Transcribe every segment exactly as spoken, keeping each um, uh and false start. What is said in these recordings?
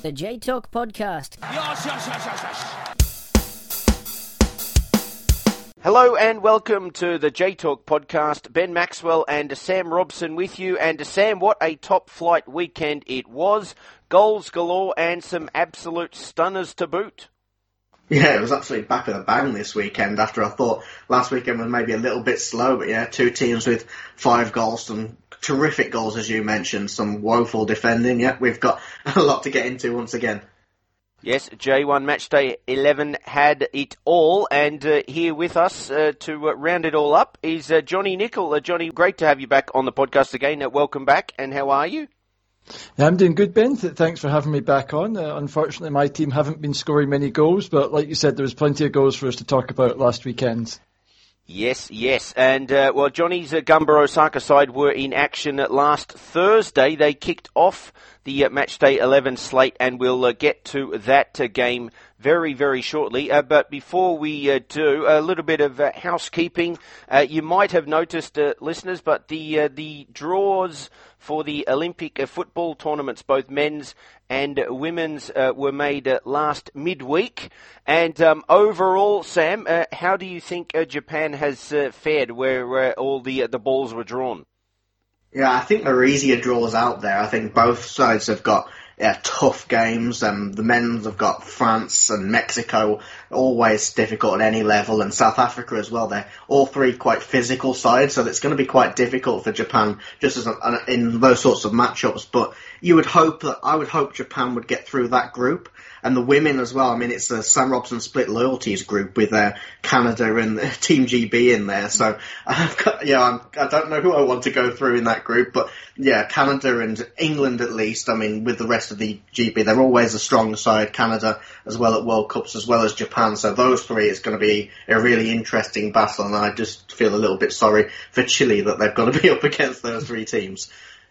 The J Talk Podcast. Yes, yes, yes, yes, yes. Hello and welcome to the J Talk Podcast. Ben Maxwell and Sam Robson with you. And Sam, what a top flight weekend it was. Goals galore and some absolute stunners to boot. Yeah, it was absolutely back with a bang this weekend after I thought last weekend was maybe a little bit slow, but yeah, two teams with five goals, some terrific goals as you mentioned, some woeful defending. Yeah, we've got a lot to get into once again. Yes, J one Matchday eleven had it all, and uh, here with us uh, to uh, round it all up is uh, Johnny Nicol. Uh, Johnny, great to have you back on the podcast again. Uh, welcome back, and how are you? I'm doing good, Ben. Thanks for having me back on. Uh, unfortunately, my team haven't been scoring many goals, but like you said, there was plenty of goals for us to talk about last weekend. Yes, yes. And, uh, well, Johnny's uh, Gumbar Osaka side were in action last Thursday. They kicked off the uh, Matchday eleven slate, and we'll uh, get to that uh, game very, very shortly. Uh, but before we uh, do, a little bit of uh, housekeeping. Uh, you might have noticed, uh, listeners, but the uh, the draws for the Olympic uh, football tournaments, both men's and women's, uh, were made uh, last midweek. And um, overall, Sam, uh, how do you think uh, Japan has uh, fared where uh, all the uh, the balls were drawn? Yeah, I think there are easier draws out there. I think both sides have got yeah, tough games. Um, the men's have got France and Mexico, always difficult at any level, and South Africa as well. They're all three quite physical sides, so it's going to be quite difficult for Japan just as a, in those sorts of matchups. But you would hope that I would hope Japan would get through that group. And the women as well. I mean, it's a Sam Robson split loyalties group with uh, Canada and Team G B in there. So, I've got, yeah, I'm, I don't know who I want to go through in that group, but yeah, Canada and England at least. I mean, with the rest of the G B, they're always a strong side. Canada as well at World Cups as well as Japan. So those three is going to be a really interesting battle. And I just feel a little bit sorry for Chile that they've got to be up against those three teams.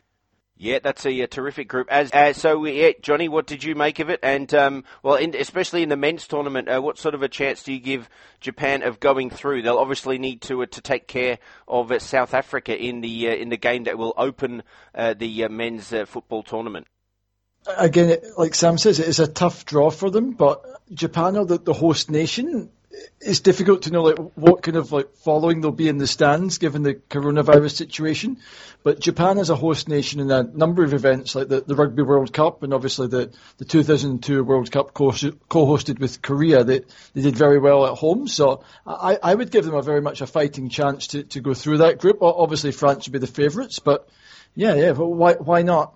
Yeah, that's a, a terrific group. As uh, so, yeah, Johnny, what did you make of it? And um, well, in, especially in the men's tournament, uh, what sort of a chance do you give Japan of going through? They'll obviously need to uh, to take care of uh, South Africa in the uh, in the game that will open uh, the uh, men's uh, football tournament. Again, like Sam says, it is a tough draw for them, but Japan are the, the host nation. It's difficult to know like what kind of like following there'll be in the stands given the coronavirus situation. But Japan is a host nation in a number of events like the, the Rugby World Cup and obviously the, the two thousand two World Cup co- co-hosted with Korea. They, they did very well at home. So I, I would give them a very much a fighting chance to, to go through that group. Obviously France would be the favourites, but yeah, yeah, but why why not?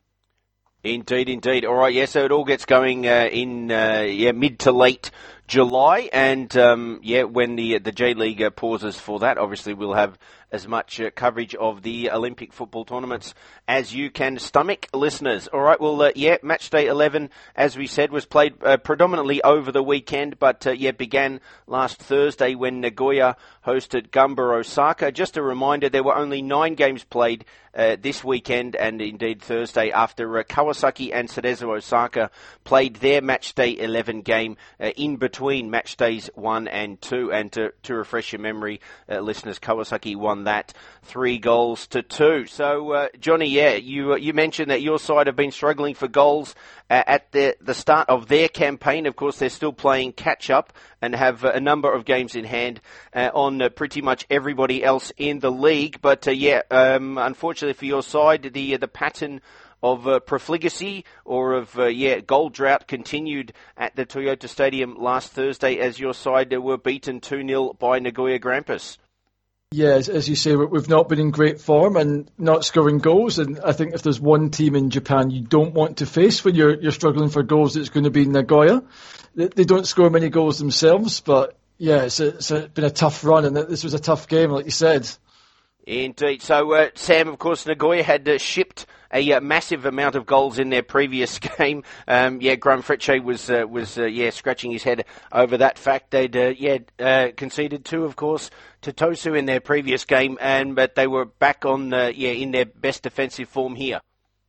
Indeed, indeed. All right, yeah, so it all gets going uh, in uh, yeah mid to late July, and um, yeah, when the the J League uh, pauses for that, obviously we'll have as much uh, coverage of the Olympic football tournaments as you can stomach, listeners. All right, well, uh, yeah, Matchday eleven, as we said, was played uh, predominantly over the weekend, but uh, yeah, began last Thursday when Nagoya hosted Gumbar Osaka. Just a reminder, there were only nine games played uh, this weekend, and indeed Thursday, after uh, Kawasaki and Cerezo Osaka played their Matchday eleven game uh, in between Matchdays one and two. And to, to refresh your memory, uh, listeners, Kawasaki won that three goals to two. So, uh, Johnny, yeah, you uh, you mentioned that your side have been struggling for goals uh, at the the start of their campaign. Of course, they're still playing catch-up and have uh, a number of games in hand uh, on uh, pretty much everybody else in the league. But, uh, yeah, um, unfortunately for your side, the uh, the pattern of uh, profligacy or of, uh, yeah, goal drought continued at the Toyota Stadium last Thursday as your side uh, were beaten two nil by Nagoya Grampus. Yeah, as, as you say, we've not been in great form and not scoring goals. And I think if there's one team in Japan you don't want to face when you're you're struggling for goals, it's going to be Nagoya. They, they don't score many goals themselves, but yeah, it's, a, it's a, been a tough run, and this was a tough game, like you said. Indeed. So, uh, Sam, of course, Nagoya had uh, shipped a uh, massive amount of goals in their previous game. Um, yeah, Graham Frecce was, uh, was uh, yeah, scratching his head over that fact. They'd, uh, yeah, uh, conceded two, of course, to Tosu in their previous game, and but they were back on, uh, yeah, in their best defensive form here.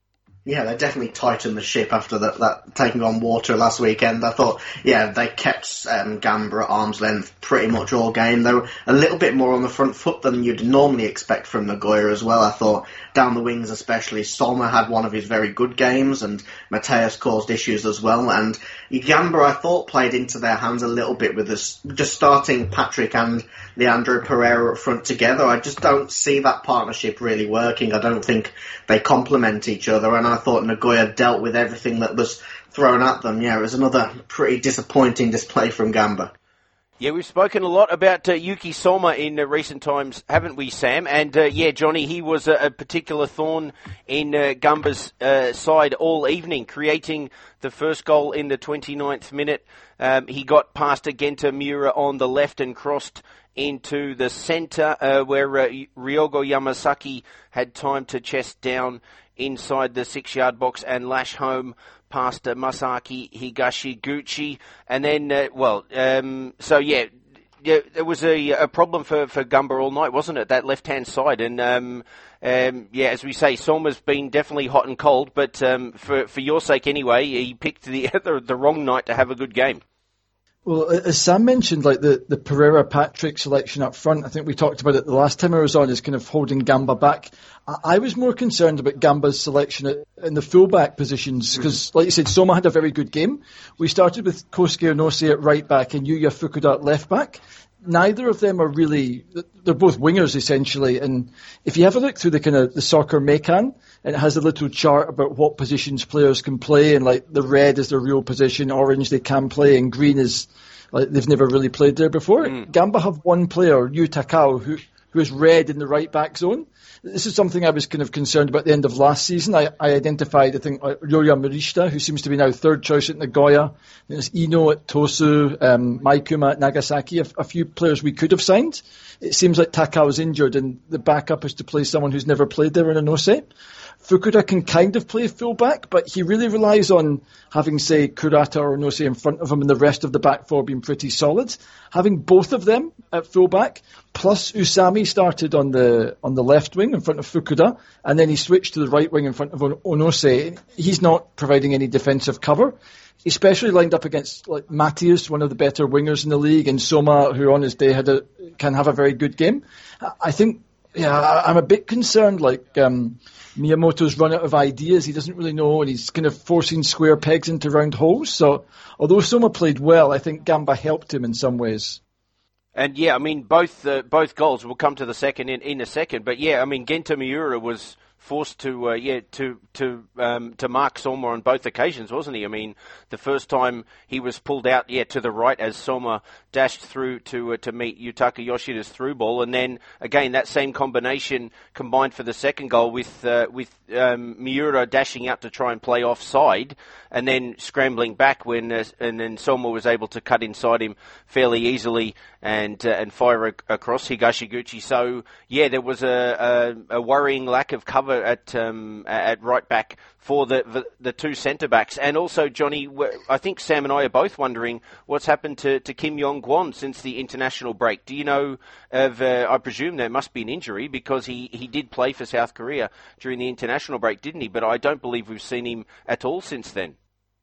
Yeah, they definitely tightened the ship after that, that taking on Water last weekend. I thought, yeah, they kept um, Gamba at arm's length pretty much all game. They were a little bit more on the front foot than you'd normally expect from Nagoya as well. I thought down the wings especially, Sommer had one of his very good games and Mateus caused issues as well. And Gamba, I thought, played into their hands a little bit with this, just starting Patrick and Leandro Pereira up front together. I just don't see that partnership really working. I don't think they complement each other, and I thought Nagoya dealt with everything that was thrown at them. Yeah, it was another pretty disappointing display from Gamba. Yeah, we've spoken a lot about uh, Yuki Sommer in uh, recent times, haven't we, Sam? And, uh, yeah, Johnny, he was a, a particular thorn in uh, Gamba's uh, side all evening, creating the first goal in the twenty-ninth minute. Um, he got past Genta Miura on the left and crossed into the centre, uh, where uh, Ryogo Yamasaki had time to chest down inside the six-yard box and lash home past uh, Masaki Higashiguchi. And then, uh, well, um, so yeah, yeah, it was a, a problem for, for Gamba all night, wasn't it, that left-hand side? And, um, um, yeah, as we say, Sommer's been definitely hot and cold, but um, for, for your sake anyway, he picked the, the, the wrong night to have a good game. Well, as Sam mentioned, like the, the Pereira-Patrick selection up front, I think we talked about it the last time I was on, is kind of holding Gamba back. I, I was more concerned about Gamba's selection at, in the full-back positions, because, like you said, Sommer had a very good game. We started with Kosuke Onose at right-back and Yuya Fukuda at left-back. Neither of them are really, they're both wingers essentially, and if you have a look through the kind of the soccer Mekan, and it has a little chart about what positions players can play, and like the red is their real position, orange they can play, and green is like they've never really played there before. Mm. Gamba have one player, Yu Takao, who who is red in the right back zone. This is something I was kind of concerned about at the end of last season. I, I identified, I think, like, Ryoya Morishita, who seems to be now third choice at Nagoya. There's Ino at Tosu, um, Maikuma at Nagasaki, a, a few players we could have signed. It seems like Takao is injured, and the backup is to play someone who's never played there in Onose. Fukuda can kind of play full-back, but he really relies on having, say, Kurata or Onose in front of him and the rest of the back four being pretty solid. Having both of them at full-back, plus Usami started on the on the left wing in front of Fukuda, and then he switched to the right wing in front of Onose. He's not providing any defensive cover, especially lined up against like Matthias, one of the better wingers in the league, and Soma, who on his day had a, can have a very good game. I think, yeah, I'm a bit concerned, like, um, Miyamoto's run out of ideas. He doesn't really know, and he's kind of forcing square pegs into round holes. So, although Soma played well, I think Gamba helped him in some ways. And yeah, I mean, both uh, both goals, we'll come to the second in, in a second, but yeah, I mean, Genta Miura was forced to uh, yeah to to um, to mark Soma on both occasions, wasn't he? I mean, the first time he was pulled out yeah to the right as Soma dashed through to uh, to meet Yutaka Yoshida's through ball, and then again that same combination combined for the second goal with uh, with um, Miura dashing out to try and play offside, and then scrambling back when uh, and then Soma was able to cut inside him fairly easily and uh, and fire ac- across Higashiguchi. So yeah, there was a, a, a worrying lack of cover at um, at right back for the, the the two centre backs, and also Johnny, I think Sam and I are both wondering what's happened to, to Kim Yong-gwon since the international break. Do you know of? Uh, I presume there must be an injury because he, he did play for South Korea during the international break, didn't he? But I don't believe we've seen him at all since then.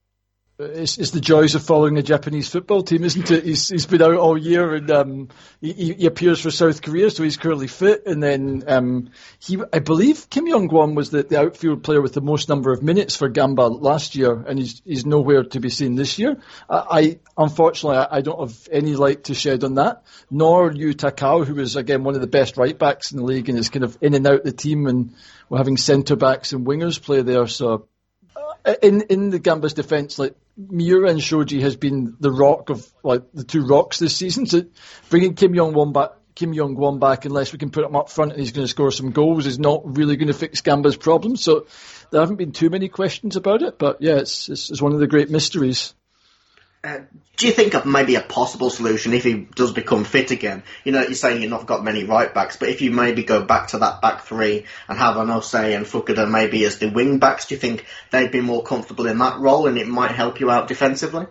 It's, it's the joys of following a Japanese football team, isn't it? He's, he's been out all year, and um, he, he appears for South Korea, so he's currently fit. And then um, he, I believe Kim Yong-gwon was the, the outfield player with the most number of minutes for Gamba last year, and he's he's nowhere to be seen this year. I, I unfortunately I, I don't have any light to shed on that. Nor Yu Takao, who is again one of the best right backs in the league and is kind of in and out the team, and we're having centre backs and wingers play there. So in in the Gamba's defence, like, Miura and Shoji has been the rock of, like, the two rocks this season. So bringing Kim Yong-won back, Kim Yong-won back, unless we can put him up front and he's going to score some goals, is not really going to fix Gamba's problems. So there haven't been too many questions about it, but yeah, it's it's, it's one of the great mysteries. Uh, do you think of maybe a possible solution if he does become fit again? You know, you're saying you've not got many right backs, but if you maybe go back to that back three and have Onose and Fukuda maybe as the wing backs, do you think they'd be more comfortable in that role and it might help you out defensively?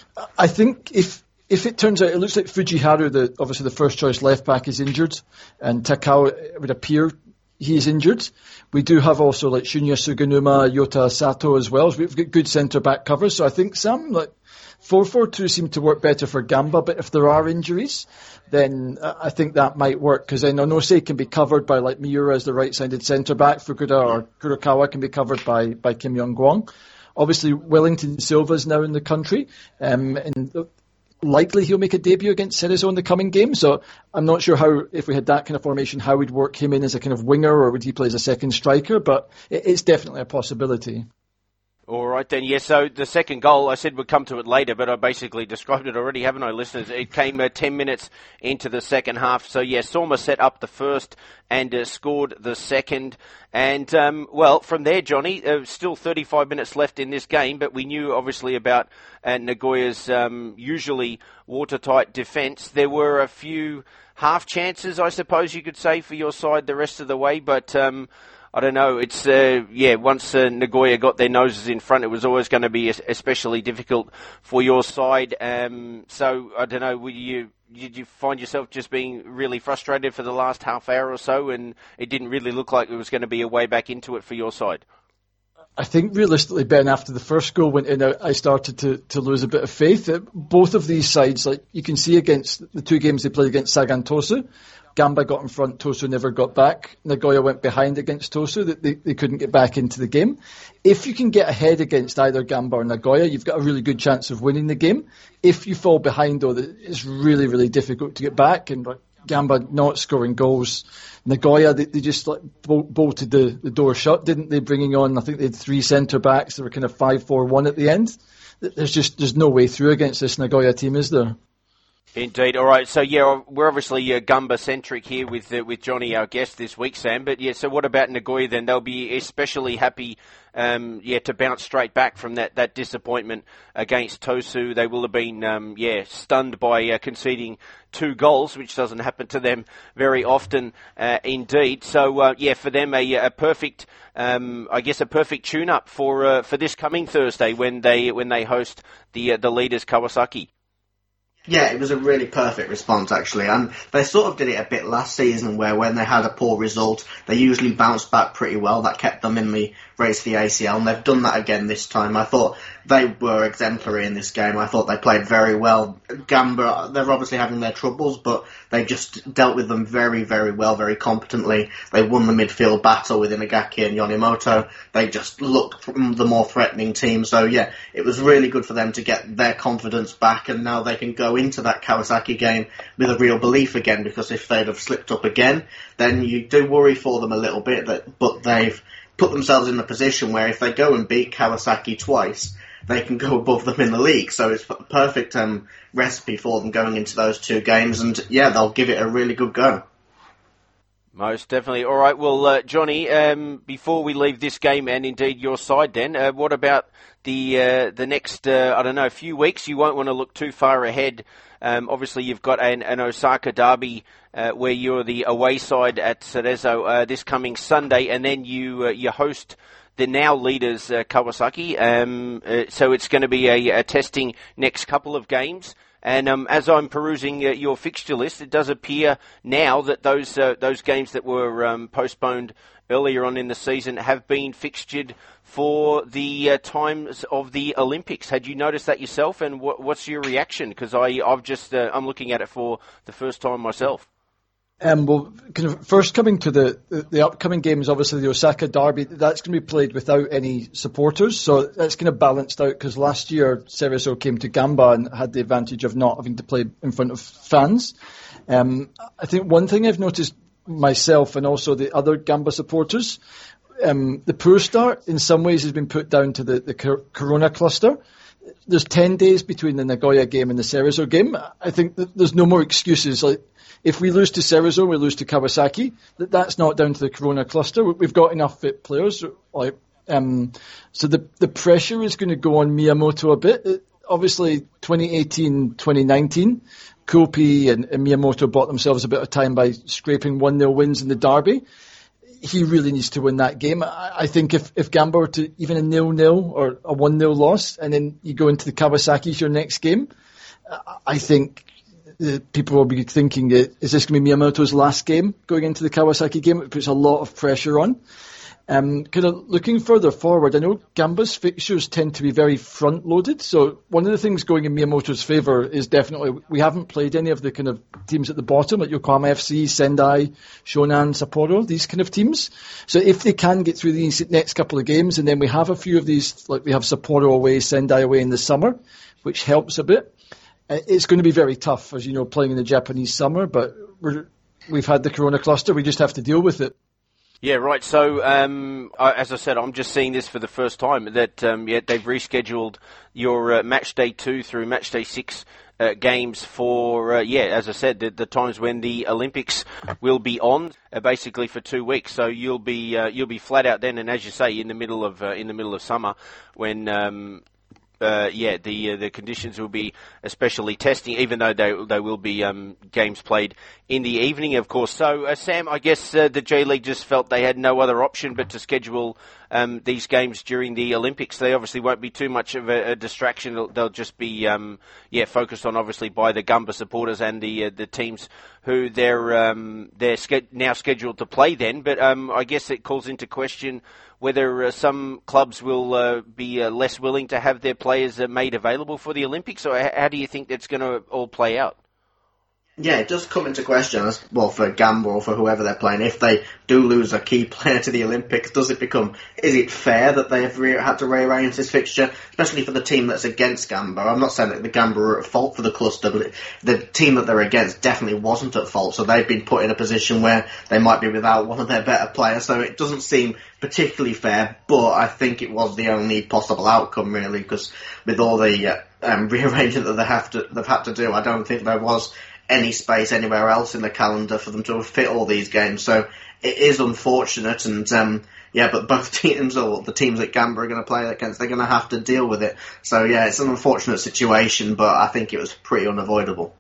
I think if if it turns out, it looks like Fujiharu, the obviously the first choice left back, is injured, and Takao, it would appear, he's injured. We do have also like Shunya Suganuma, Yota Sato as well. So we've got good centre-back cover. So I think Sam, like four four two seemed to work better for Gamba, but if there are injuries, then I think that might work, because then Onose can be covered by like Miura as the right-sided centre-back, Fukuda or Kurokawa can be covered by, by Kim Yong-gwang. Obviously, Wellington Silva's now in the country, um, and likely he'll make a debut against Cerezo in the coming game, so I'm not sure how, if we had that kind of formation, how we'd work him in as a kind of winger, or would he play as a second striker, but it, it's definitely a possibility. All right then, yeah, so the second goal, I said we'd come to it later, but I basically described it already, haven't I, listeners? It came uh, ten minutes into the second half. So, yeah, Sorma set up the first and uh, scored the second. And, um, well, from there, Johnny, uh, still thirty-five minutes left in this game, but we knew, obviously, about uh, Nagoya's um, usually watertight defence. There were a few half chances, I suppose you could say, for your side the rest of the way, but... Um, I don't know, it's, uh, yeah, once uh, Nagoya got their noses in front, it was always going to be especially difficult for your side. Um, so, I don't know, were you, did you find yourself just being really frustrated for the last half hour or so, and it didn't really look like it was going to be a way back into it for your side? I think realistically, Ben, after the first goal went in, I started to, to lose a bit of faith. Both of these sides, like you can see against the two games they played against Sagan Tosu, Gamba got in front, Tosu never got back. Nagoya went behind against Tosu, that they, they couldn't get back into the game. If you can get ahead against either Gamba or Nagoya, you've got a really good chance of winning the game. If you fall behind, though, it's really, really difficult to get back. And like, Gamba not scoring goals. Nagoya, they, they just like bol- bolted the, the door shut, didn't they? Bringing on, I think they had three centre backs. They were kind of five four one at the end. There's just there's no way through against this Nagoya team, is there? Indeed. All right. So, yeah, we're obviously uh, Gamba-centric here with uh, with Johnny, our guest this week, Sam. But, yeah, so what about Nagoya then? They'll be especially happy, um, yeah, to bounce straight back from that, that disappointment against Tosu. They will have been, um, yeah, stunned by uh, conceding two goals, which doesn't happen to them very often uh, indeed. So, uh, yeah, for them, a, a perfect, um, I guess, a perfect tune-up for uh, for this coming Thursday when they when they host the uh, the leaders Kawasaki. Yeah, it was a really perfect response, actually. And they sort of did it a bit last season, where when they had a poor result, they usually bounced back pretty well. That kept them in the race for the A C L, and they've done that again this time. I thought they were exemplary in this game. I thought they played very well. Gamba, they're obviously having their troubles, but they just dealt with them very, very well, very competently. They won the midfield battle with Inagaki and Yonimoto. They just looked the more threatening team. So, yeah, it was really good for them to get their confidence back, and now they can go into that Kawasaki game with a real belief again, because if they'd have slipped up again, then you do worry for them a little bit, that, but they've put themselves in a position where if they go and beat Kawasaki twice, they can go above them in the league. So it's a perfect um, recipe for them going into those two games, and yeah, they'll give it a really good go. Most definitely. All right, well, uh, Johnny, um, before we leave this game and indeed your side then, uh, what about the uh, the next, uh, I don't know, few weeks? You won't want to look too far ahead. Um, obviously, you've got an, an Osaka derby uh, where you're the away side at Cerezo uh, this coming Sunday, and then you uh, you host the now leaders uh, Kawasaki. Um, uh, so it's going to be a, a testing next couple of games. And um, as I'm perusing uh, your fixture list, it does appear now that those uh, those games that were um, postponed earlier on in the season have been fixtured for the uh, times of the Olympics. Had you noticed that yourself, and what, what's your reaction? Because I I've just uh, I'm looking at it for the first time myself. Um, well, kind of first coming to the, the, the upcoming games, obviously the Osaka derby, that's going to be played without any supporters, so that's kind of balanced out, because last year Cerezo came to Gamba and had the advantage of not having to play in front of fans. Um, I think one thing I've noticed myself and also the other Gamba supporters, um, the poor start in some ways has been put down to the, the Corona cluster. There's ten days between the Nagoya game and the Cerezo game. I think that there's no more excuses. Like, if we lose to Cerezo, we lose to Kawasaki. That that's not down to the Corona cluster. We've got enough fit players. Like, um, so the the pressure is going to go on Miyamoto a bit. It, obviously, twenty eighteen twenty nineteen, Kopi and, and Miyamoto bought themselves a bit of time by scraping one nil wins in the derby. He really needs to win that game. I, I think if, if Gamba were to even a nil nil or a one nil loss, and then you go into the Kawasaki's your next game, I think uh, people will be thinking, uh, is this going to be Miyamoto's last game going into the Kawasaki game? It puts a lot of pressure on. Um, kind of looking further forward, I know Gamba's fixtures tend to be very front-loaded, so one of the things going in Miyamoto's favour is definitely we haven't played any of the kind of teams at the bottom, like Yokohama F C, Sendai, Shonan, Sapporo, these kind of teams. So if they can get through these next couple of games, and then we have a few of these, like we have Sapporo away, Sendai away in the summer, which helps a bit. It's going to be very tough, as you know, playing in the Japanese summer, but we're, we've had the Corona cluster, we just have to deal with it. Yeah, right. So, um, I, as I said, I'm just seeing this for the first time, that um, yeah, they've rescheduled your uh, match day two through match day six uh, games for, uh, yeah, as I said, the, the times when the Olympics will be on, uh, basically for two weeks. So you'll be uh, you'll be flat out then, and as you say, in the middle of uh, in the middle of summer, when um, Uh, yeah, the uh, the conditions will be especially testing, even though they they will be um, games played in the evening, of course. So, uh, Sam, I guess uh, the J League just felt they had no other option but to schedule um, these games during the Olympics. They obviously won't be too much of a, a distraction. They'll, they'll just be um, yeah focused on, obviously, by the Gamba supporters and the uh, the teams who they're um, they're ske- now scheduled to play then. But um, I guess it calls into question whether uh, some clubs will uh, be uh, less willing to have their players uh, made available for the Olympics, or h- how do you think that's going to all play out? Yeah, it does come into question, as well, for Gamba or for whoever they're playing. If they do lose a key player to the Olympics, does it become, is it fair that they've re- had to rearrange this fixture, especially for the team that's against Gamba? I'm not saying that the Gamba are at fault for the cluster, but the team that they're against definitely wasn't at fault, so they've been put in a position where they might be without one of their better players, so it doesn't seem particularly fair, but I think it was the only possible outcome, really, because with all the uh, um, rearrangement that they have to, they've had to do, I don't think there was any space anywhere else in the calendar for them to fit all these games. So it is unfortunate, and um, yeah, but both teams, or the teams that Gamba are going to play against, they're going to have to deal with it. So yeah, it's an unfortunate situation, but I think it was pretty unavoidable.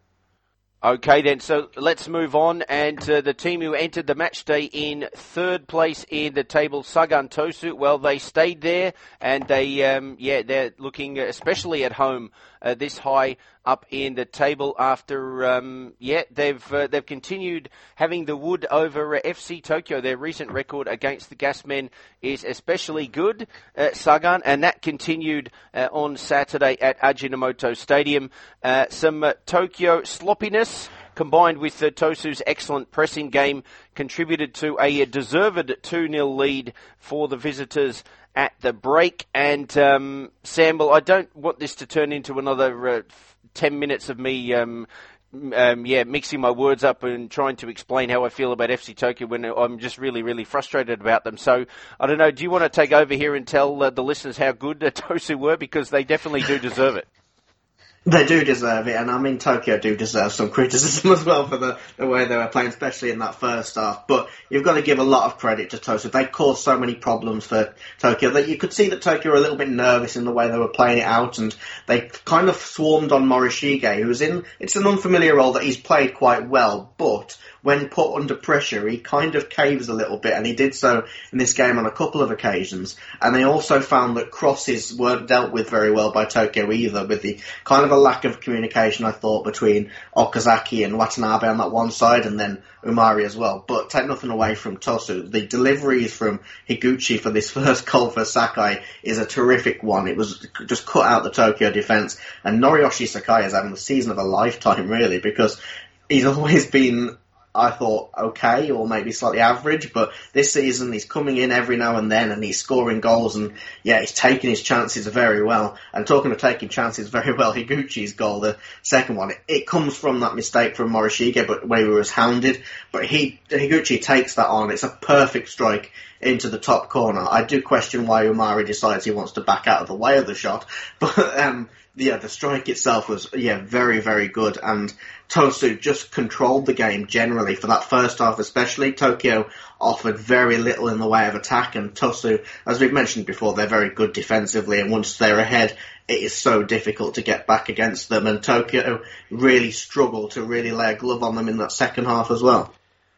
Okay then, so let's move on, and uh, the team who entered the match day in third place in the table, Sagan Tosu, well, they stayed there, and they, um, yeah, they're looking especially at home uh, this high up in the table after, um, yeah, they've uh, they've continued having the wood over uh, F C Tokyo. Their recent record against the Gasmen is especially good, uh, Sagan, and that continued uh, on Saturday at Ajinomoto Stadium. Uh, some uh, Tokyo sloppiness combined with uh, Tosu's excellent pressing game contributed to a deserved two nil lead for the visitors at the break. And um, Sam, well, I don't want this to turn into another uh, ten minutes of me um, um, yeah, mixing my words up and trying to explain how I feel about F C Tokyo when I'm just really, really frustrated about them. So, I don't know, do you want to take over here and tell uh, the listeners how good uh, Tosu were? Because they definitely do deserve it. They do deserve it, and I mean Tokyo do deserve some criticism as well for the, the way they were playing, especially in that first half. But you've got to give a lot of credit to Tosu. They caused so many problems for Tokyo that you could see that Tokyo were a little bit nervous in the way they were playing it out, and they kind of swarmed on Morishige, who's in, it's an unfamiliar role that he's played quite well, but when put under pressure, he kind of caves a little bit, and he did so in this game on a couple of occasions. And they also found that crosses weren't dealt with very well by Tokyo either, with the kind of a lack of communication, I thought, between Okazaki and Watanabe on that one side, and then Umari as well. But take nothing away from Tosu. The deliveries from Higuchi for this first goal for Sakai is a terrific one. It was just cut out the Tokyo defence, and Noriyoshi Sakai is having the season of a lifetime, really, because he's always been, I thought, okay, or maybe slightly average, but this season he's coming in every now and then and he's scoring goals, and yeah, he's taking his chances very well. And talking of taking chances very well, Higuchi's goal, the second one, it, it comes from that mistake from Morishige, but where he was hounded, but he Higuchi takes that on. It's a perfect strike into the top corner. I do question why Umari decides he wants to back out of the way of the shot, but um, yeah, the strike itself was, yeah, very, very good, and Tosu just controlled the game generally for that first half especially. Tokyo offered very little in the way of attack, and Tosu, as we've mentioned before, they're very good defensively, and once they're ahead, it is so difficult to get back against them, and Tokyo really struggled to really lay a glove on them in that second half as well.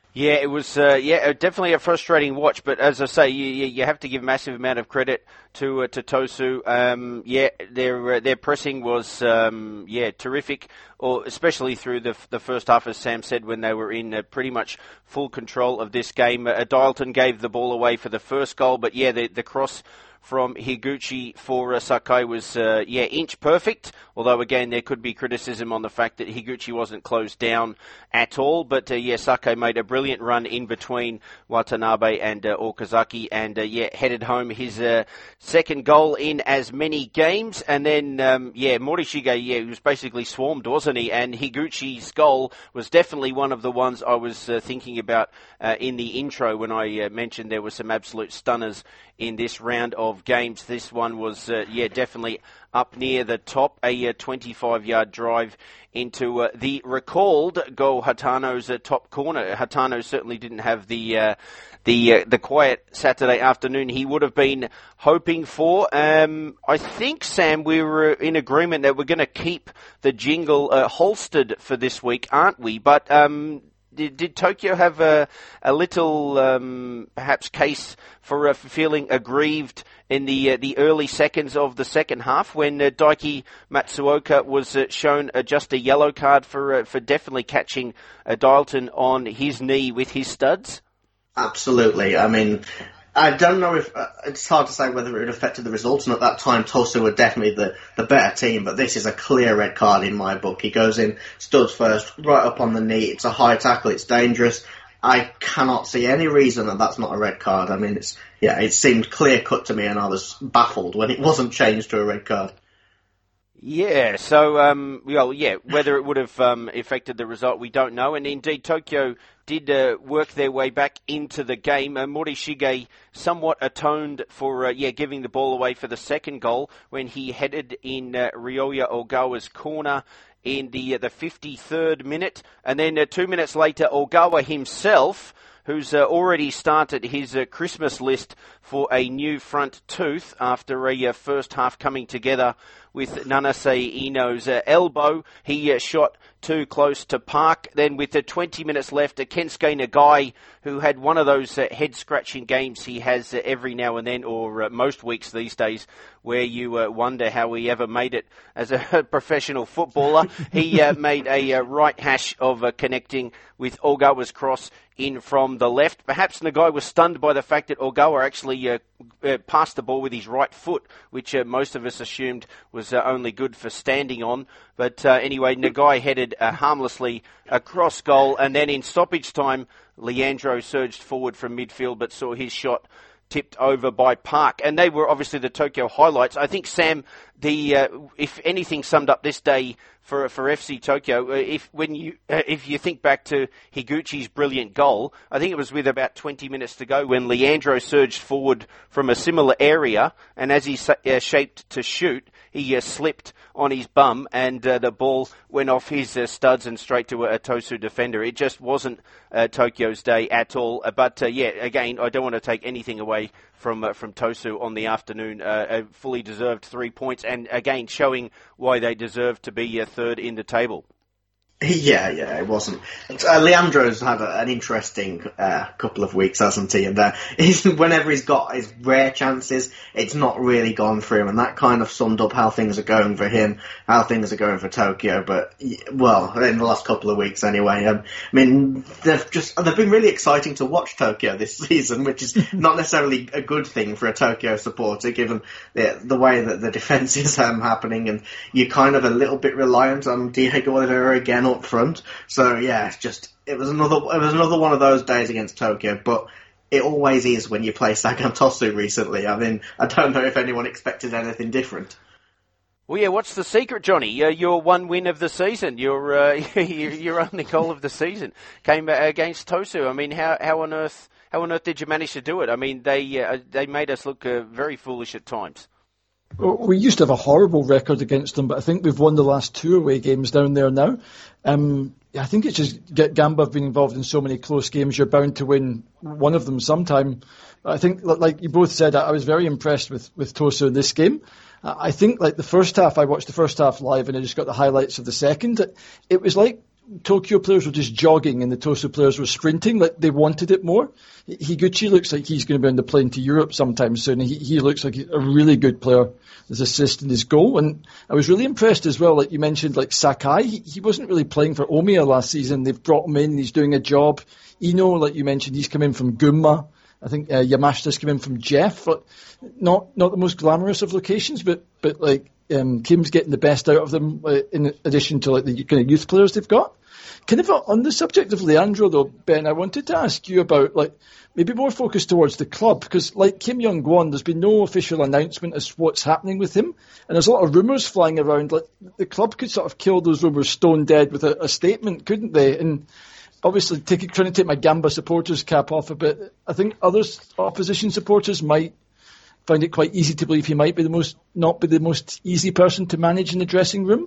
Yeah, it was uh, yeah definitely a frustrating watch. But as I say, you you have to give massive amount of credit to uh, to Tosu. Um, yeah, their uh, their pressing was um, yeah terrific, or especially through the the first half, as Sam said, when they were in uh, pretty much full control of this game. Uh, Dialton gave the ball away for the first goal, but yeah, the the cross from Higuchi for uh, Sakai was, uh, yeah, inch perfect, although again there could be criticism on the fact that Higuchi wasn't closed down at all, but uh, yeah, Sakai made a brilliant run in between Watanabe and uh, Okazaki, and uh, yeah, headed home his uh, second goal in as many games, and then, um, yeah, Morishige, yeah, he was basically swarmed, wasn't he, and Higuchi's goal was definitely one of the ones I was uh, thinking about uh, in the intro when I uh, mentioned there were some absolute stunners in this round of games. This one was, uh, yeah, definitely up near the top. A uh, twenty-five-yard drive into uh, the recalled goal, Hatano's uh, top corner. Hatano certainly didn't have the uh, the uh, the quiet Saturday afternoon he would have been hoping for. Um, I think, Sam, we were in agreement that we're going to keep the jingle uh, holstered for this week, aren't we? But um, Did, did Tokyo have a, a little, um, perhaps, case for, uh, for feeling aggrieved in the uh, the early seconds of the second half when uh, Daiki Matsuoka was uh, shown uh, just a yellow card for uh, for definitely catching uh, Dialton on his knee with his studs? Absolutely. I mean, I don't know if uh, it's hard to say whether it affected the results, and at that time Tosu were definitely the, the better team, but this is a clear red card in my book. He goes in, studs first, right up on the knee, it's a high tackle, it's dangerous. I cannot see any reason that that's not a red card. I mean, it's yeah, it seemed clear cut to me, and I was baffled when it wasn't changed to a red card. Yeah, so, um, well, yeah, whether it would have um, affected the result, we don't know. And indeed, Tokyo did uh, work their way back into the game. Uh, Morishige somewhat atoned for, uh, yeah, giving the ball away for the second goal when he headed in uh, Ryoya Ogawa's corner in the uh, the fifty-third minute. And then uh, two minutes later, Ogawa himself, who's uh, already started his uh, Christmas list for a new front tooth after a uh, first half coming together with Nanase Ino's uh, elbow. He uh, shot too close to Park. Then with the twenty minutes left, uh, Kensuke Nagai, who had one of those uh, head-scratching games he has uh, every now and then, or uh, most weeks these days, where you uh, wonder how he ever made it as a professional footballer. He uh, made a uh, right hash of uh, connecting with Ogawa's cross in from the left. Perhaps Nagai was stunned by the fact that Ogawa actually uh, uh, passed the ball with his right foot, which uh, most of us assumed was uh, only good for standing on. But uh, anyway, Nagai headed uh, harmlessly across goal, and then in stoppage time, Leandro surged forward from midfield but saw his shot tipped over by Park, and they were obviously the Tokyo highlights. I think, Sam, the uh, if anything summed up this day for for F C Tokyo, uh, if when you uh, if you think back to Higuchi's brilliant goal, I think it was with about twenty minutes to go when Leandro surged forward from a similar area, and as he uh, shaped to shoot, he uh, slipped on his bum, and uh, the ball went off his uh, studs and straight to a, a Tosu defender. It just wasn't uh, Tokyo's day at all. Uh, but uh, yeah, again, I don't want to take anything away from uh, from Tosu on the afternoon. Uh, a fully deserved three points, and again showing why they deserve to be uh, third in the table. Yeah, yeah, it wasn't. Uh, Leandro's had a, an interesting uh, couple of weeks, hasn't he? And uh, he's, whenever he's got his rare chances, it's not really gone for him, and that kind of summed up how things are going for him, how things are going for Tokyo. But well, in the last couple of weeks, anyway. Um, I mean, they've just they've been really exciting to watch Tokyo this season, which is not necessarily a good thing for a Tokyo supporter, given the, the way that the defence is um, happening, and you're kind of a little bit reliant on Diego Oliveira again up front. So yeah, it's just it was another it was another one of those days against Tokyo, but it always is when you play Sagan Tosu recently. I mean, I don't know if anyone expected anything different. Well, yeah, what's the secret, Johnny? Uh, your one win of the season, your uh, your only goal of the season came against Tosu. I mean, how how on earth how on earth did you manage to do it? I mean, they uh, they made us look uh, very foolish at times. We used to have a horrible record against them, but I think we've won the last two away games down there now. Um, I think it's just Gamba have been involved in so many close games, you're bound to win one of them sometime. I think, like you both said, I was very impressed with, with Tosu in this game. I think, like the first half, I watched the first half live and I just got the highlights of the second. It was like Tokyo players were just jogging and the Tosu players were sprinting, like they wanted it more. Higuchi looks like he's going to be on the plane to Europe sometime soon. He, he looks like a really good player, his assist and his goal. And I was really impressed as well, like you mentioned, like Sakai, he, he wasn't really playing for Omiya last season. They've brought him in, he's doing a job. Ino, like you mentioned, he's come in from Gunma. I think uh, Yamashita's come in from Jeff. Not not the most glamorous of locations, but but like um, Kim's getting the best out of them uh, in addition to like the kind of youth players they've got. Kind of on the subject of Leandro though, Ben, I wanted to ask you about like maybe more focused towards the club, because like Kim Young-gwon, there's been no official announcement as to what's happening with him, and there's a lot of rumours flying around. Like the club could sort of kill those rumours stone dead with a, a statement, couldn't they? And obviously, take, trying to take my Gamba supporters cap off a bit, I think other opposition supporters might find it quite easy to believe he might be the most not be the most easy person to manage in the dressing room.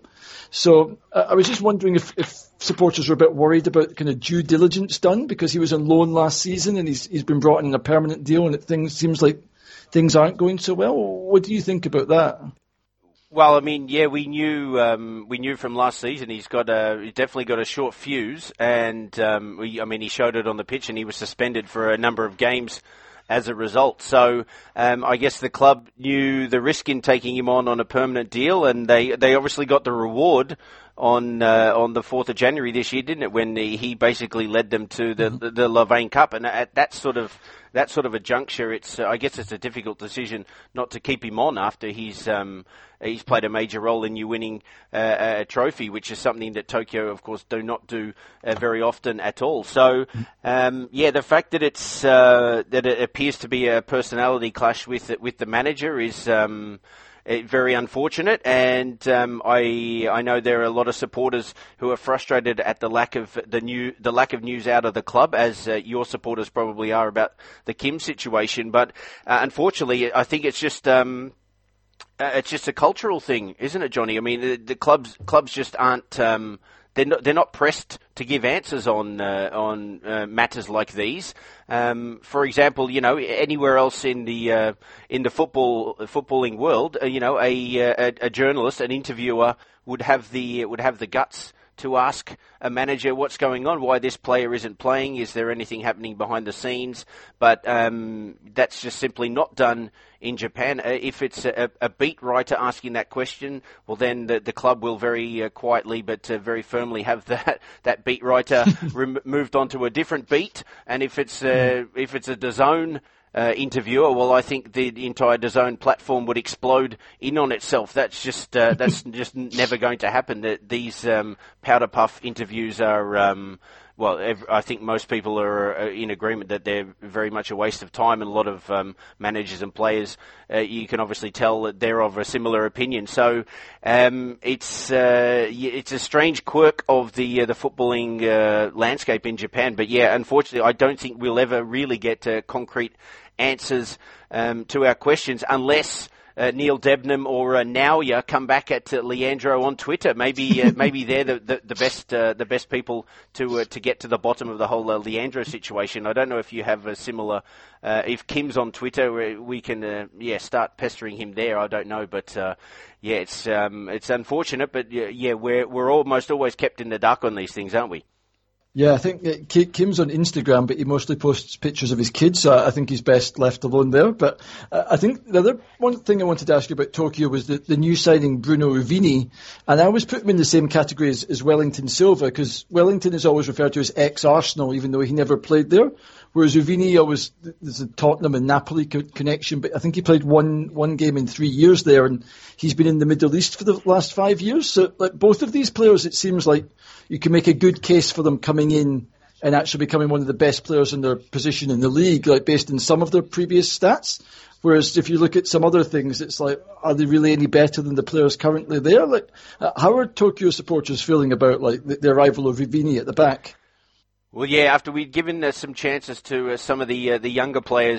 So uh, I was just wondering if, if supporters were a bit worried about kind of due diligence done, because he was on loan last season and he's he's been brought in a permanent deal, and it things seems like things aren't going so well. What do you think about that? Well, I mean, yeah, we knew um, we knew from last season he's got a he's definitely got a short fuse, and um, we, I mean he showed it on the pitch, and he was suspended for a number of games as a result. So um, I guess the club knew the risk in taking him on on a permanent deal, and they they obviously got the reward on uh, on the fourth of January this year, didn't it? When he, he basically led them to the mm-hmm. the, the Louvain Cup, and at that sort of that sort of a juncture, it's uh, I guess it's a difficult decision not to keep him on after he's um, he's played a major role in you winning uh, a trophy, which is something that Tokyo, of course, do not do uh, very often at all. So, um, yeah, the fact that it's uh, that it appears to be a personality clash with with the manager is Um, It, very unfortunate, and um, I I know there are a lot of supporters who are frustrated at the lack of the new the lack of news out of the club, as uh, your supporters probably are about the Kim situation. But uh, unfortunately, I think it's just um, uh, it's just a cultural thing, isn't it, Johnny? I mean, the, the clubs clubs just aren't. Um, They're not, they're not pressed to give answers on uh, on uh, matters like these. Um, for example, you know, anywhere else in the uh, in the football footballing world, uh, you know, a, a a journalist, an interviewer would have the would have the guts to ask a manager what's going on, why this player isn't playing, is there anything happening behind the scenes? But um, that's just simply not done in Japan. Uh, if it's a, a beat writer asking that question, well then the, the club will very uh, quietly but uh, very firmly have that that beat writer rem- moved on to a different beat. And if it's uh, if it's a DAZN Uh, interviewer, well, I think the, the entire DAZN platform would explode in on itself. That's just uh, that's just never going to happen. That these um, powder puff interviews are, um, well, ev- I think most people are uh, in agreement that they're very much a waste of time, and a lot of um, managers and players, uh, you can obviously tell that they're of a similar opinion. So um, it's uh, it's a strange quirk of the uh, the footballing uh, landscape in Japan. But yeah, unfortunately, I don't think we'll ever really get uh, concrete answers um, to our questions unless uh, Neil Debnam or uh, Naoya come back at uh, Leandro on Twitter. Maybe uh, maybe they're the, the, the best uh, the best people to uh, to get to the bottom of the whole uh, Leandro situation. I don't know if you have a similar. Uh, if Kim's on Twitter, we can uh, yeah start pestering him there. I don't know, but uh, yeah, it's um, it's unfortunate, but yeah, we're we're almost always kept in the dark on these things, aren't we? Yeah, I think uh, Kim's on Instagram, but he mostly posts pictures of his kids, so I think he's best left alone there. But uh, I think the other one thing I wanted to ask you about Tokyo was the, the new signing Bruno Uvini, and I always put him in the same category as, as Wellington Silva, because Wellington is always referred to as ex-Arsenal, even though he never played there, whereas Uvini always, there's a Tottenham and Napoli co- connection, but I think he played one one game in three years there, and he's been in the Middle East for the last five years. So, like, both of these players, it seems like you can make a good case for them coming in and actually becoming one of the best players in their position in the league, like based on some of their previous stats. Whereas if you look at some other things, it's like, are they really any better than the players currently there? Like, how are Tokyo supporters feeling about like the, the arrival of Uvini at the back? Well, yeah, after we'd given uh, some chances to uh, some of the uh, the younger players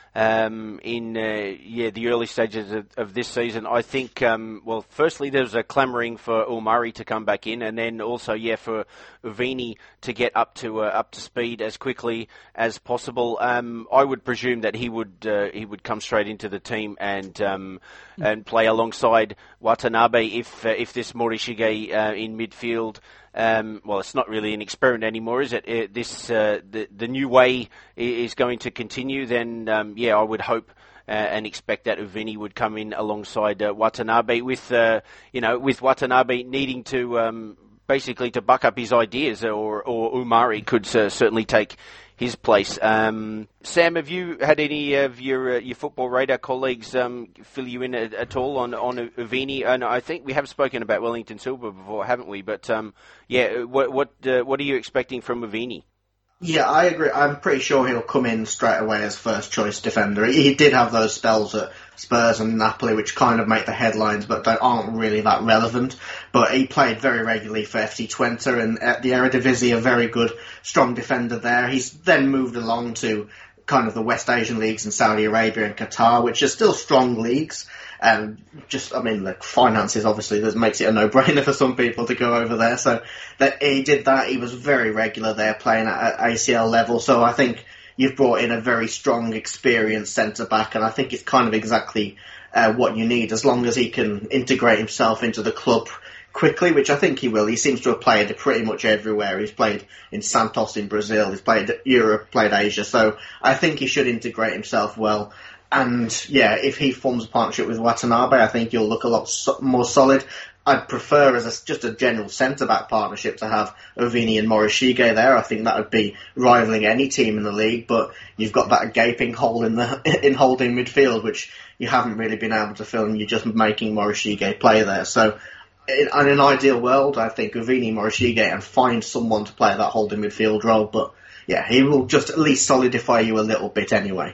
um, in uh, yeah the early stages of, of this season. I think um, well, firstly there was a clamouring for Umari to come back in, and then also yeah for Uvini to get up to uh, up to speed as quickly as possible. Um, I would presume that he would uh, he would come straight into the team and um, and play alongside Watanabe if uh, if this Morishige uh, in midfield. Um, well, it's not really an experiment anymore, is it? it this uh, the the new way is going to continue. Then, um, yeah, I would hope uh, and expect that Uvini would come in alongside uh, Watanabe, with uh, you know with Watanabe needing to um, basically to buck up his ideas, or or Umari could uh, certainly take his place. Um, Sam, have you had any of your uh, your Football Radar colleagues um, fill you in at, at all on on Uvini? And I think we have spoken about Wellington Silva before, haven't we? But um, yeah, what what uh, what are you expecting from Uvini? Yeah, I agree. I'm pretty sure he'll come in straight away as first choice defender. He did have those spells at Spurs and Napoli, which kind of make the headlines, but they aren't really that relevant. But he played very regularly for F C Twente, and at the Eredivisie, a very good, strong defender there. He's then moved along to kind of the West Asian leagues in Saudi Arabia and Qatar, which are still strong leagues. And just, I mean, like, finances, obviously, that makes it a no-brainer for some people to go over there. So that he did that. He was very regular there, playing at A C L level. So I think you've brought in a very strong, experienced centre-back, and I think it's kind of exactly uh, what you need, as long as he can integrate himself into the club quickly, which I think he will. He seems to have played pretty much everywhere. He's played in Santos in Brazil, he's played Europe, played Asia, so I think he should integrate himself well. And yeah, if he forms a partnership with Watanabe, I think you'll look a lot so- more solid. I'd prefer as a, just a general centre-back partnership to have Uvini and Morishige there. I think that would be rivaling any team in the league, but you've got that gaping hole in the in holding midfield, which you haven't really been able to fill, and you're just making Morishige play there. So in, in an ideal world, I think Uvini, Morishige, and find someone to play that holding midfield role, but yeah, he will just at least solidify you a little bit anyway.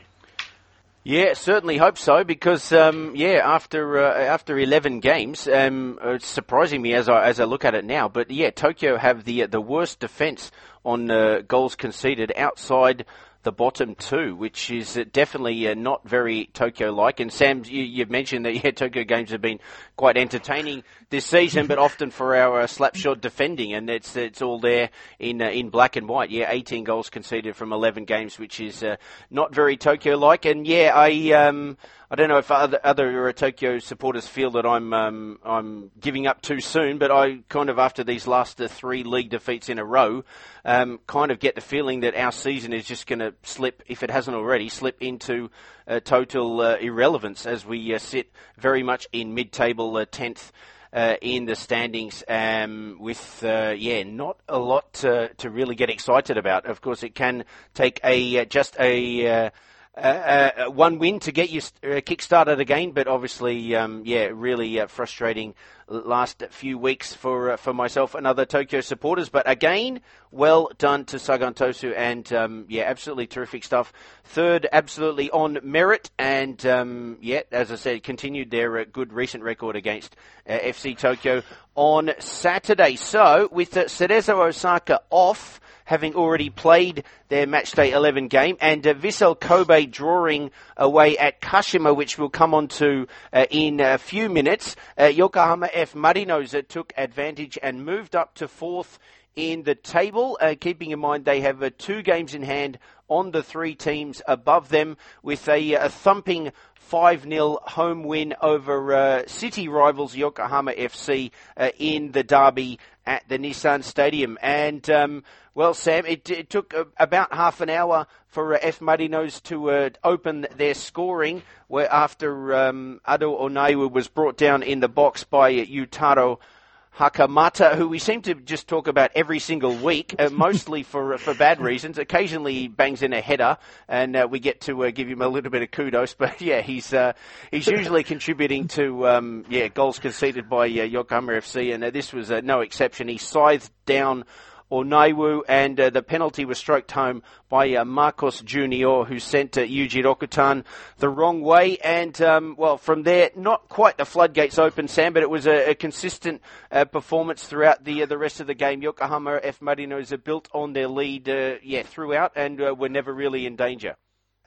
Yeah, certainly hope so, because um, yeah, after uh, after eleven games, um, it's surprising me as I as I look at it now. But yeah, Tokyo have the uh, the worst defence on uh, goals conceded outside the bottom two, which is uh, definitely uh, not very Tokyo-like. And Sam, you, you've mentioned that yeah, Tokyo games have been quite entertaining this season, but often for our uh, slapshot defending, and it's it's all there in uh, in black and white. Yeah, eighteen goals conceded from eleven games, which is uh, not very Tokyo-like. And yeah, I um I don't know if other other uh, Tokyo supporters feel that I'm um I'm giving up too soon, but I kind of, after these last uh, three league defeats in a row, um kind of get the feeling that our season is just going to slip, if it hasn't already, slip into uh, total uh, irrelevance, as we uh, sit very much in mid-table uh, tenth. Uh, in the standings, um, with uh, yeah, not a lot to, to really get excited about. Of course, it can take a uh, just a uh, uh, uh, one win to get you uh, kick-started again, but obviously, um, yeah, really uh, frustrating last few weeks for uh, for myself and other Tokyo supporters. But again, well done to Sagan Tosu, and um, yeah, absolutely terrific stuff. Third, absolutely on merit, and um, yeah, as I said, continued their uh, good recent record against uh, F C Tokyo on Saturday. So with uh, Cerezo Osaka off, having already played their matchday eleven game, and uh, Vissel Kobe drawing away at Kashima, which we'll come on to uh, in a few minutes. Uh, Yokohama F. Marinos uh, took advantage and moved up to fourth in the table, uh, keeping in mind they have uh, two games in hand on the three teams above them, with a, a thumping five nil home win over uh, city rivals Yokohama F C uh, in the derby at the Nissan Stadium. And, um, well, Sam, it, it took uh, about half an hour for uh, F. Marinos to uh, open their scoring, where after um, Ado Onaiwu was brought down in the box by uh, Yutaro Hakamata, who we seem to just talk about every single week, uh, mostly for for bad reasons. Occasionally he bangs in a header, and uh, we get to uh, give him a little bit of kudos. But yeah, he's uh, he's usually contributing to um, yeah goals conceded by uh, Yokohama F C, and uh, this was uh, no exception. He scythed down Onaiwu, and uh, the penalty was stroked home by uh, Marcos Junior, who sent uh, Yuji Rokutan the wrong way. And, um, well, from there, not quite the floodgates open, Sam, but it was a, a consistent uh, performance throughout the uh, the rest of the game. Yokohama F. Marinos are built on their lead, uh, yeah, throughout, and uh, were never really in danger.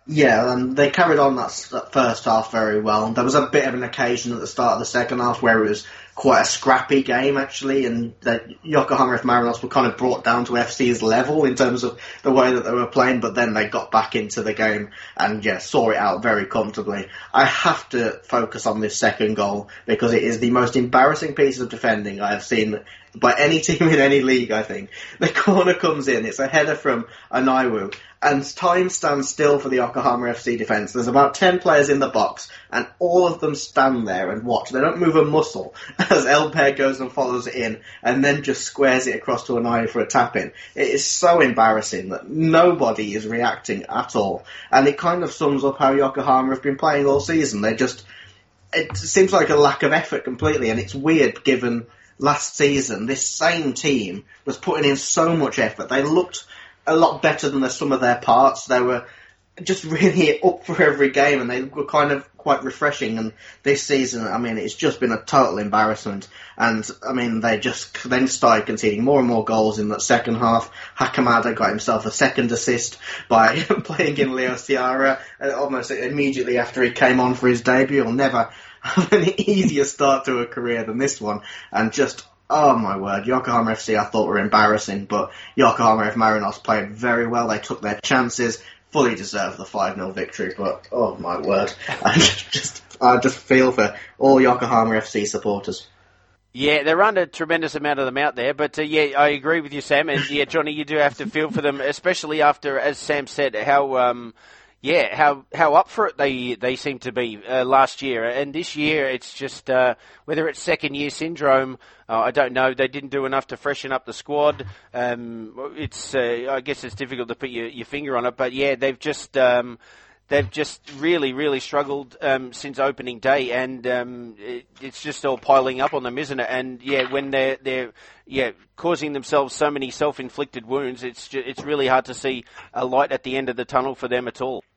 Yeah, and they carried on that, that first half very well. There was a bit of an occasion at the start of the second half where it was quite a scrappy game, actually, and that Yokohama F. Marinos were kind of brought down to F C's level in terms of the way that they were playing, but then they got back into the game and, yeah, saw it out very comfortably. I have to focus on this second goal because it is the most embarrassing piece of defending I have seen by any team in any league, I think. The corner comes in, it's a header from Onaiwu, and time stands still for the Yokohama F C defence. There's about ten players in the box, and all of them stand there and watch. They don't move a muscle as Elper goes and follows it in, and then just squares it across to Onaiwu for a tap-in. It is so embarrassing that nobody is reacting at all, and it kind of sums up how Yokohama have been playing all season. They just... It seems like a lack of effort completely, and it's weird given... Last season, this same team was putting in so much effort. They looked a lot better than the sum of their parts. They were just really up for every game, and they were kind of quite refreshing. And this season, I mean, it's just been a total embarrassment. And, I mean, they just then started conceding more and more goals in that second half. Hakamada got himself a second assist by playing in Leo Ciara almost immediately after he came on for his debut. He'll never have an easier start to a career than this one. And just, oh my word, Yokohama F C I thought were embarrassing, but Yokohama F. Marinos played very well. They took their chances, fully deserved the five nil victory, but oh my word, I just, I just feel for all Yokohama F C supporters. Yeah, they're under a tremendous amount of them out there, but uh, yeah, I agree with you, Sam, and yeah, Johnny, you do have to feel for them, especially after, as Sam said, how... Um, Yeah, how how up for it they they seem to be uh, last year, and this year it's just uh, whether it's second year syndrome, uh, I don't know. They didn't do enough to freshen up the squad. Um, it's uh, I guess it's difficult to put your, your finger on it, but yeah, they've just um, they've just really really struggled um, since opening day, and um, it, it's just all piling up on them, isn't it? And yeah, when they're they're yeah causing themselves so many self-inflicted wounds, it's just, it's really hard to see a light at the end of the tunnel for them at all.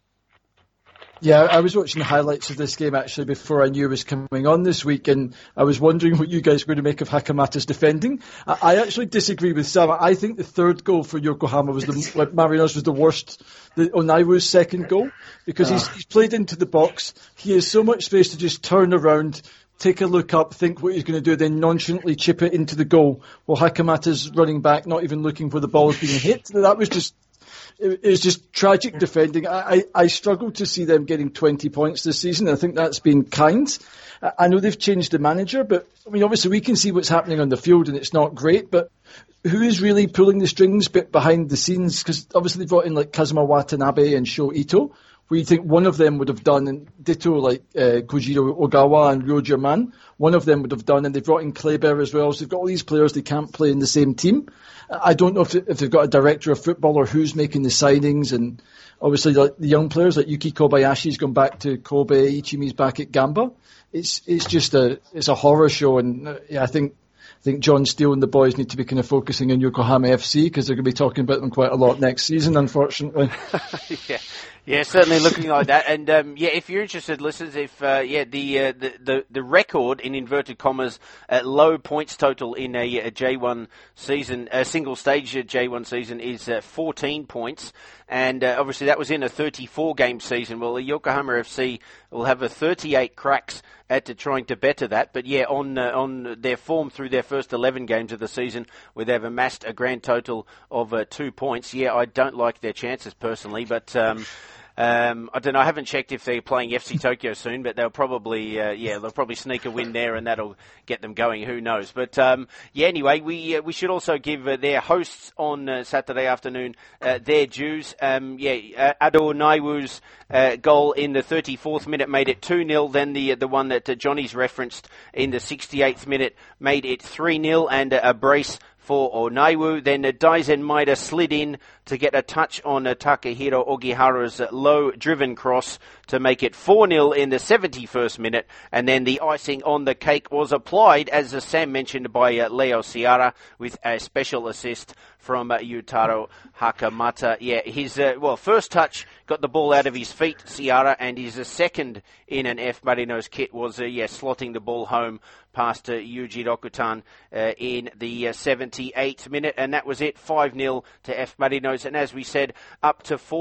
Yeah, I was watching the highlights of this game actually before I knew it was coming on this week, and I was wondering what you guys were going to make of Hakamata's defending. I, I actually disagree with Sam. I think the third goal for Yokohama was the like Marinos was the worst. The Onaiwu's second goal, because he's, he's played into the box. He has so much space to just turn around, take a look up, think what he's going to do, then nonchalantly chip it into the goal while Hakamata's running back, not even looking where the ball is being hit. That was just. It was just tragic defending. I, I, I struggle to see them getting twenty points this season. I think that's been kind. I know they've changed the manager, but I mean, obviously we can see what's happening on the field and it's not great, but who is really pulling the strings bit behind the scenes? Because obviously they've brought in like Kazuma Watanabe and Sho Ito, where you think one of them would have done, and ditto like uh, Kojiro Ogawa and Ryo Man, one of them would have done, and they've brought in Kleber as well. So they've got all these players, they can't play in the same team. I don't know if, if they've got a director of football or who's making the signings, and obviously like the young players like Yuki Kobayashi's gone back to Kobe, Ichimi's back at Gamba. It's it's just a it's a horror show, and uh, yeah, I think I think John Steele and the boys need to be kind of focusing on Yokohama F C because they're going to be talking about them quite a lot next season, unfortunately. yeah. Yeah, certainly looking like that. And um, yeah, if you're interested, listeners, if uh, yeah, the, uh, the the the record in inverted commas at low points total in a, a J one season, a single stage J one season is uh, fourteen points, and uh, obviously that was in a thirty-four game season. Well, the Yokohama F C will have a thirty-eight cracks at to trying to better that, but yeah, on uh, on their form through their first eleven games of the season, where they've amassed a grand total of uh, two points. Yeah, I don't like their chances personally, but. Um, Um, I don't know. I haven't checked if they're playing F C Tokyo soon, but they'll probably, uh, yeah, they'll probably sneak a win there, and that'll get them going. Who knows? But um, yeah, anyway, we uh, we should also give uh, their hosts on uh, Saturday afternoon uh, their dues. Um, yeah, uh, Ado Naiwu's uh, goal in the thirty-fourth minute made it two nil. Then the uh, the one that uh, Johnny's referenced in the sixty-eighth minute made it three nil, and uh, a brace for Onaiwu. Then uh, Daizen Maeda slid in to get a touch on uh, Takahiro Ogihara's uh, low-driven cross to make it four nil in the seventy-first minute. And then the icing on the cake was applied, as uh, Sam mentioned, by uh, Leo Ciara with a special assist from uh, Yutaro Hakamata. Yeah, his uh, well first touch got the ball out of his feet, Ciara, and his uh, second in an F. Marinos kit was uh, yeah slotting the ball home past uh, Yuji Rokutan uh, in the uh, seventy-eighth minute, and that was it, five nil to F. Marinos. And as we said, up to fourth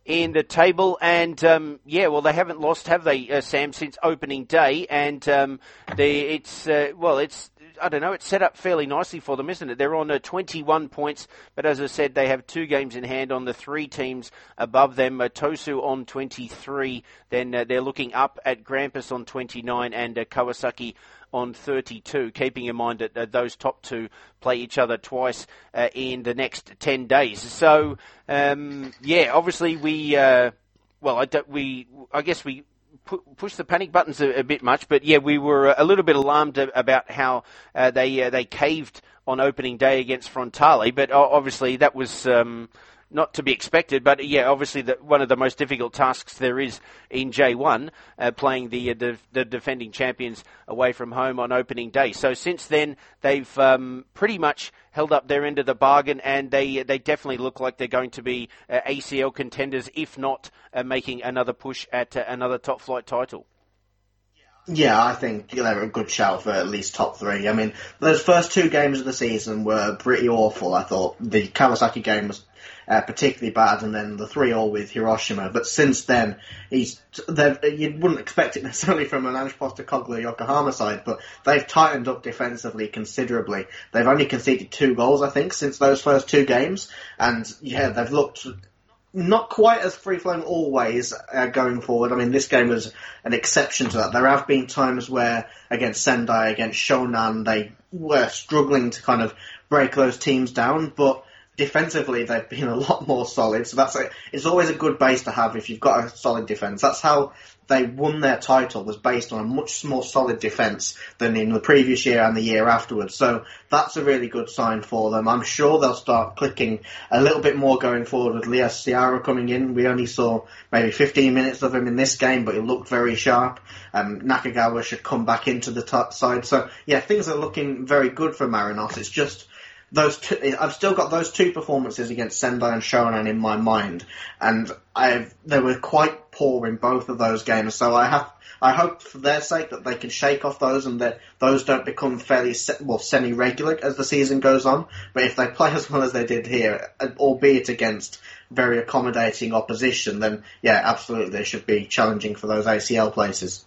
in the table, and um, yeah, well, they haven't lost, have they, uh, Sam, since opening day, and um, they, it's uh, well, it's I don't know, it's set up fairly nicely for them, isn't it? They're on uh, twenty-one points, but as I said, they have two games in hand on the three teams above them. Uh, Tosu on twenty-three, then uh, they're looking up at Grampus on twenty-nine, and uh, Kawasaki on thirty-two, keeping in mind that uh, those top two play each other twice uh, in the next ten days. So, um, yeah, obviously we, uh, well, I, don't, we, I guess we pu- pushed the panic buttons a, a bit much, but yeah, we were a little bit alarmed about how uh, they uh, they caved on opening day against Frontale, but obviously that was Um, not to be expected, but yeah, obviously the, one of the most difficult tasks there is in J one, uh, playing the, uh, the the defending champions away from home on opening day. So since then, they've um, pretty much held up their end of the bargain, and they they definitely look like they're going to be uh, A C L contenders, if not uh, making another push at uh, another top flight title. Yeah, I think they're a good shout for at least top three. I mean, those first two games of the season were pretty awful, I thought. The Kawasaki game was uh, particularly bad, and then the three all with Hiroshima. But since then, he's you wouldn't expect it necessarily from an Ange Postecoglou Yokohama side, but they've tightened up defensively considerably. They've only conceded two goals, I think, since those first two games. And, yeah, they've looked not quite as free-flowing always uh, going forward. I mean, this game was an exception to that. There have been times where, against Sendai, against Shonan, they were struggling to kind of break those teams down, but defensively they've been a lot more solid. So that's a, it's always a good base to have if you've got a solid defence. That's how they won their title, was based on a much more solid defence than in the previous year and the year afterwards. So that's a really good sign for them. I'm sure they'll start clicking a little bit more going forward with Leo Ciara coming in. We only saw maybe fifteen minutes of him in this game, but he looked very sharp. Um, Nakagawa should come back into the top side. So yeah, things are looking very good for Marinos. It's just those two, I've still got those two performances against Sendai and Shonan in my mind, and I've, they were quite poor in both of those games. So I have, I hope for their sake that they can shake off those and that those don't become fairly well semi-regular as the season goes on. But if they play as well as they did here, albeit against very accommodating opposition, then yeah, absolutely they should be challenging for those A C L places.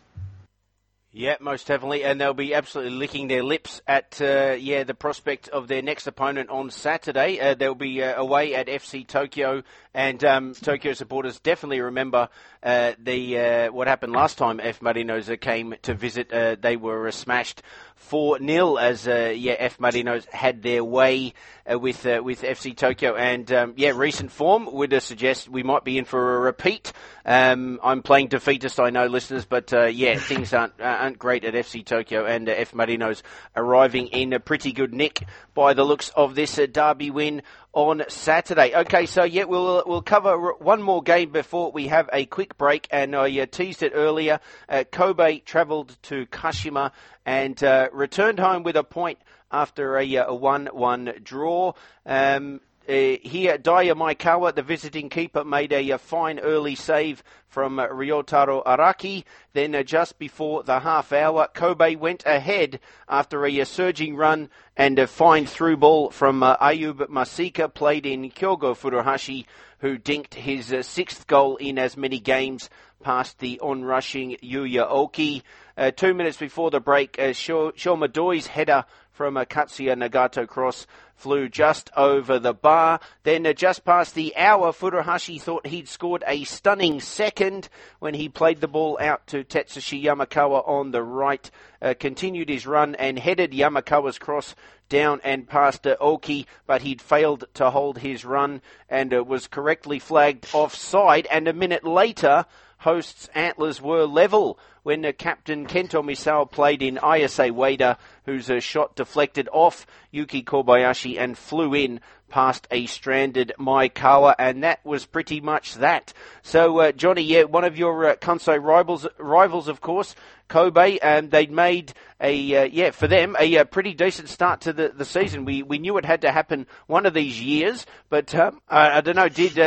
Yeah, most definitely, and they'll be absolutely licking their lips at uh, yeah the prospect of their next opponent on Saturday. Uh, they'll be uh, away at F C Tokyo, and um, Tokyo supporters definitely remember uh, the uh, what happened last time F Marinos came to visit. Uh, they were uh, smashed four nil as uh, yeah F Marinos had their way uh, with uh, with F C Tokyo, and um, yeah recent form would uh, suggest we might be in for a repeat. Um, I'm playing defeatist, I know, listeners, but uh, yeah things aren't uh, aren't great at F C Tokyo, and uh, F Marinos arriving in a pretty good nick by the looks of this uh, derby win on Saturday. Okay, so yeah, we'll we'll cover one more game before we have a quick break, and I uh, teased it earlier. Uh, Kobe travelled to Kashima and uh, returned home with a point after a, a one one draw. Um, Uh, here, Daya Maekawa, the visiting keeper, made a, a fine early save from uh, Ryotaro Araki. Then uh, just before the half hour, Kobe went ahead after a, a surging run and a fine through ball from uh, Ayub Masika, played in Kyogo Furuhashi, who dinked his uh, sixth goal in as many games past the on-rushing Yuya Oki. Uh, two minutes before the break, uh, Shoma Doi's header from a Katsuya Nagato cross flew just over the bar. Then uh, just past the hour, Furuhashi thought he'd scored a stunning second when he played the ball out to Tetsushi Yamakawa on the right, uh, continued his run and headed Yamakawa's cross down and past uh, Oki, but he'd failed to hold his run and uh, was correctly flagged offside. And a minute later, hosts' antlers were level when uh, Captain Kento Misao played in Ayase Ueda, whose uh, shot deflected off Yuki Kobayashi and flew in past a stranded Maekawa, and that was pretty much that. So, uh, Johnny, yeah, one of your uh, Kansai rivals, rivals, of course, Kobe, and they'd made a uh, yeah for them a, a pretty decent start to the, the season. We we knew it had to happen one of these years, but um, I, I don't know, did. Uh,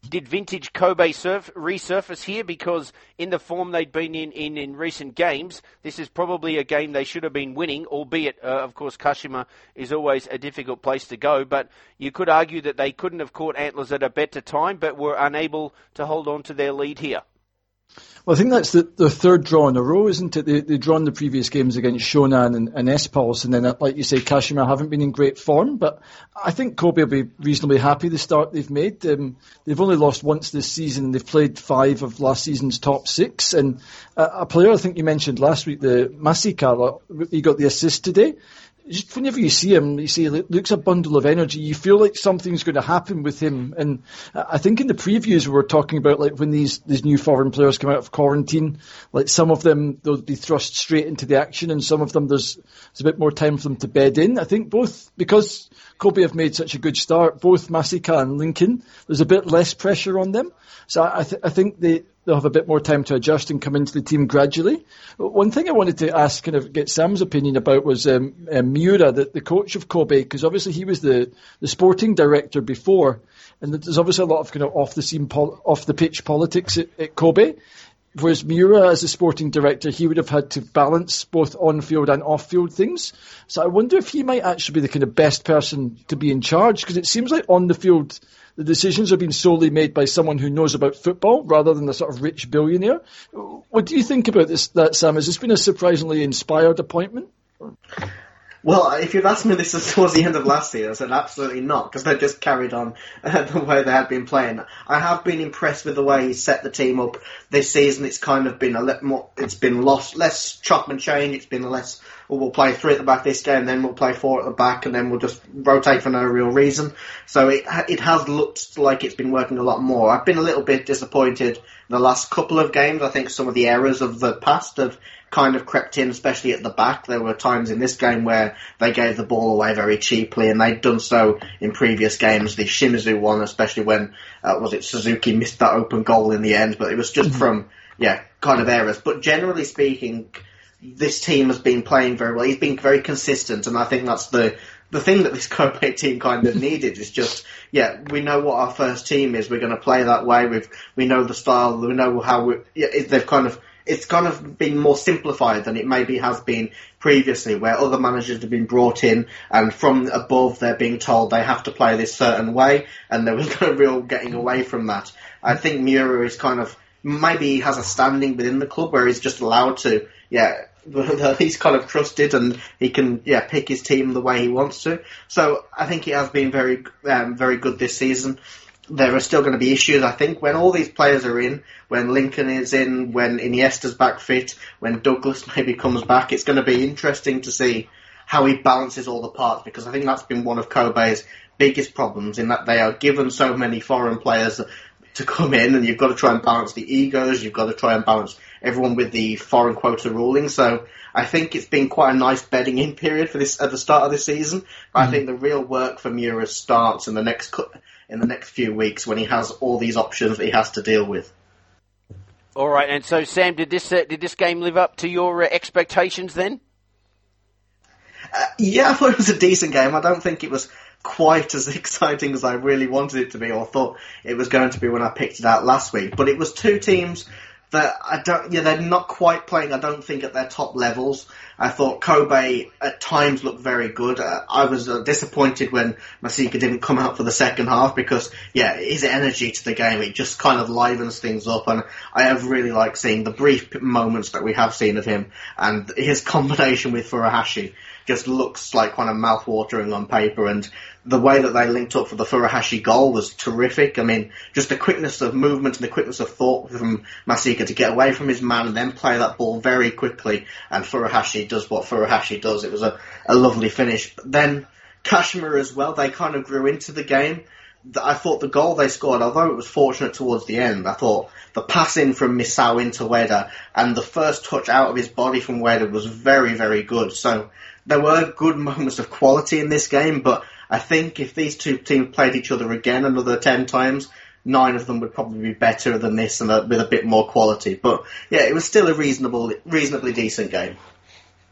did vintage Kobe surf, resurface here? Because in the form they'd been in, in, in recent games, this is probably a game they should have been winning, albeit, uh, of course, Kashima is always a difficult place to go. But you could argue that they couldn't have caught Antlers at a better time, but were unable to hold on to their lead here. Well, I think that's the, the third draw in a row, isn't it? They, they drawn the previous games against Shonan and, and S-Pulse, and then, like you say, Kashima haven't been in great form, but I think Kobe will be reasonably happy the start they've made. Um, they've only lost once this season. They've played five of last season's top six, and uh, a player I think you mentioned last week, the Masika, he got the assist today. Just whenever you see him, you see he looks a bundle of energy. You feel like something's going to happen with him. And I think in the previews we were talking about, like when these, these new foreign players come out of quarantine, like some of them they'll be thrust straight into the action, and some of them there's, there's a bit more time for them to bed in. I think both, because Kobe have made such a good start, both Masika and Lincoln, there's a bit less pressure on them. So I, th- I think they, they'll have a bit more time to adjust and come into the team gradually. One thing I wanted to ask, kind of get Sam's opinion about, was um, um, Miura, the, the coach of Kobe, because obviously he was the, the sporting director before, and there's obviously a lot of kind of off the scene, pol- off the pitch politics at, at Kobe. Whereas Miura, as a sporting director, he would have had to balance both on-field and off-field things. So I wonder if he might actually be the kind of best person to be in charge, because it seems like on the field, the decisions are being solely made by someone who knows about football rather than a sort of rich billionaire. What do you think about this, that, Sam? Has this been a surprisingly inspired appointment? Well, if you'd asked me this towards the end of last year, I said absolutely not, because they just carried on uh, the way they had been playing. I have been impressed with the way he set the team up this season. It's kind of been a little more, it's been lost, less chop and change. It's been less, well, we'll play three at the back this game, then we'll play four at the back, and then we'll just rotate for no real reason. So it it has looked like it's been working a lot more. I've been a little bit disappointed in the last couple of games. I think some of the errors of the past have kind of crept in, especially at the back. There were times in this game where they gave the ball away very cheaply, and they'd done so in previous games. The Shimizu one, especially when, uh, was it Suzuki missed that open goal in the end, but it was just from, yeah, kind of errors. But generally speaking, this team has been playing very well. He's been very consistent, and I think that's the the thing that this Kobe team kind of needed. Is just, yeah, we know what our first team is. We're going to play that way. We we know the style. We know how we. Yeah, they've kind of. It's kind of been more simplified than it maybe has been previously, where other managers have been brought in and from above they're being told they have to play this certain way, and there was no real getting away from that. I think Miura is kind of, maybe he has a standing within the club where he's just allowed to, yeah, he's kind of trusted and he can, yeah, pick his team the way he wants to. So I think it has been very, um, very good this season. There are still going to be issues, I think, when all these players are in, when Lincoln is in, when Iniesta's back fit, when Douglas maybe comes back. It's going to be interesting to see how he balances all the parts, because I think that's been one of Kobe's biggest problems, in that they are given so many foreign players to come in, and you've got to try and balance the egos, you've got to try and balance everyone with the foreign quota ruling. So I think it's been quite a nice bedding in period for this at the start of the season. Mm-hmm. I think the real work for Miura starts in the next in the next few weeks, when he has all these options that he has to deal with. All right, and so Sam, did this uh, did this game live up to your uh, expectations then? Uh, yeah, I thought it was a decent game. I don't think it was quite as exciting as I really wanted it to be, or thought it was going to be when I picked it out last week. But it was two teams that I don't, yeah, they're not quite playing, I don't think, at their top levels. I thought Kobe at times looked very good. Uh, I was uh, disappointed when Masika didn't come out for the second half, because, yeah, his energy to the game, it just kind of livens things up, and I have really liked seeing the brief moments that we have seen of him, and his combination with Furuhashi just looks like kind of mouth-watering on paper, and the way that they linked up for the Furuhashi goal was terrific. I mean, just the quickness of movement and the quickness of thought from Masika to get away from his man and then play that ball very quickly, and Furuhashi does what Furuhashi does. It was a, a lovely finish. But then Kashima as well, they kind of grew into the game. I thought the goal they scored, although it was fortunate towards the end, I thought the pass in from Misao into Ueda and the first touch out of his body from Ueda was very, very good. So there were good moments of quality in this game, but I think if these two teams played each other again another ten times, nine of them would probably be better than this and a, with a bit more quality. But yeah, it was still a reasonable, reasonably decent game.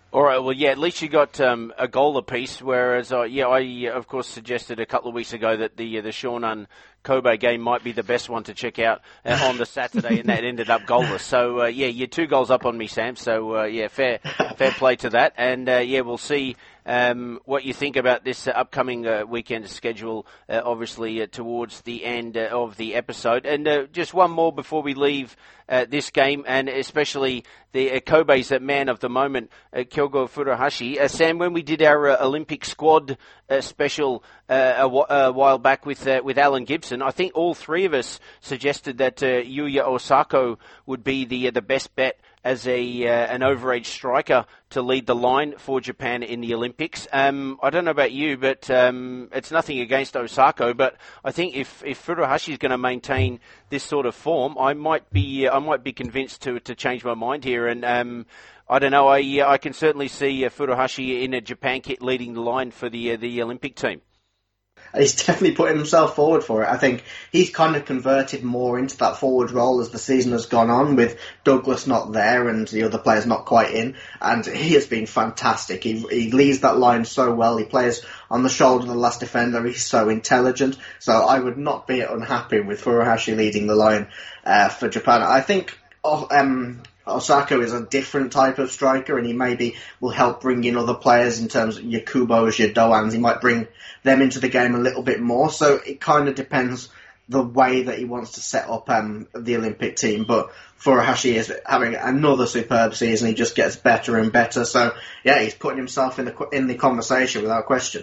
All right, well, yeah, at least you got um, a goal apiece, whereas, uh, yeah, I, uh, of course, suggested a couple of weeks ago that the uh, the Shonan Kobe game might be the best one to check out uh, on the Saturday, and that ended up goalless. So, uh, yeah, you're two goals up on me, Sam, so, uh, yeah, fair fair play to that. And, uh, yeah, we'll see um, what you think about this uh, upcoming uh, weekend schedule, uh, obviously, uh, towards the end uh, of the episode. And uh, just one more before we leave uh, this game, and especially the uh, Kobe's uh, man of the moment, uh, Kyogo Furuhashi. Uh, Sam, when we did our uh, Olympic squad uh, special uh, a, w- a while back with uh, with Alan Gibson, I think all three of us suggested that uh, Yuya Osako would be the uh, the best bet as a uh, an overage striker to lead the line for Japan in the Olympics. Um, I don't know about you, but um, it's nothing against Osako, but I think if if Furuhashi is going to maintain this sort of form, I might be uh, I might be convinced to to change my mind here. And um, I don't know, I I can certainly see uh, Furuhashi in a Japan kit leading the line for the uh, the Olympic team. He's definitely putting himself forward for it. I think he's kind of converted more into that forward role as the season has gone on, with Douglas not there and the other players not quite in. And he has been fantastic. He, he leads that line so well. He plays on the shoulder of the last defender. He's so intelligent. So I would not be unhappy with Furuhashi leading the line uh, for Japan. I think oh, um, Osako is a different type of striker, and he maybe will help bring in other players in terms of your Kubos, your Doans. He might bring them into the game a little bit more. So it kind of depends the way that he wants to set up um, the Olympic team. But Furuhashi is having another superb season. He just gets better and better. So yeah, he's putting himself in the in the conversation without question.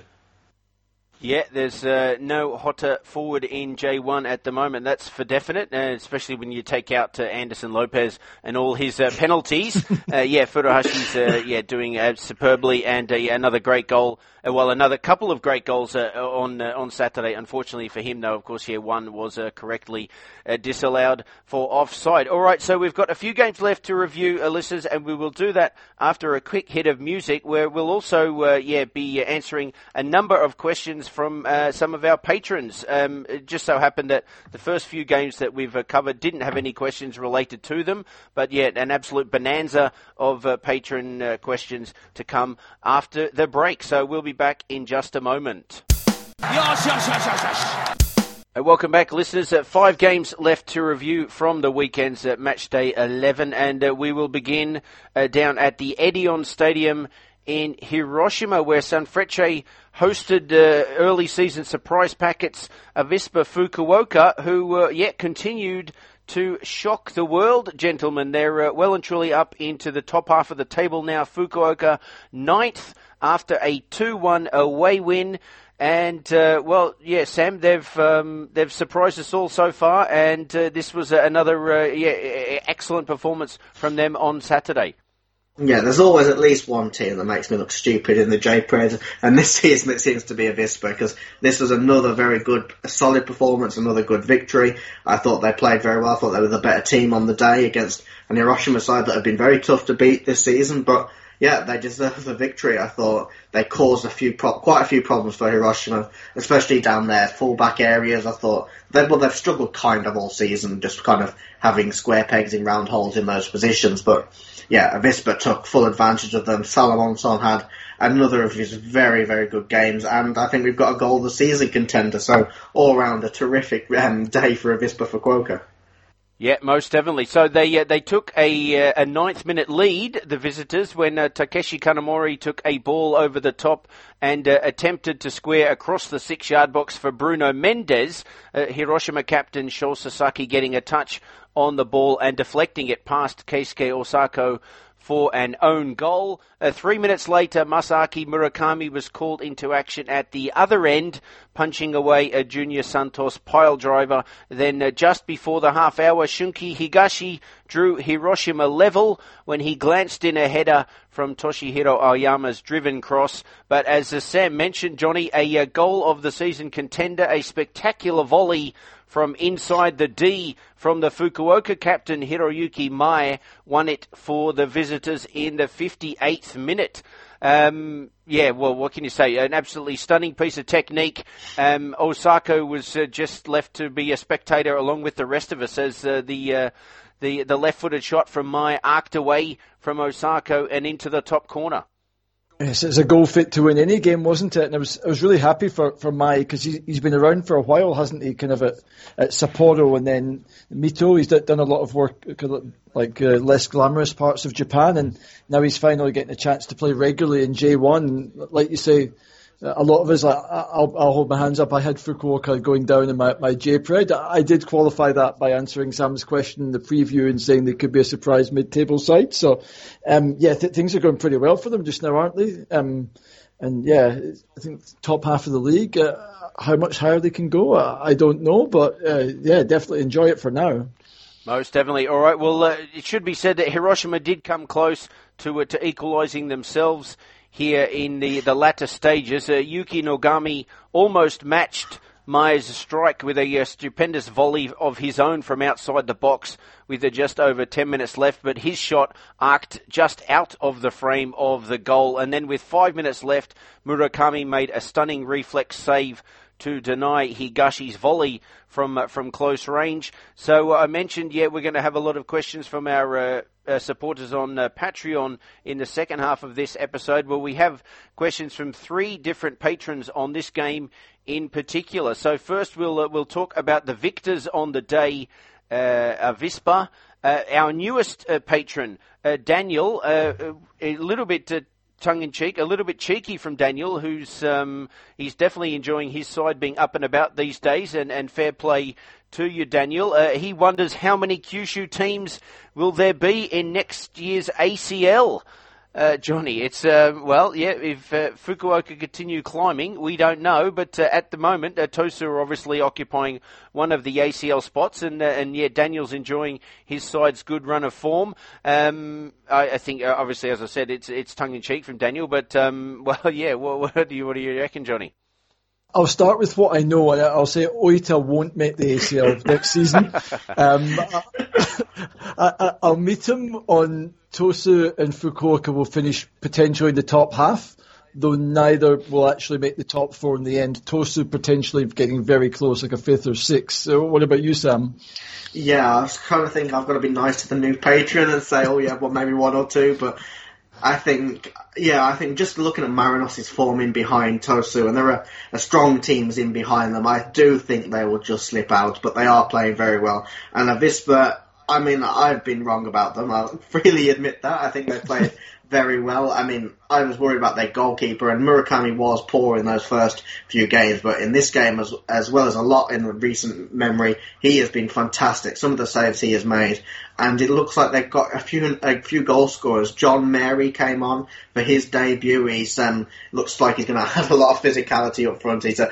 Yeah, there's uh, no hotter forward in J one at the moment. That's for definite, uh, especially when you take out uh, Anderson Lopez and all his uh, penalties. uh, yeah, Furuhashi's uh, yeah doing uh, superbly, and uh, yeah, another great goal. Uh, well, another couple of great goals uh, on uh, on Saturday. Unfortunately for him, though, of course, yeah, one was uh, correctly uh, disallowed for offside. All right, so we've got a few games left to review, uh, listeners, and we will do that after a quick hit of music, where we'll also uh, yeah be answering a number of questions from uh, some of our patrons. Um, it just so happened that the first few games that we've uh, covered didn't have any questions related to them, but yet an absolute bonanza of uh, patron uh, questions to come after the break. So we'll be back in just a moment. Yosh, yosh, yosh, yosh, yosh. Uh, welcome back, listeners. Uh, five games left to review from the weekend's uh, match day eleven, and uh, we will begin uh, down at the Edion Stadium in Hiroshima, where Sanfrecce hosted uh, early season surprise packets Avispa Fukuoka, who uh, yet continued to shock the world, gentlemen. They're uh, well and truly up into the top half of the table now. Fukuoka ninth after a two one away win. And, uh, well, yeah, Sam, they've um, they've surprised us all so far, and uh, this was another uh, yeah excellent performance from them on Saturday. Yeah, there's always at least one team that makes me look stupid in the J-Pred, and this season it seems to be Avispa, because this was another very good, solid performance, another good victory. I thought they played very well. I thought they were the better team on the day against an Hiroshima side that had been very tough to beat this season, but yeah, they deserve the victory. I thought they caused a few, pro- quite a few problems for Hiroshima, especially down their full-back areas. I thought they, well, they've struggled kind of all season, just kind of having square pegs in round holes in those positions. But yeah, Avispa took full advantage of them. Salamonson had another of his very, very good games, and I think we've got a goal of the season contender. So all round a terrific um, day for Avispa Fukuoka. Yeah, most definitely. So they uh, they took a uh, a ninth minute lead, the visitors, when uh, Takeshi Kanamori took a ball over the top and uh, attempted to square across the six yard box for Bruno Mendes. Uh, Hiroshima captain Sho Sasaki getting a touch on the ball and deflecting it past Keisuke Osako for an own goal. Uh, three minutes later, Masaki Murakami was called into action at the other end, punching away a Junior Santos pile driver. Then uh, just before the half hour, Shunki Higashi drew Hiroshima level when he glanced in a header from Toshihiro Aoyama's driven cross. But as uh, Sam mentioned, Johnny, a uh, goal of the season contender, a spectacular volley from inside the D from the Fukuoka captain Hiroyuki Mae, won it for the visitors in the fifty-eighth minute. Um, yeah, well, what can you say? An absolutely stunning piece of technique. Um, Osako was uh, just left to be a spectator along with the rest of us as uh, the uh, the the left-footed shot from Mae arced away from Osako and into the top corner. Yes, it's a goal fit to win any game, wasn't it? And I was I was really happy for, for Mai because he, he's been around for a while, hasn't he? Kind of at, at Sapporo and then Mito. He's done a lot of work, like uh, less glamorous parts of Japan, and now he's finally getting a chance to play regularly in J one. Like you say, a lot of us, I, I'll, I'll hold my hands up. I had Fukuoka going down in my, my J-Pred. I did qualify that by answering Sam's question in the preview and saying they could be a surprise mid-table side. So, um, yeah, th- things are going pretty well for them just now, aren't they? Um, and yeah, I think top half of the league. Uh, how much higher they can go, I, I don't know, but uh, yeah, definitely enjoy it for now. Most definitely. All right. Well, uh, it should be said that Hiroshima did come close to uh, to equalising themselves here in the, the latter stages. Uh, Yuki Nogami almost matched Mai's strike with a uh, stupendous volley of his own from outside the box with uh, just over ten minutes left, but his shot arced just out of the frame of the goal. And then with five minutes left, Murakami made a stunning reflex save to deny Higashi's volley from uh, from close range. So uh, I mentioned, yeah, we're going to have a lot of questions from our uh, uh, supporters on uh, Patreon in the second half of this episode. Well, we have questions from three different patrons on this game in particular. So first we'll uh, we'll talk about the victors on the day, uh, Avispa. Uh, our newest uh, patron, uh, Daniel, uh, a little bit Uh, tongue-in-cheek, a little bit cheeky from Daniel, who's um, he's definitely enjoying his side being up and about these days, and, and fair play to you, Daniel. Uh, he wonders how many Kyushu teams will there be in next year's A C L, uh, Johnny. It's, uh, well, yeah, if uh, Fukuoka continue climbing, we don't know, but uh, at the moment, uh, Tosu are obviously occupying one of the A C L spots, and, uh, and yeah, Daniel's enjoying his side's good run of form. Um, I, I think, uh, obviously, as I said, it's it's tongue-in-cheek from Daniel, but, um, well, yeah, what, what, do you, what do you reckon, Johnny? I'll start with what I know. I'll say Oita won't make the A C L next season. Um, I, I, I'll meet him on Tosu and Fukuoka will finish potentially in the top half, though neither will actually make the top four in the end. Tosu potentially getting very close, like a fifth or sixth. So what about you, Sam? Yeah, I was kind of thinking I've got to be nice to the new patron and say, oh yeah, well maybe one or two, but I think, yeah, I think just looking at Marinos' form in behind Tosu, and there are, are strong teams in behind them, I do think they will just slip out, but they are playing very well. And Avispa, I mean, I've been wrong about them, I'll freely admit that. I think they played very well. I mean, I was worried about their goalkeeper, and Murakami was poor in those first few games, but in this game, as as well as a lot in recent memory, he has been fantastic. Some of the saves he has made, and it looks like they've got a few a few goal scorers. John Mary came on for his debut. He's um, looks like he's going to have a lot of physicality up front. He's a,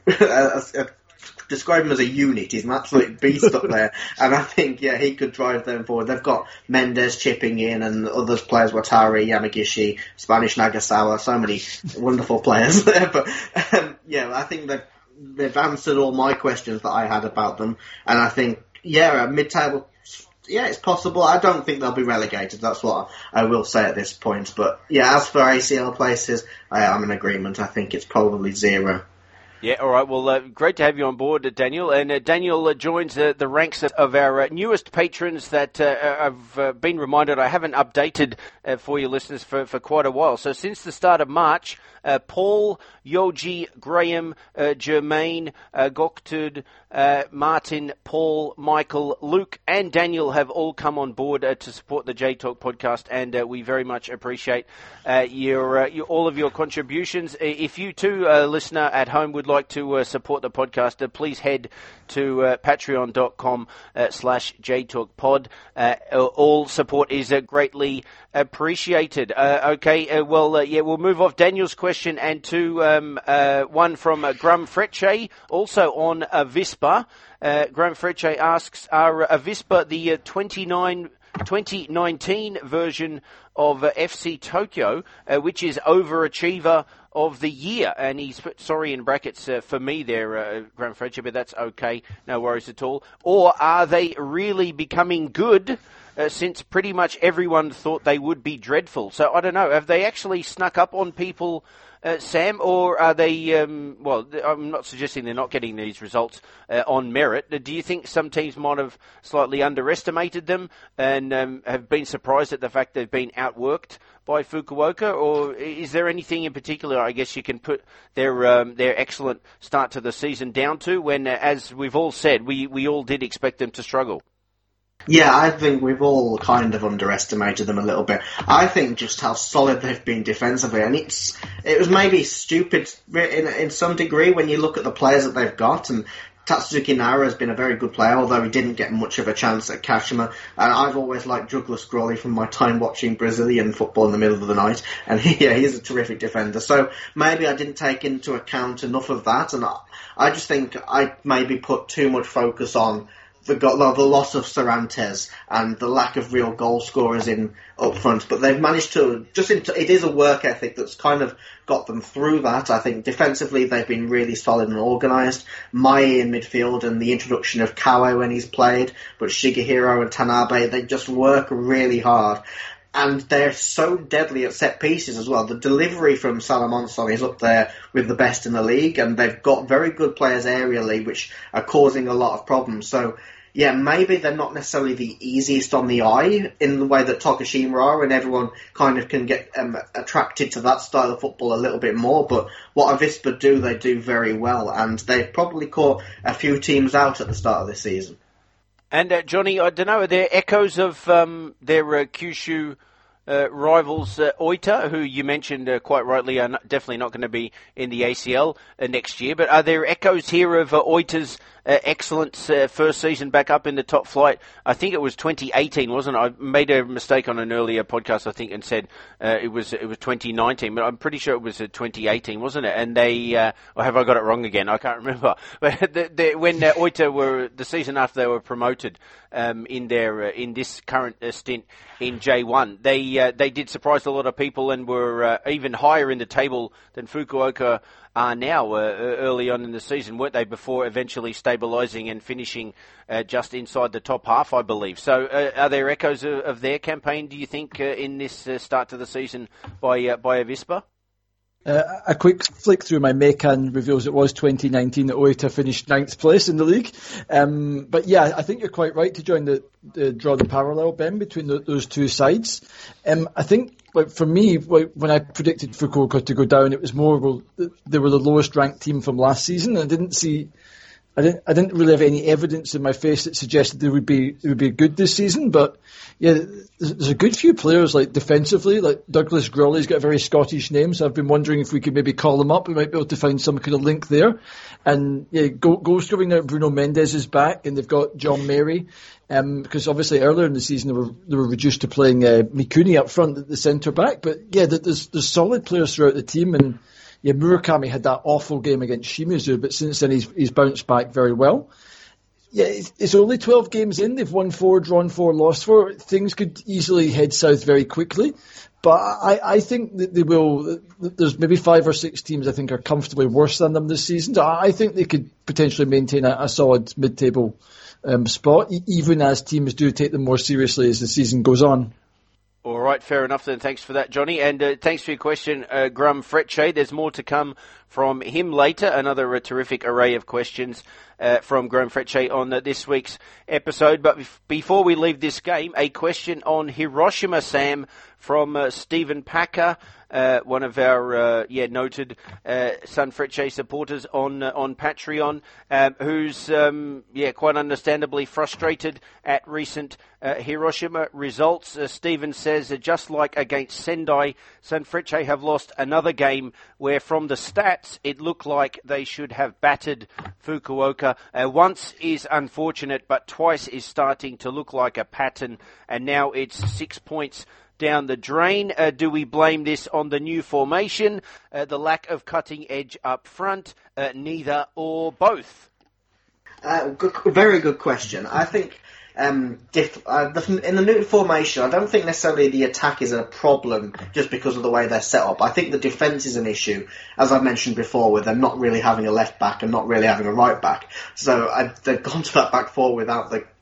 a, a describe him as a unit. He's an absolute beast up there. And I think, yeah, he could drive them forward. They've got Mendes chipping in and others players, Watari, Yamagishi, Spanish Nagasawa, so many wonderful players there. But, um, yeah, I think they've, they've answered all my questions that I had about them. And I think, yeah, a mid-table, yeah, it's possible. I don't think they'll be relegated. That's what I will say at this point. But, yeah, as for A C L places, I am in agreement. I think it's probably zero. Yeah, all right. Well, uh, great to have you on board, uh, Daniel. And uh, Daniel uh, joins uh, the ranks of our uh, newest patrons that uh, I've uh, been reminded I haven't updated uh, for you listeners for, for quite a while. So since the start of March, uh, Paul, Yoji, Graham, uh, Jermaine, uh, Goktud, uh, Martin, Paul, Michael, Luke, and Daniel have all come on board uh, to support the J Talk podcast, and uh, we very much appreciate uh, your, uh, your all of your contributions. If you too, uh, listener at home, would like to uh, support the podcast, uh, please head to uh, patreon.com uh, slash jtalkpod. Uh, all support is uh, greatly appreciated. Uh, okay, uh, well, uh, yeah, we'll move off Daniel's question and to um, uh, one from uh, Graham Frecce, also on Avispa. Uh, Graham Frecce asks, are Avispa the uh, twenty-nine, twenty nineteen version of uh, F C Tokyo, uh, which is overachiever of the year? And he's put sorry in brackets uh, for me there, uh, Graham Frecce, but that's okay, no worries at all. Or are they really becoming good uh, since pretty much everyone thought they would be dreadful. So I don't know, have they actually snuck up on people, uh, Sam, or are they, um, well, I'm not suggesting they're not getting these results uh, on merit. Do you think some teams might have slightly underestimated them and um, have been surprised at the fact they've been outworked by Fukuoka, or is there anything in particular, I guess, you can put their um, their excellent start to the season down to when, uh, as we've all said, we, we all did expect them to struggle? Yeah, I think we've all kind of underestimated them a little bit. I think just how solid they've been defensively, and it's it was maybe stupid in in some degree when you look at the players that they've got, and Tatsuki Nara has been a very good player, although he didn't get much of a chance at Kashima. And I've always liked Douglas Crawley from my time watching Brazilian football in the middle of the night. And he, yeah, he's a terrific defender. So maybe I didn't take into account enough of that. And I, I just think I maybe put too much focus on the, the loss of Cervantes and the lack of real goal scorers in up front. But they've managed to, just into, it is a work ethic that's kind of got them through that. I think defensively they've been really solid and organised. Mai in midfield and the introduction of Kawe when he's played, but Shigehiro and Tanabe, they just work really hard. And they're so deadly at set pieces as well. The delivery from Salamonson is up there with the best in the league, and they've got very good players aerially, which are causing a lot of problems. So, yeah, maybe they're not necessarily the easiest on the eye in the way that Tokushima are, and everyone kind of can get um, attracted to that style of football a little bit more. But what Avispa do, they do very well, and they've probably caught a few teams out at the start of this season. And uh, Johnny, I don't know, are there echoes of um, their uh, Kyushu uh, rivals, uh, Oita, who you mentioned uh, quite rightly are not, definitely not going to be in the A C L uh, next year, but are there echoes here of uh, Oita's Uh, excellent uh, first season back up in the top flight? I think it was twenty eighteen, wasn't it? I made a mistake on an earlier podcast, I think, and said uh, it was it was twenty nineteen, but I'm pretty sure it was uh, twenty eighteen, wasn't it? And they, uh, or have I got it wrong again? I can't remember. But the, the, when uh, Oita were the season after they were promoted um, in their uh, in this current uh, stint in J one, they uh, they did surprise a lot of people and were uh, even higher in the table than Fukuoka are now uh, early on in the season, weren't they, before eventually stabilising and finishing uh, just inside the top half, I believe. So uh, are there echoes of, of their campaign, do you think, uh, in this uh, start to the season by uh, by Avispa? Uh, a quick flick through my Mecan reveals it was twenty nineteen that Oita finished ninth place in the league. Um, but yeah, I think you're quite right to join the, the draw the parallel, Ben, between the, those two sides. Um, I think, like for me, like, when I predicted Fukuoka to go down, it was more, well, they were the lowest ranked team from last season. I didn't see, I didn't, I didn't really have any evidence in my face that suggested they would be, they would be good this season. But yeah, there's a good few players like defensively, like Douglas Grawley's got a very Scottish name, so I've been wondering if we could maybe call him up. We might be able to find some kind of link there. And yeah, goal, goal scoring there, Bruno Mendes is back, and they've got John Mary. Um, because obviously earlier in the season they were they were reduced to playing uh, Mikuni up front at the centre back. But yeah, there's there's solid players throughout the team, and yeah, Murakami had that awful game against Shimizu, but since then he's he's bounced back very well. Yeah, it's, it's only twelve games in. They've won four, drawn four, lost four. Things could easily head south very quickly. But I, I think that they will. There's maybe five or six teams I think are comfortably worse than them this season. So I think they could potentially maintain a, a solid mid-table um, spot, even as teams do take them more seriously as the season goes on. All right, fair enough then. Thanks for that, Johnny. And uh, thanks for your question, uh, Grum Fretche. There's more to come from him later. Another uh, terrific array of questions uh, from Grum Fretche on uh, this week's episode. But bef- before we leave this game, a question on Hiroshima, Sam, from uh, Stephen Packer. Uh, one of our uh, yeah noted uh, Sun Frecce supporters on uh, on Patreon, um, who's um, yeah quite understandably frustrated at recent uh, Hiroshima results. Uh, Stephen says uh, just like against Sendai, Sun Frecce have lost another game where from the stats it looked like they should have battered Fukuoka. Uh, once is unfortunate, but twice is starting to look like a pattern, and now it's six points down the drain. Uh, do we blame this on the new formation, uh, the lack of cutting edge up front, uh, neither or both? Uh, good, very good question. I think um, diff, uh, the, in the new formation, I don't think necessarily the attack is a problem just because of the way they're set up. I think the defence is an issue, as I mentioned before, with them not really having a left back and not really having a right back. So I, they've gone to that back four without the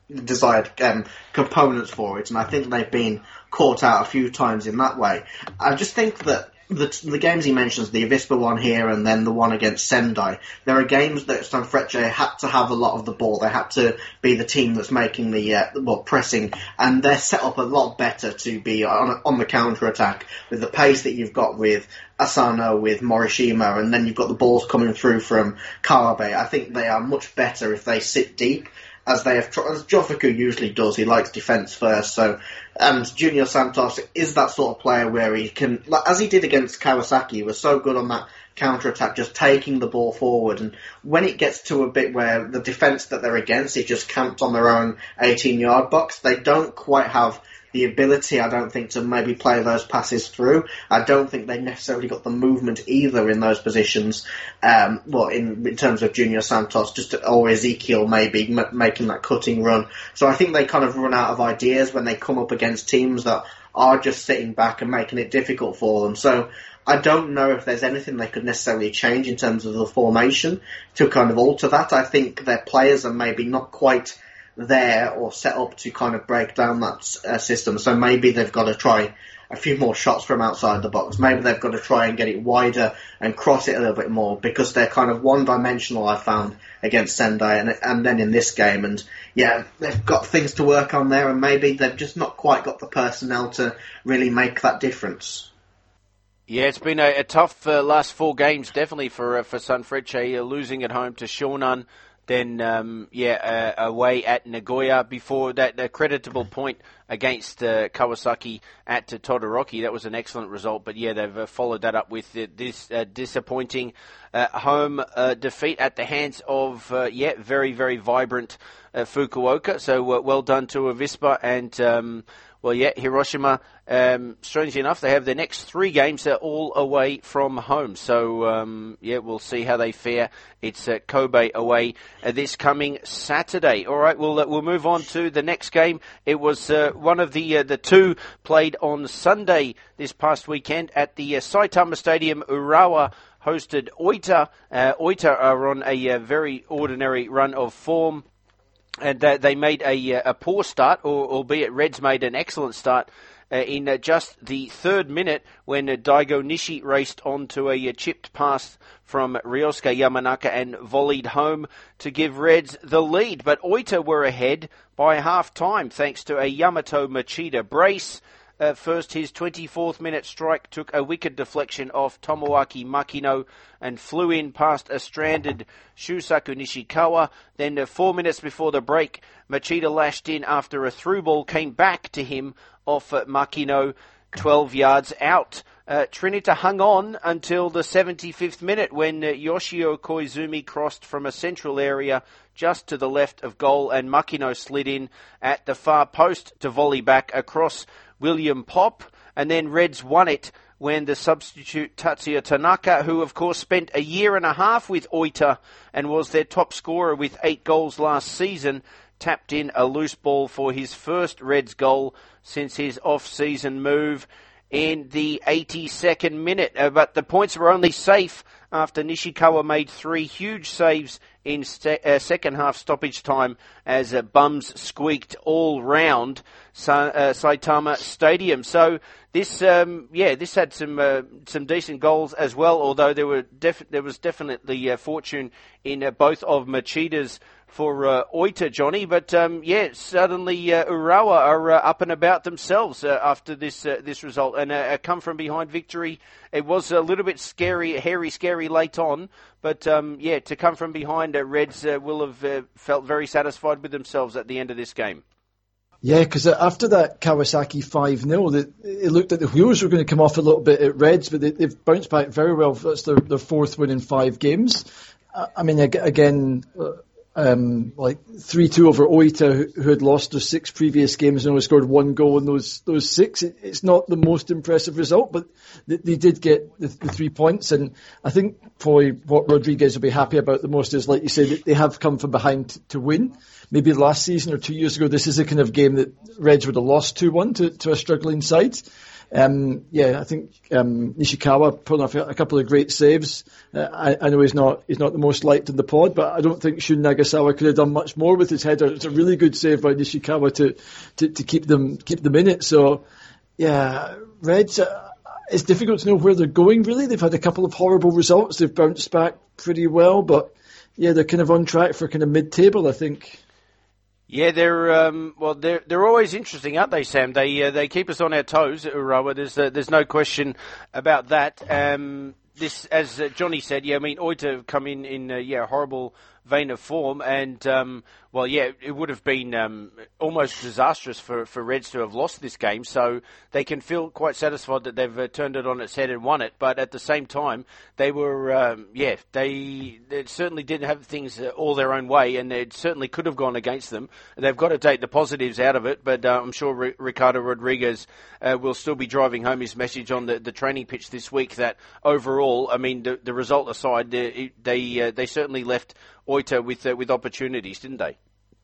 desired um, components for it, and I think they've been caught out a few times in that way. I just think that the, the games he mentions, the Avispa one here and then the one against Sendai, there are games that Sanfrecce had to have a lot of the ball. They had to be the team that's making the uh, well pressing, and they're set up a lot better to be on, on the counter-attack with the pace that you've got with Asano, with Morishima, and then you've got the balls coming through from Kawabe. I think they are much better if they sit deep, as they have, as Jofuku usually does. He likes defence first, so, and Junior Santos is that sort of player where he can, like, as he did against Kawasaki, he was so good on that counter-attack, just taking the ball forward, and when it gets to a bit where the defence that they're against is just camped on their own eighteen-yard box, they don't quite have the ability, I don't think, to maybe play those passes through. I don't think they necessarily got the movement either in those positions. Um, well, in, in terms of Junior Santos, just or Ezekiel maybe m- making that cutting run. So I think they kind of run out of ideas when they come up against teams that are just sitting back and making it difficult for them. So I don't know if there's anything they could necessarily change in terms of the formation to kind of alter that. I think their players are maybe not quite there or set up to kind of break down that uh, system. So maybe they've got to try a few more shots from outside the box. Maybe they've got to try and get it wider and cross it a little bit more, because they're kind of one-dimensional, I found, against Sendai and, and then in this game. And yeah, they've got things to work on there, and maybe they've just not quite got the personnel to really make that difference. Yeah, it's been a, a tough uh, last four games, definitely, for uh, for Sanfrecce, uh, losing at home to Shonan. Then, um, yeah, uh, away at Nagoya before that, a creditable point against uh, Kawasaki at uh, Todoroki. That was an excellent result. But, yeah, they've uh, followed that up with uh, this uh, disappointing uh, home uh, defeat at the hands of, uh, yeah, very, very vibrant uh, Fukuoka. So, uh, well done to Avispa and... Um, Well, yeah, Hiroshima, um, strangely enough, they have their next three games. They're all away from home. So, um, yeah, we'll see how they fare. It's uh, Kobe away uh, this coming Saturday. All right, we'll, uh, we'll move on to the next game. It was uh, one of the uh, the two played on Sunday this past weekend at the uh, Saitama Stadium. Urawa hosted Oita. Uh, Oita are on a uh, very ordinary run of form. And uh, they made a, a poor start, or, albeit Reds made an excellent start uh, in uh, just the third minute when uh, Daigo Nishi raced onto a uh, chipped pass from Ryosuke Yamanaka and volleyed home to give Reds the lead. But Oita were ahead by half-time thanks to a Yamato Machida brace. Uh, first, his twenty-fourth minute strike took a wicked deflection off Tomoaki Makino and flew in past a stranded Shusaku Nishikawa. Then, uh, four minutes before the break, Machida lashed in after a through ball came back to him off uh, Makino, twelve yards out. Uh, Trinita hung on until the seventy-fifth minute when uh, Yoshio Koizumi crossed from a central area just to the left of goal, and Makino slid in at the far post to volley back across William Pop, and then Reds won it when the substitute Tatsuya Tanaka, who of course spent a year and a half with Oita and was their top scorer with eight goals last season, tapped in a loose ball for his first Reds goal since his off-season move in the eighty-second minute. Uh, but the points were only safe after Nishikawa made three huge saves in st- uh, second half stoppage time as uh, bums squeaked all round Sa- uh, Saitama Stadium. So this, um, yeah, this had some uh, some decent goals as well. Although there were def- there was definitely uh, fortune in uh, both of Machida's for uh, Oita, Johnny. But um, yeah, suddenly uh, Urawa are uh, up and about themselves uh, after this uh, this result, and a, a come from behind victory. It was a little bit scary, hairy, scary late on, but um, yeah, to come from behind, uh, Reds uh, will have uh, felt very satisfied with themselves at the end of this game. Yeah, because after that Kawasaki five nil, it, it looked like the wheels were going to come off a little bit at Reds, but they, they've bounced back very well. That's their, their fourth win in five games. I mean, again, um, like three two over Oita, who had lost their six previous games and only scored one goal in those those six. It, it's not the most impressive result, but they, they did get the, the three points. And I think probably what Rodriguez will be happy about the most is, like you said, they have come from behind to, to win. Maybe last season or two years ago, this is a kind of game that Reds would have lost two one to, to a struggling side. Um, yeah, I think um, Nishikawa pulling off a couple of great saves. Uh, I, I know he's not he's not the most liked in the pod, but I don't think Shun Fujisawa could have done much more with his header. It's a really good save by Nishikawa to, to, to keep them keep them in it. So, yeah, Reds, uh, it's difficult to know where they're going, really. They've had a couple of horrible results. They've bounced back pretty well, but, yeah, they're kind of on track for kind of mid-table, I think. Yeah, they're um, well, they're they're always interesting, aren't they, Sam? They uh, they keep us on our toes, Urawa. There's uh, there's no question about that. Um, this, as uh, Johnny said, yeah, I mean, Oita have come in in uh, yeah horrible vein of form, and um, well, yeah, it would have been um, almost disastrous for, for Reds to have lost this game. So they can feel quite satisfied that they've uh, turned it on its head and won it. But at the same time, they were, um, yeah, they, they certainly didn't have things uh, all their own way, and it certainly could have gone against them. They've got to take the positives out of it, but uh, I'm sure R- Ricardo Rodriguez uh, will still be driving home his message on the, the training pitch this week that overall, I mean, the, the result aside, they they, uh, they certainly left Oita with uh, with opportunities, didn't they?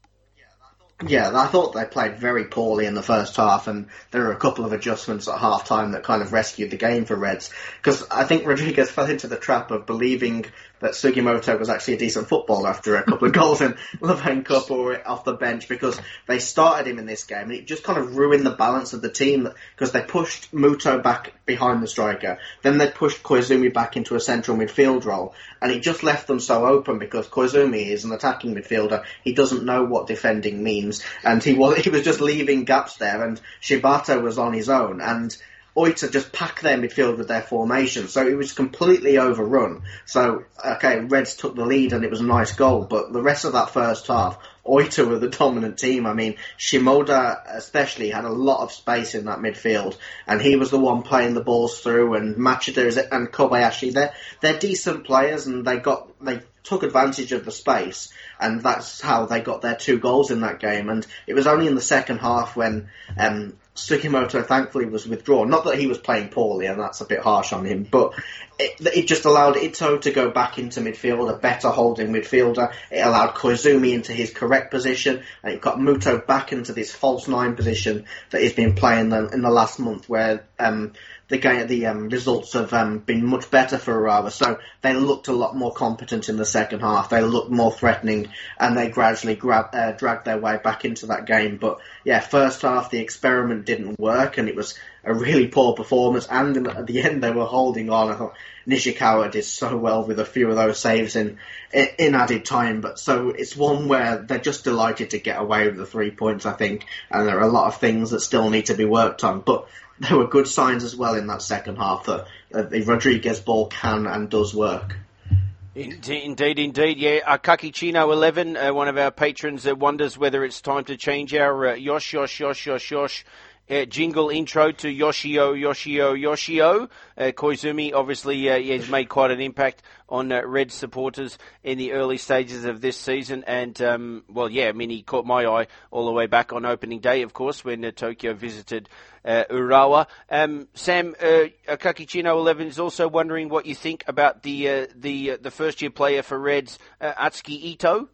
Yeah, I thought they played very poorly in the first half, and there were a couple of adjustments at half-time that kind of rescued the game for Reds. Because I think Rodriguez fell into the trap of believing that Sugimoto was actually a decent footballer after a couple of goals in Levain Cup or off the bench, because they started him in this game, and it just kind of ruined the balance of the team, because they pushed Muto back behind the striker, then they pushed Koizumi back into a central midfield role, and it just left them so open, because Koizumi is an attacking midfielder. He doesn't know what defending means, and he was he was just leaving gaps there, and Shibata was on his own, and Oita just packed their midfield with their formation, so it was completely overrun. So, okay, Reds took the lead and it was a nice goal, but the rest of that first half, Oita were the dominant team. I mean, Shimoda especially had a lot of space in that midfield, and he was the one playing the balls through, and Machida and Kobayashi, they're, they're decent players, and they got they took advantage of the space, and that's how they got their two goals in that game. And it was only in the second half when um, Sugimoto thankfully was withdrawn. Not that he was playing poorly, and that's a bit harsh on him, but it, it just allowed Ito to go back into midfield, a better holding midfielder. It allowed Koizumi into his correct position, and it got Muto back into this false nine position that he's been playing in the last month, where um, the game, the um, results have um, been much better for Urawa. So they looked a lot more competent in the second half. They looked more threatening, and they gradually grab, uh, dragged their way back into that game. But yeah, first half the experiment didn't work, and it was a really poor performance. And in, at the end they were holding on. I thought Nishikawa did so well with a few of those saves in in added time. But so it's one where they're just delighted to get away with the three points, I think. And there are a lot of things that still need to be worked on, but there were good signs as well in that second half that uh, the Rodriguez ball can and does work. Indeed, indeed, indeed. Yeah, Akaki Chino eleven, uh, one of our patrons, uh, wonders whether it's time to change our uh, Yosh, Yosh, Yosh, Yosh, Yosh uh, jingle intro to Yoshio, Yoshio, Yoshio. Uh, Koizumi obviously uh, has made quite an impact on uh, Red supporters in the early stages of this season, and um, well, yeah, I mean, he caught my eye all the way back on opening day, of course, when uh, Tokyo visited uh, Urawa. Um, Sam, uh, Akaki Chino eleven is also wondering what you think about the uh, the uh, the first year player for Reds, uh, Atsuki Ito.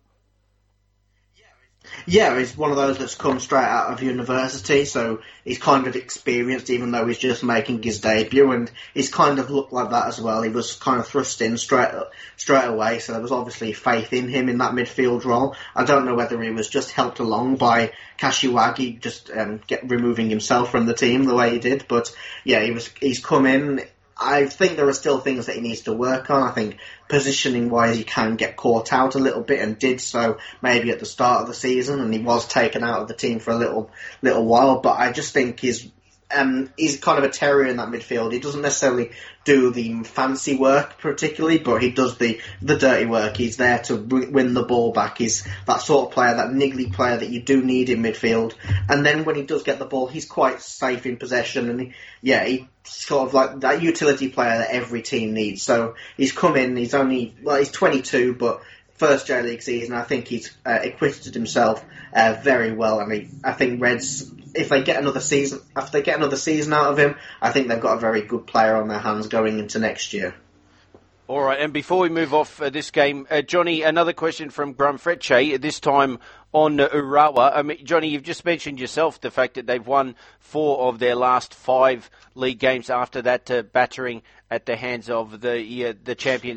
Yeah, he's one of those that's come straight out of university, so he's kind of experienced even though he's just making his debut, and he's kind of looked like that as well. He was kind of thrust in straight straight away, so there was obviously faith in him in that midfield role. I don't know whether he was just helped along by Kashiwagi just um, get removing himself from the team the way he did, but yeah, he was he's come in. I think there are still things that he needs to work on. I think positioning-wise he can get caught out a little bit, and did so maybe at the start of the season, and he was taken out of the team for a little little while. But I just think he's um, he's kind of a terrier in that midfield. He doesn't necessarily do the fancy work particularly, but he does the, the dirty work. He's there to win the ball back. He's that sort of player, that niggly player that you do need in midfield. And then when he does get the ball, he's quite safe in possession, and he, yeah, he sort of like that utility player that every team needs. So he's come in, he's only, well, he's twenty-two, but first J League season, I think he's uh, acquitted himself uh, very well. I mean, I think Reds, if they get another season, if they get another season out of him, I think they've got a very good player on their hands going into next year. All right, and before we move off uh, this game, uh, Johnny, another question from Grumfrecce, this time on uh, Urawa. I mean, Johnny, you've just mentioned yourself the fact that they've won four of their last five league games after that uh, battering at the hands of the uh, the champions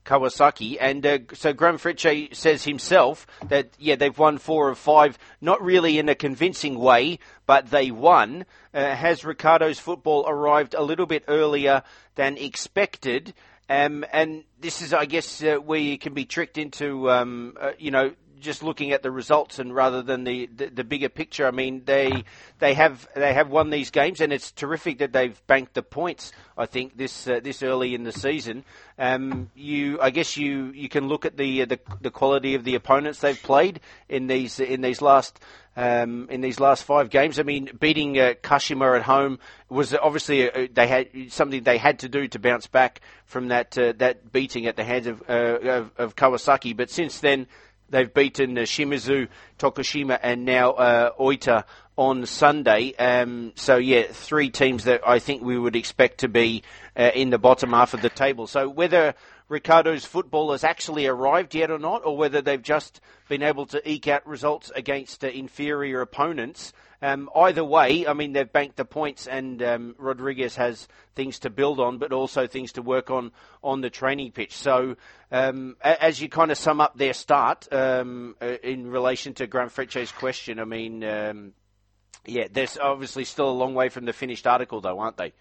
Kawasaki. And uh, so Graham Frecce says himself that, yeah, they've won four of five, not really in a convincing way, but they won. Uh, has Ricardo's football arrived a little bit earlier than expected? Um, and this is, I guess, uh, where you can be tricked into, um, uh, you know, just looking at the results and rather than the, the, the bigger picture. I mean, they they have they have won these games, and it's terrific that they've banked the points. I think this uh, this early in the season, um, you I guess you, you can look at the, the the quality of the opponents they've played in these in these last. Um, in these last five games. I mean, beating uh, Kashima at home was obviously uh, they had something they had to do to bounce back from that uh, that beating at the hands of, uh, of of Kawasaki. But since then, they've beaten uh, Shimizu, Tokushima, and now uh, Oita on Sunday. Um, so yeah, three teams that I think we would expect to be uh, in the bottom half of the table. So whether Ricardo's football has actually arrived yet or not, or whether they've just been able to eke out results against uh, inferior opponents. Um, either way, I mean, they've banked the points, and um, Rodriguez has things to build on, but also things to work on on the training pitch. So um, as you kind of sum up their start um, uh, in relation to Graham Frecce's question, I mean, um, yeah, there's obviously still a long way from the finished article, though, aren't they?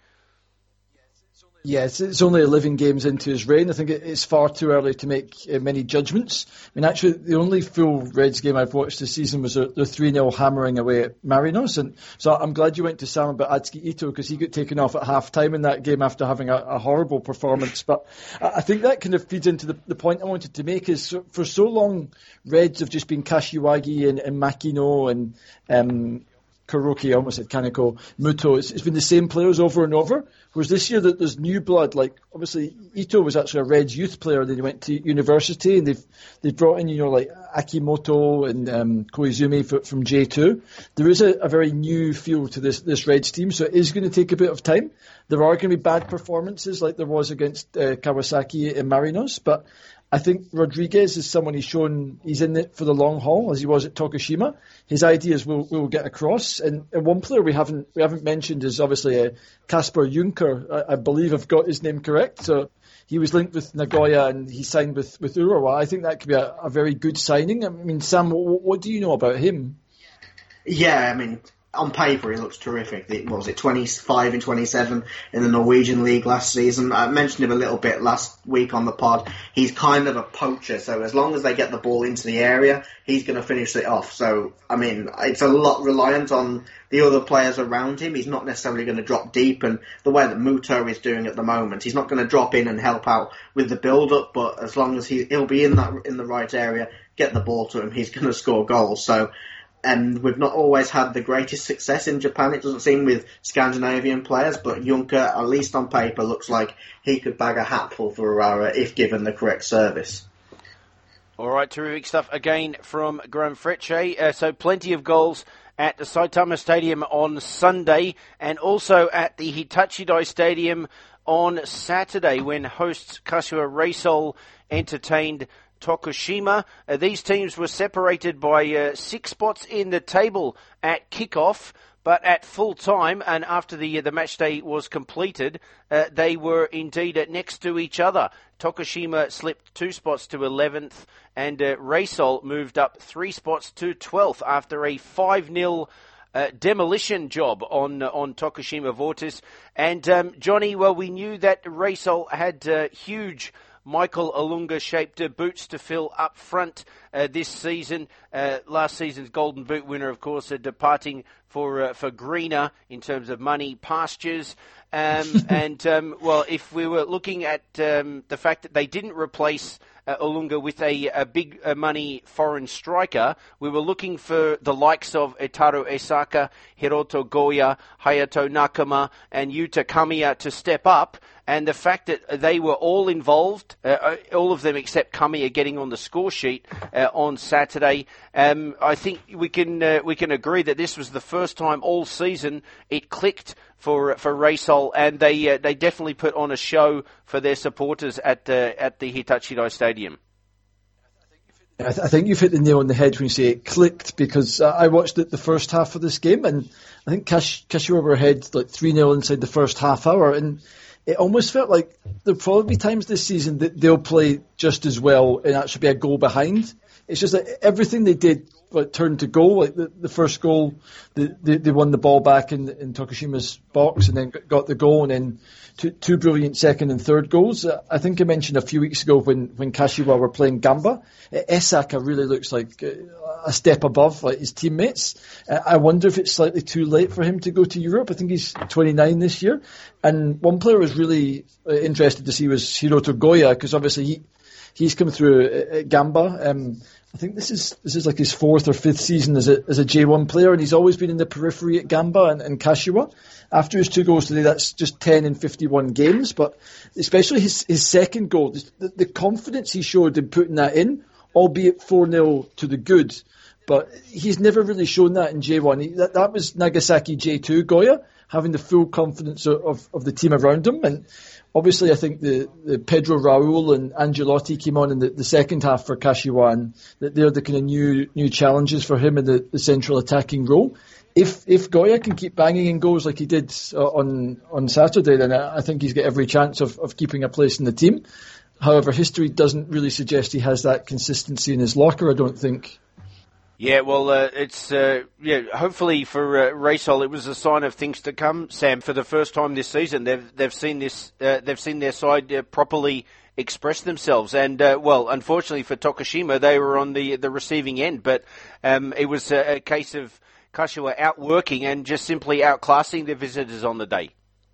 Yes, it's only eleven games into his reign. I think it's far too early to make uh, many judgments. I mean, actually, the only full Reds game I've watched this season was the three nil hammering away at Marinos. And so I'm glad you went to Sam about Atsuki Ito, because he got taken off at half-time in that game after having a, a horrible performance. But I think that kind of feeds into the, the point I wanted to make is, for so long, Reds have just been Kashiwagi and, and Makino and... Um, Kuroki, I almost said Kaneko, Muto. It's, it's been the same players over and over. Whereas this year that there's new blood, like obviously Ito was actually a Reds youth player, then he went to university, and they've they've brought in, you know, like Akimoto and um, Koizumi for, from J two. There is a, a very new feel to this this Reds team, so it is going to take a bit of time. There are going to be bad performances like there was against uh, Kawasaki and Marinos, but I think Rodriguez is someone he's shown he's in it for the long haul, as he was at Tokushima. His ideas will will get across. And, and one player we haven't we haven't mentioned is obviously Kasper Juncker. I, I believe I've got his name correct. So he was linked with Nagoya and he signed with, with Urawa. I think that could be a, a very good signing. I mean, Sam, what, what do you know about him? Yeah, I mean, on paper, he looks terrific. What was it, twenty-five and twenty-seven in the Norwegian League last season? I mentioned him a little bit last week on the pod. He's kind of a poacher, so as long as they get the ball into the area, he's going to finish it off. So, I mean, it's a lot reliant on the other players around him. He's not necessarily going to drop deep, and the way that Muto is doing at the moment, he's not going to drop in and help out with the build-up, but as long as he, he'll be in that in the right area, get the ball to him, he's going to score goals. So, and we've not always had the greatest success in Japan, it doesn't seem, with Scandinavian players, but Juncker, at least on paper, looks like he could bag a hatful for Urawa if given the correct service. All right, terrific stuff again from Graham Frecce. Uh, so plenty of goals at the Saitama Stadium on Sunday, and also at the Hitachi Dai Stadium on Saturday, when hosts Kashiwa Reysol entertained Tokushima. Uh, these teams were separated by uh, six spots in the table at kickoff, but at full time and after the uh, the match day was completed, uh, they were indeed uh, next to each other. Tokushima slipped two spots to eleventh, and uh, Reysol moved up three spots to twelfth after a five nil Uh, demolition job on uh, on Tokushima Vortis. And um, Johnny, well, we knew that Reysol had uh, huge Michael Olunga-shaped uh, boots to fill up front uh, this season. Uh, last season's Golden Boot winner, of course, uh, departing for uh, for greener in terms of money pastures. Um, and, um, well, if we were looking at um, the fact that they didn't replace uh, Olunga with a, a big uh, money foreign striker, we were looking for the likes of Etaru Esaka, Hiroto Goya, Hayato Nakama, and Yuta Kamiya to step up. And the fact that they were all involved, uh, all of them except Kamiya getting on the score sheet uh, on Saturday, um, I think we can uh, we can agree that this was the first time all season it clicked for for Reysol, and they uh, they definitely put on a show for their supporters at uh, at the Hitachi Dai Stadium. I, th- I think you've hit the nail on the head when you say it clicked, because uh, I watched it the first half of this game, and I think Kash- Kashiwa were ahead like three nil inside the first half hour, and it almost felt like there'll probably be times this season that they'll play just as well and actually be a goal behind. It's just that everything they did like, turned to goal. Like the, the first goal, the, they, they won the ball back in, in Tokushima's box and then got the goal, and then two, two brilliant second and third goals. I think I mentioned a few weeks ago when, when Kashiwa were playing Gamba, Esaka really looks like a step above like his teammates. I wonder if it's slightly too late for him to go to Europe. I think he's twenty-nine this year. And one player I was really interested to see was Hiroto Goya, because obviously he, he's come through at Gamba. Um, I think this is this is like his fourth or fifth season as a as a J one player, and he's always been in the periphery at Gamba and, and Kashiwa. After his two goals today, that's just ten in fifty-one games, but especially his, his second goal, the, the confidence he showed in putting that in, albeit four nil to the good, but he's never really shown that in J one. He, that, that was Nagasaki J two Goya, having the full confidence of, of, of the team around him. And obviously I think the, the Pedro Raul and Angelotti came on in the, the second half for Kashiwa, and that they're the kind of new new challenges for him in the, the central attacking role. If if Goya can keep banging in goals like he did uh, on on Saturday, then I, I think he's got every chance of, of keeping a place in the team. However, history doesn't really suggest he has that consistency in his locker, I don't think. Yeah, well, uh, it's uh, yeah. Hopefully for uh, Reysol, it was a sign of things to come. Sam, for the first time this season, they've they've seen this, uh, they've seen their side uh, properly express themselves. And uh, well, unfortunately for Tokushima, they were on the the receiving end. But um, it was a, a case of Kashiwa outworking and just simply outclassing their visitors on the day.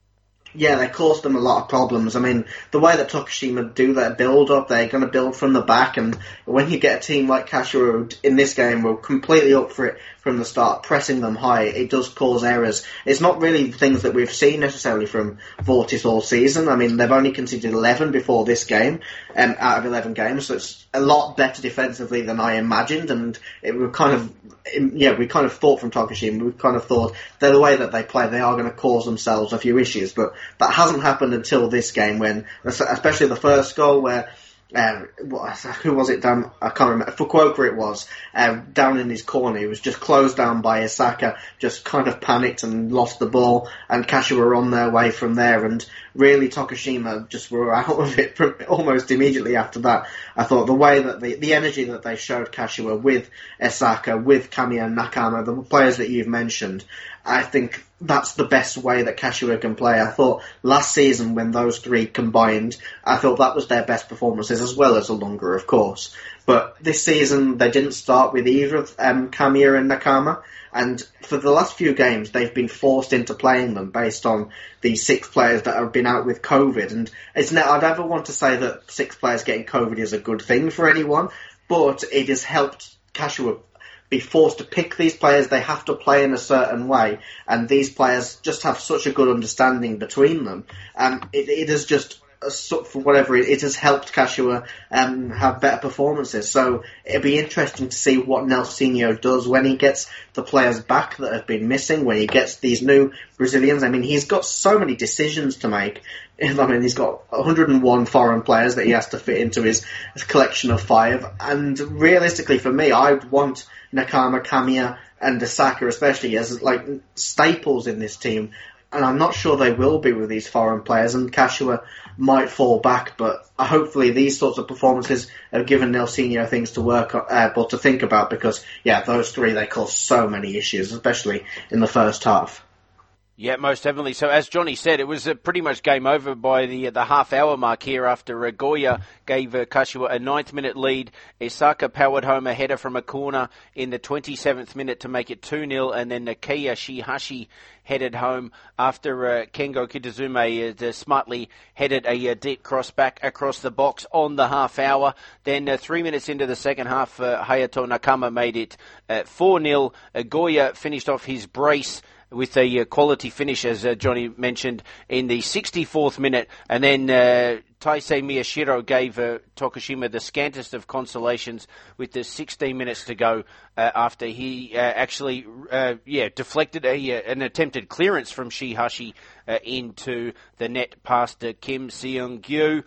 Yeah, they caused them a lot of problems. I mean, the way that Tokushima do their build-up, they're going to build from the back, and when you get a team like Kashiwa in this game, we're completely up for it from the start, pressing them high, it does cause errors. It's not really things that we've seen necessarily from Vortis all season. I mean, they've only conceded eleven before this game, um, out of eleven games, so it's a lot better defensively than I imagined, and it was kind of, yeah, we kind of thought from Tokushima, we kind of thought they're the way that they play, they are going to cause themselves a few issues, but that hasn't happened until this game, when, especially the first goal where, uh, who was it down, I can't remember, Fukuoka it was, uh, down in his corner, he was just closed down by Isaka, just kind of panicked and lost the ball, and Kashiwa were on their way from there, and really Tokushima just were out of it from almost immediately after that. I thought the way that the, the energy that they showed Kashiwa with Isaka, with Kamiya Nakama, the players that you've mentioned, I think that's the best way that Kashiwa can play. I thought last season when those three combined, I thought that was their best performances, as well as Ilunga, of course. But this season they didn't start with either of um, Kamiya and Nakama, and for the last few games they've been forced into playing them based on the six players that have been out with COVID. And it's not, I'd never want to say that six players getting COVID is a good thing for anyone, but it has helped Kashiwa be forced to pick these players. They have to play in a certain way, and these players just have such a good understanding between them. Um, it, it has just, uh, for whatever, it, it has helped Kashiwa um, have better performances. So it'll be interesting to see what Nelsinho does when he gets the players back that have been missing, when he gets these new Brazilians. I mean, he's got so many decisions to make. I mean, he's got one hundred and one foreign players that he has to fit into his, his collection of five. And realistically, for me, I'd want Nakama, Kamiya, and Isaka especially as like staples in this team. And I'm not sure they will be with these foreign players, and Kashiwa might fall back. But hopefully these sorts of performances have given Nelsinho things to work on, uh, but to think about, because, yeah, those three, they cause so many issues, especially in the first half. Yeah, most definitely. So as Johnny said, it was uh, pretty much game over by the uh, the half-hour mark here after uh, Goya gave uh, Kashiwa a ninth-minute lead. Isaka powered home a header from a corner in the twenty-seventh minute to make it two nil, and then Nakia Shihashi headed home after uh, Kengo Kitazume uh, smartly headed a uh, deep cross back across the box on the half-hour. Then uh, three minutes into the second half, uh, Hayato Nakama made it uh, four nil. Uh, Goya finished off his brace with a uh, quality finish, as uh, Johnny mentioned, in the sixty-fourth minute. And then uh, Taisei Miyashiro gave uh, Tokushima the scantest of consolations with the sixteen minutes to go uh, after he uh, actually uh, yeah deflected a, uh, an attempted clearance from Shihashi uh, into the net past uh, Kim Seung-gyu.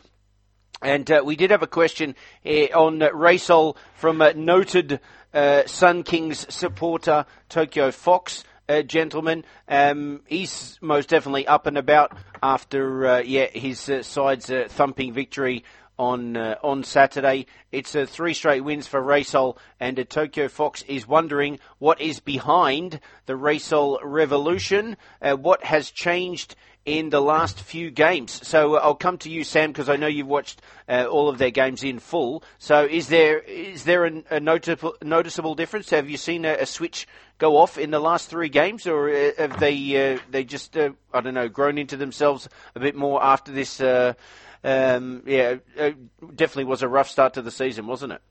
And uh, we did have a question uh, on uh, Reysol from uh, noted uh, Sun Kings supporter Tokyo Fox. uh, gentlemen. Um, he's most definitely up and about after uh, yeah his uh, side's uh, thumping victory on uh, on Saturday. It's uh, three straight wins for Racel, and uh, Tokyo Fox is wondering what is behind the Racel revolution, uh, what has changed in the last few games. So uh, I'll come to you, Sam, because I know you've watched uh, all of their games in full. So is there is there a, a notable, noticeable difference? Have you seen a, a switch go off in the last three games, or uh, have they uh, they just uh, I don't know grown into themselves a bit more after this? Uh, um, yeah, it definitely was a rough start to the season, wasn't it?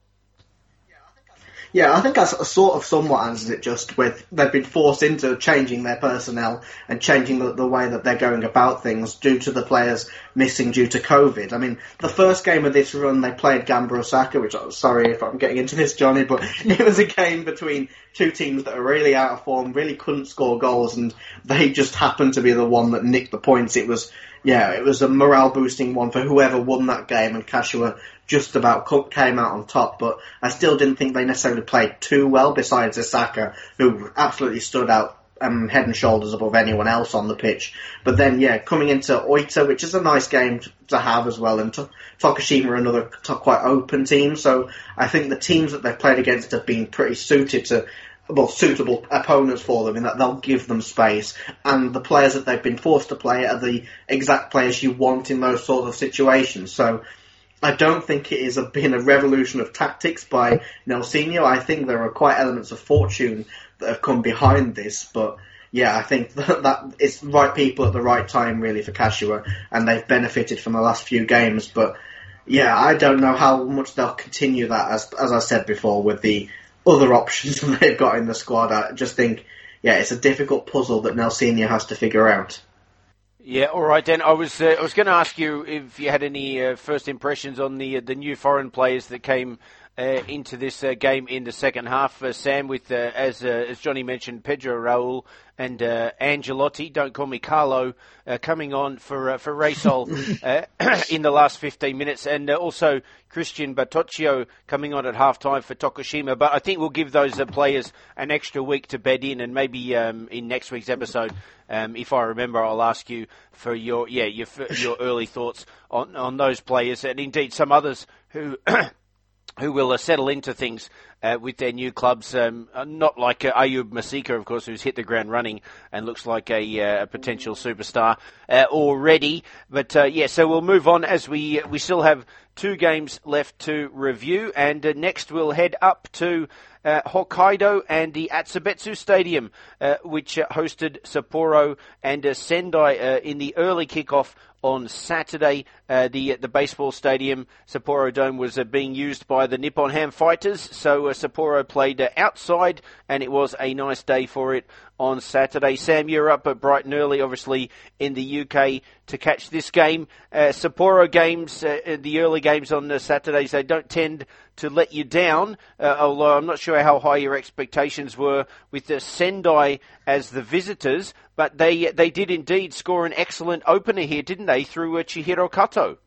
Yeah, I think that's sort of somewhat answers it just with they've been forced into changing their personnel and changing the, the way that they're going about things due to the players missing due to COVID. I mean, the first game of this run, they played Gamba Osaka, which I'm sorry if I'm getting into this, Johnny, but it was a game between two teams that are really out of form, really couldn't score goals, and they just happened to be the one that nicked the points. It was, yeah, it was a morale-boosting one for whoever won that game, and Kashiwa just about came out on top, but I still didn't think they necessarily played too well, besides Osaka, who absolutely stood out um, head and shoulders above anyone else on the pitch. But then, yeah, coming into Oita, which is a nice game to have as well, and to- Tokushima are another t- quite open team, so I think the teams that they've played against have been pretty suited to well, suitable opponents for them in that they'll give them space, and the players that they've been forced to play are the exact players you want in those sort of situations. So I don't think it has been a revolution of tactics by Nelsinho. I think there are quite elements of fortune that have come behind this, but yeah, I think that, that it's the right people at the right time really for Kashiwa, and they've benefited from the last few games. But yeah, I don't know how much they'll continue that, as as I said before, with the other options that they've got in the squad. I just think, yeah, it's a difficult puzzle that Nelsinho has to figure out. Yeah, all right, Dan. I was uh, I was going to ask you if you had any uh, first impressions on the uh, the new foreign players that came uh, into this uh, game in the second half. Uh, Sam, with uh, as uh, as Johnny mentioned, Pedro Raul and uh, Angelotti, don't call me Carlo, uh, coming on for uh, for Racel uh, in the last fifteen minutes, and uh, also Christian Batocchio coming on at half time for Tokushima. But I think we'll give those uh, players an extra week to bed in, and maybe um, in next week's episode, um, if I remember, I'll ask you for your yeah your your early thoughts on on those players, and indeed some others who. who will uh, settle into things uh, with their new clubs, um, not like uh, Ayub Masika, of course, who's hit the ground running and looks like a, uh, a potential superstar uh, already. But, uh, yeah, so we'll move on as we we still have two games left to review. And uh, next we'll head up to uh, Hokkaido and the Atsubetsu Stadium, uh, which uh, hosted Sapporo and uh, Sendai uh, in the early kickoff on Saturday. Uh, the the baseball stadium, Sapporo Dome, was uh, being used by the Nippon Ham Fighters, so uh, Sapporo played uh, outside, and it was a nice day for it on Saturday. Sam, you're up at bright and early, obviously, in the U K to catch this game. Uh, Sapporo games, uh, the early games on uh, Saturdays, they don't tend to let you down, uh, although I'm not sure how high your expectations were with the Sendai as the visitors, but they they did indeed score an excellent opener here, didn't they, through uh, Chihiro Kato?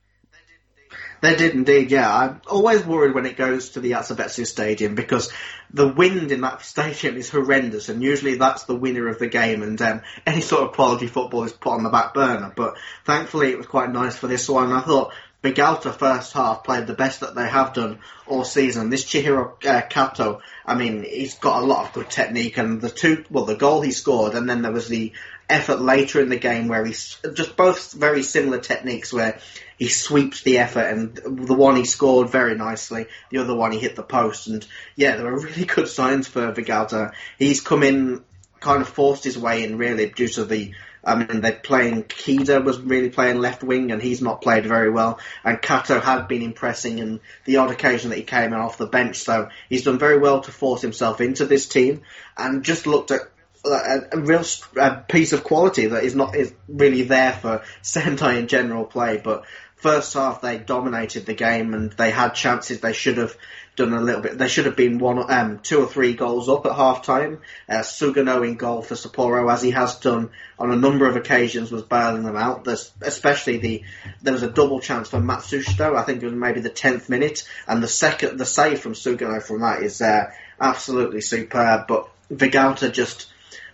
They did indeed, yeah. I'm always worried when it goes to the Atsubetsu Stadium because the wind in that stadium is horrendous, and usually that's the winner of the game, and um, any sort of quality football is put on the back burner. But thankfully it was quite nice for this one. I thought Vegalta first half played the best that they have done all season. This Chihiro uh, Kato, I mean, he's got a lot of good technique, and the two, well, the goal he scored, and then there was the effort later in the game where he's just both very similar techniques where he sweeps the effort, and the one he scored very nicely, the other one he hit the post, and yeah, there were really good signs for Vegalta. He's come in, kind of forced his way in really due to the, I mean, they're playing, Kida was really playing left wing, and he's not played very well, and Kato had been impressing in the odd occasion that he came in off the bench, so he's done very well to force himself into this team, and just looked at A, a real a piece of quality that is not is really there for Sendai in general play. But first half they dominated the game, and they had chances. They should have done a little bit. They should have been one, um, two or three goals up at half time. Uh, Sugano in goal for Sapporo, as he has done on a number of occasions, was bailing them out. There's, especially the there was a double chance for Matsushita. I think it was maybe the tenth minute, and the second the save from Sugano from that is uh, absolutely superb. But Vegalta just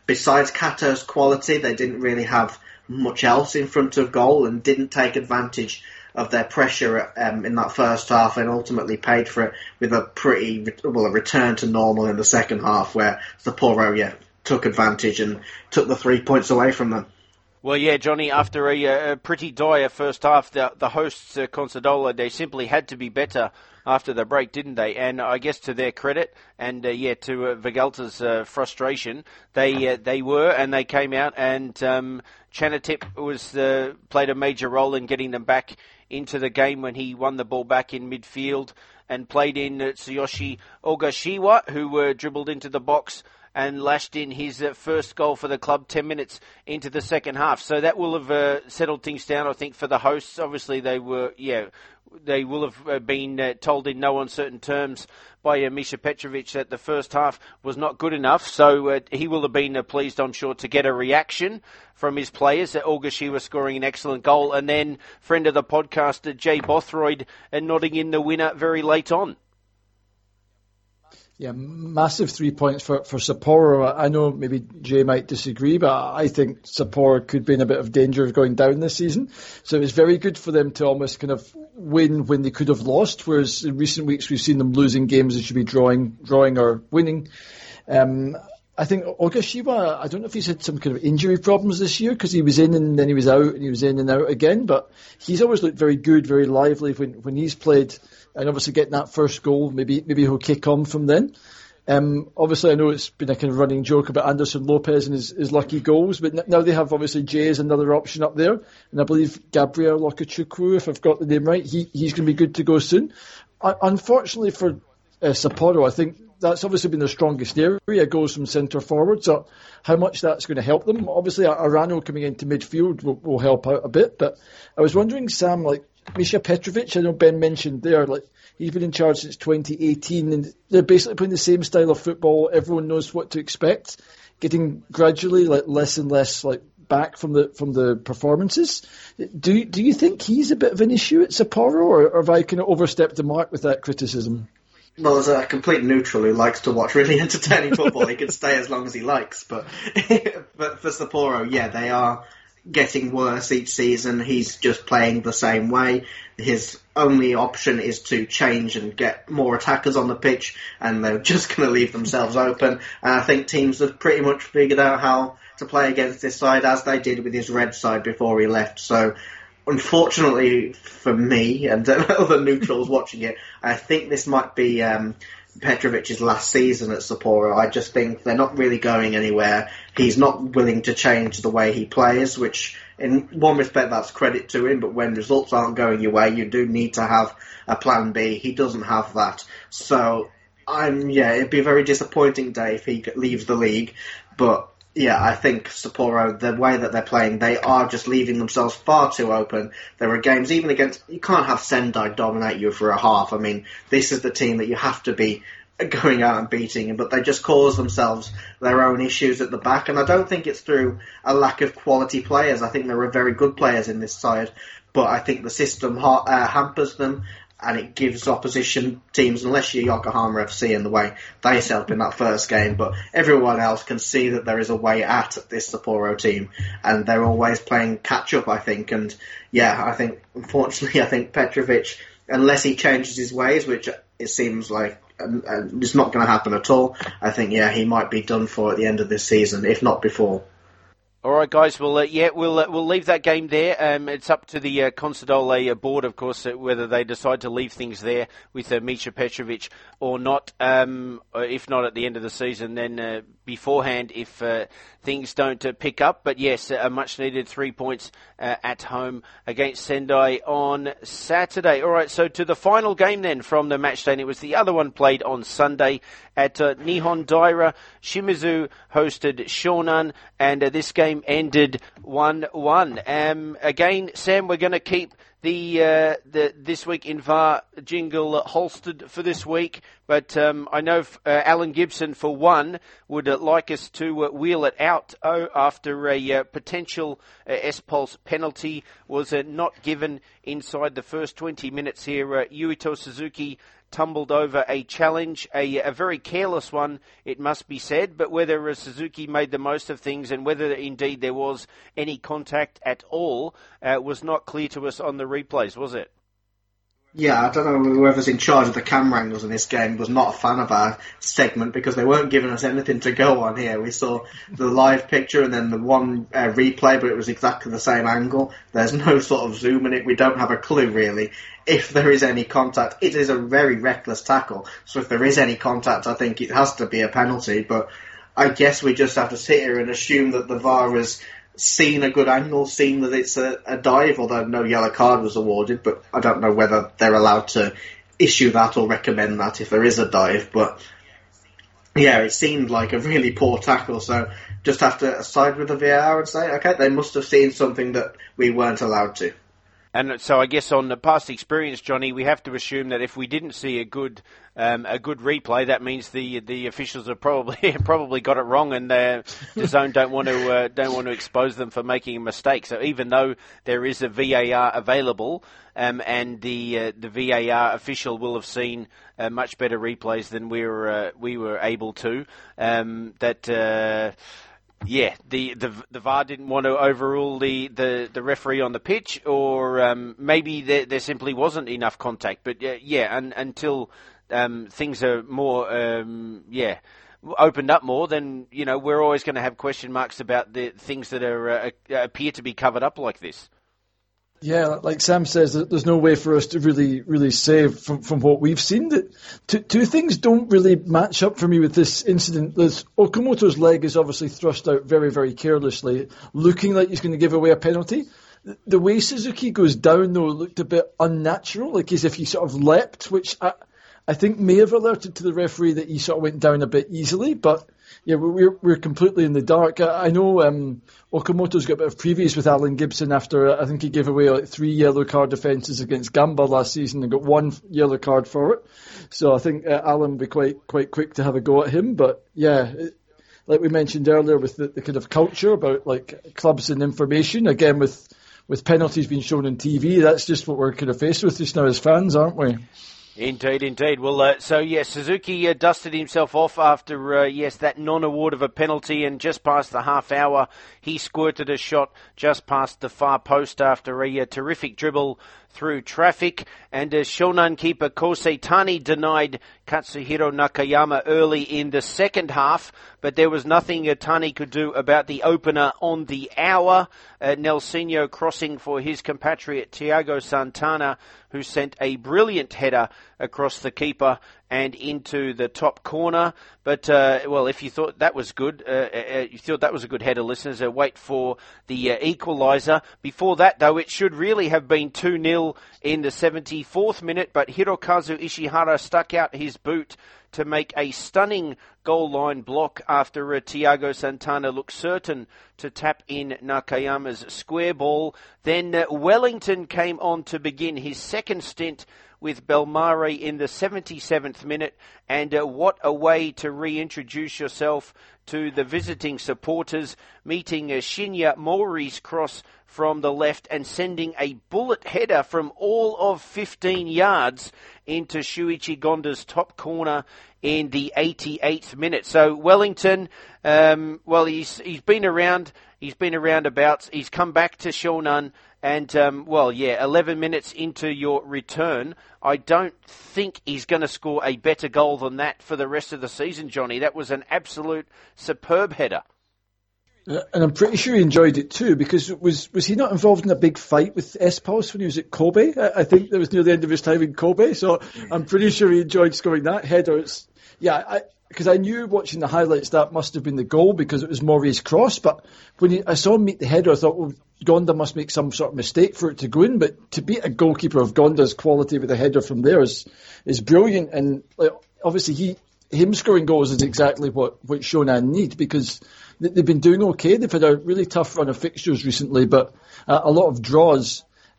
besides Kato's quality, they didn't really have much else in front of goal and didn't take advantage of their pressure um, in that first half, and ultimately paid for it with a pretty, well, a return to normal in the second half where Sapporo, yeah, took advantage and took the three points away from them. Well, yeah, Johnny, after a, a pretty dire first half, the, the hosts, uh, Consadole, they simply had to be better after the break, didn't they? And I guess to their credit, and uh, yeah, to uh, Vegalta's uh, frustration, they uh, they were, and they came out, and um, Chanatip was uh, played a major role in getting them back into the game when he won the ball back in midfield and played in uh, Tsuyoshi Ogashiwa, who uh, dribbled into the box and lashed in his uh, first goal for the club ten minutes into the second half. So that will have uh, settled things down, I think, for the hosts. Obviously, they were, yeah, they will have uh, been uh, told in no uncertain terms by uh, Misha Petrovic that the first half was not good enough. So uh, he will have been uh, pleased, I'm sure, to get a reaction from his players. Uh, Ogashiwa scoring an excellent goal. And then friend of the podcast, uh, Jay Bothroyd, uh, nodding in the winner very late on. Yeah, massive three points for, for Sapporo. I know maybe Jay might disagree, but I think Sapporo could be in a bit of danger of going down this season. So it was very good for them to almost kind of win when they could have lost, whereas in recent weeks we've seen them losing games they should be drawing, drawing or winning. Um, I think Ogashiwa, I don't know if he's had some kind of injury problems this year, because he was in and then he was out and he was in and out again, but he's always looked very good, very lively when, when he's played, and obviously getting that first goal, maybe maybe he'll kick on from then. Um, obviously I know it's been a kind of running joke about Anderson Lopez and his, his lucky goals, but now they have obviously Jay as another option up there, and I believe Gabriel Lokachukwu, if I've got the name right, he, he's going to be good to go soon. Uh, unfortunately for uh, Sapporo, I think that's obviously been their strongest area, goes from centre forward, so how much that's going to help them. Obviously, Arano coming into midfield will, will help out a bit, but I was wondering, Sam, like Misha Petrovic, I know Ben mentioned there, like he's been in charge since twenty eighteen, and they're basically playing the same style of football. Everyone knows what to expect, getting gradually like less and less like back from the from the performances. Do do you think he's a bit of an issue at Sapporo, or, or have I kind of overstepped the mark with that criticism? Well, as a complete neutral who likes to watch really entertaining football, he can stay as long as he likes. But, but for Sapporo, yeah, they are getting worse each season. He's just playing the same way. His only option is to change and get more attackers on the pitch, and they're just going to leave themselves open. And I think teams have pretty much figured out how to play against this side, as they did with his red side before he left. So, unfortunately for me and other neutrals watching it, I think this might be um, Petrovic's last season at Sapporo. I just think they're not really going anywhere. He's not willing to change the way he plays, which in one respect that's credit to him, but when results aren't going your way, you do need to have a plan B. He doesn't have that. So, I'm yeah, it'd be a very disappointing day if he leaves the league, but yeah, I think Sapporo, the way that they're playing, they are just leaving themselves far too open. There are games, even against, you can't have Sendai dominate you for a half. I mean, this is the team that you have to be going out and beating, but they just cause themselves their own issues at the back. And I don't think it's through a lack of quality players. I think there are very good players in this side, but I think the system ha- uh, hampers them. And it gives opposition teams, unless you're Yokohama F C in the way they set up in that first game, but everyone else can see that there is a way at this Sapporo team, and they're always playing catch-up, I think. And yeah, I think, unfortunately, I think Petrovic, unless he changes his ways, which it seems like um, uh, it's not going to happen at all, I think, yeah, he might be done for at the end of this season, if not before. All right, guys. Well, uh, yeah, we'll uh, we'll leave that game there. Um, it's up to the uh, Consadole uh, board, of course, uh, whether they decide to leave things there with uh, Misha Petrovic or not. Um, if not at the end of the season, then uh, beforehand if uh, things don't uh, pick up. But yes, a much needed three points uh, at home against Sendai on Saturday. All right, so to the final game then from the match day, and it was the other one played on Sunday at uh, Nihon Daira. Shimizu hosted Shonan, and uh, this game ended one one. Um, again, Sam, we're going to keep the uh, the this week in V A R jingle holstered for this week, but um, I know uh, Alan Gibson, for one, would uh, like us to uh, wheel it out oh, after a uh, potential uh, S-Pulse penalty was uh, not given inside the first twenty minutes here. Uh, Yuito Suzuki tumbled over a challenge, a, a very careless one, it must be said, but whether uh, Suzuki made the most of things and whether indeed there was any contact at all uh, was not clear to us on the replays, was it? Yeah, I don't know whoever's in charge of the camera angles in this game was not a fan of our segment because they weren't giving us anything to go on here. We saw the live picture and then the one uh, replay, but it was exactly the same angle. There's no sort of zoom in it. We don't have a clue, really, if there is any contact. It is a very reckless tackle, so if there is any contact, I think it has to be a penalty, but I guess we just have to sit here and assume that the V A R has seen a good angle, seen that it's a, a dive, although no yellow card was awarded, but I don't know whether they're allowed to issue that or recommend that if there is a dive, but yeah, it seemed like a really poor tackle, so just have to side with the V A R and say, okay, they must have seen something that we weren't allowed to. And so I guess on the past experience, Johnny, we have to assume that if we didn't see a good um, a good replay, that means the the officials have probably probably got it wrong, and the zone don't want to uh, don't want to expose them for making a mistake. So even though there is a V A R available, um, and the uh, the V A R official will have seen uh, much better replays than we were uh, we were able to, um, that. Uh, Yeah, the, the the V A R didn't want to overrule the, the, the referee on the pitch, or um, maybe there, there simply wasn't enough contact. But uh, yeah, and, until um, things are more um, yeah opened up more, then you know we're always going to have question marks about the things that are uh, appear to be covered up like this. Yeah, like Sam says, there's no way for us to really, really say from, from what we've seen that two, two things don't really match up for me with this incident. There's, Okamoto's leg is obviously thrust out very, very carelessly, looking like he's going to give away a penalty. The way Suzuki goes down, though, looked a bit unnatural, like as if he sort of leapt, which I, I think may have alerted to the referee that he sort of went down a bit easily, but yeah, we're we're completely in the dark. I, I know um, Okamoto's got a bit of previous with Alan Gibson after I think he gave away like three yellow card offences against Gamba last season and got one yellow card for it. So I think uh, Alan will be quite quite quick to have a go at him. But yeah, it, like we mentioned earlier with the, the kind of culture about like clubs and information, again with with penalties being shown on T V, that's just what we're kind of faced with just now as fans, aren't we? Indeed, indeed. Well, uh, so yes, Suzuki uh, dusted himself off after, uh, yes, that non-award of a penalty, and just past the half hour, he squirted a shot just past the far post after a, a terrific dribble through traffic, and uh, Shonan keeper Kosei Tani denied Katsuhiro Nakayama early in the second half, but there was nothing uh, Tani could do about the opener on the hour. Uh, Nelsinho crossing for his compatriot Thiago Santana, who sent a brilliant header across the keeper and into the top corner. But, uh, well, if you thought that was good, uh, uh, you thought that was a good header, listeners, uh, wait for the uh, equaliser. Before that, though, it should really have been two nil in the seventy-fourth minute, but Hirokazu Ishihara stuck out his boot to make a stunning goal line block after uh, Thiago Santana looked certain to tap in Nakayama's square ball. Then uh, Wellington came on to begin his second stint with Belmare in the seventy-seventh minute, and uh, what a way to reintroduce yourself to the visiting supporters, meeting uh, Shinya Mori's cross from the left and sending a bullet header from all of fifteen yards into Shuichi Gonda's top corner in the eighty-eighth minute. So Wellington, um, well, he's he's been around, he's been around about, he's come back to Shonan, and um, well, yeah, eleven minutes into your return, I don't think he's going to score a better goal than that for the rest of the season, Johnny. That was an absolute superb header. And I'm pretty sure he enjoyed it too, because was was he not involved in a big fight with S-Pulse when he was at Kobe? I, I think that was near the end of his time in Kobe, so I'm pretty sure he enjoyed scoring that header. It's, yeah, because I, I knew watching the highlights that must have been the goal because it was Mori's cross, but when he, I saw him meet the header, I thought, well, Gonda must make some sort of mistake for it to go in, but to beat a goalkeeper of Gonda's quality with a header from there is is brilliant, and like, obviously he him scoring goals is exactly what, what Shonan need, because they've been doing okay. They've had a really tough run of fixtures recently, but uh, a lot of draws.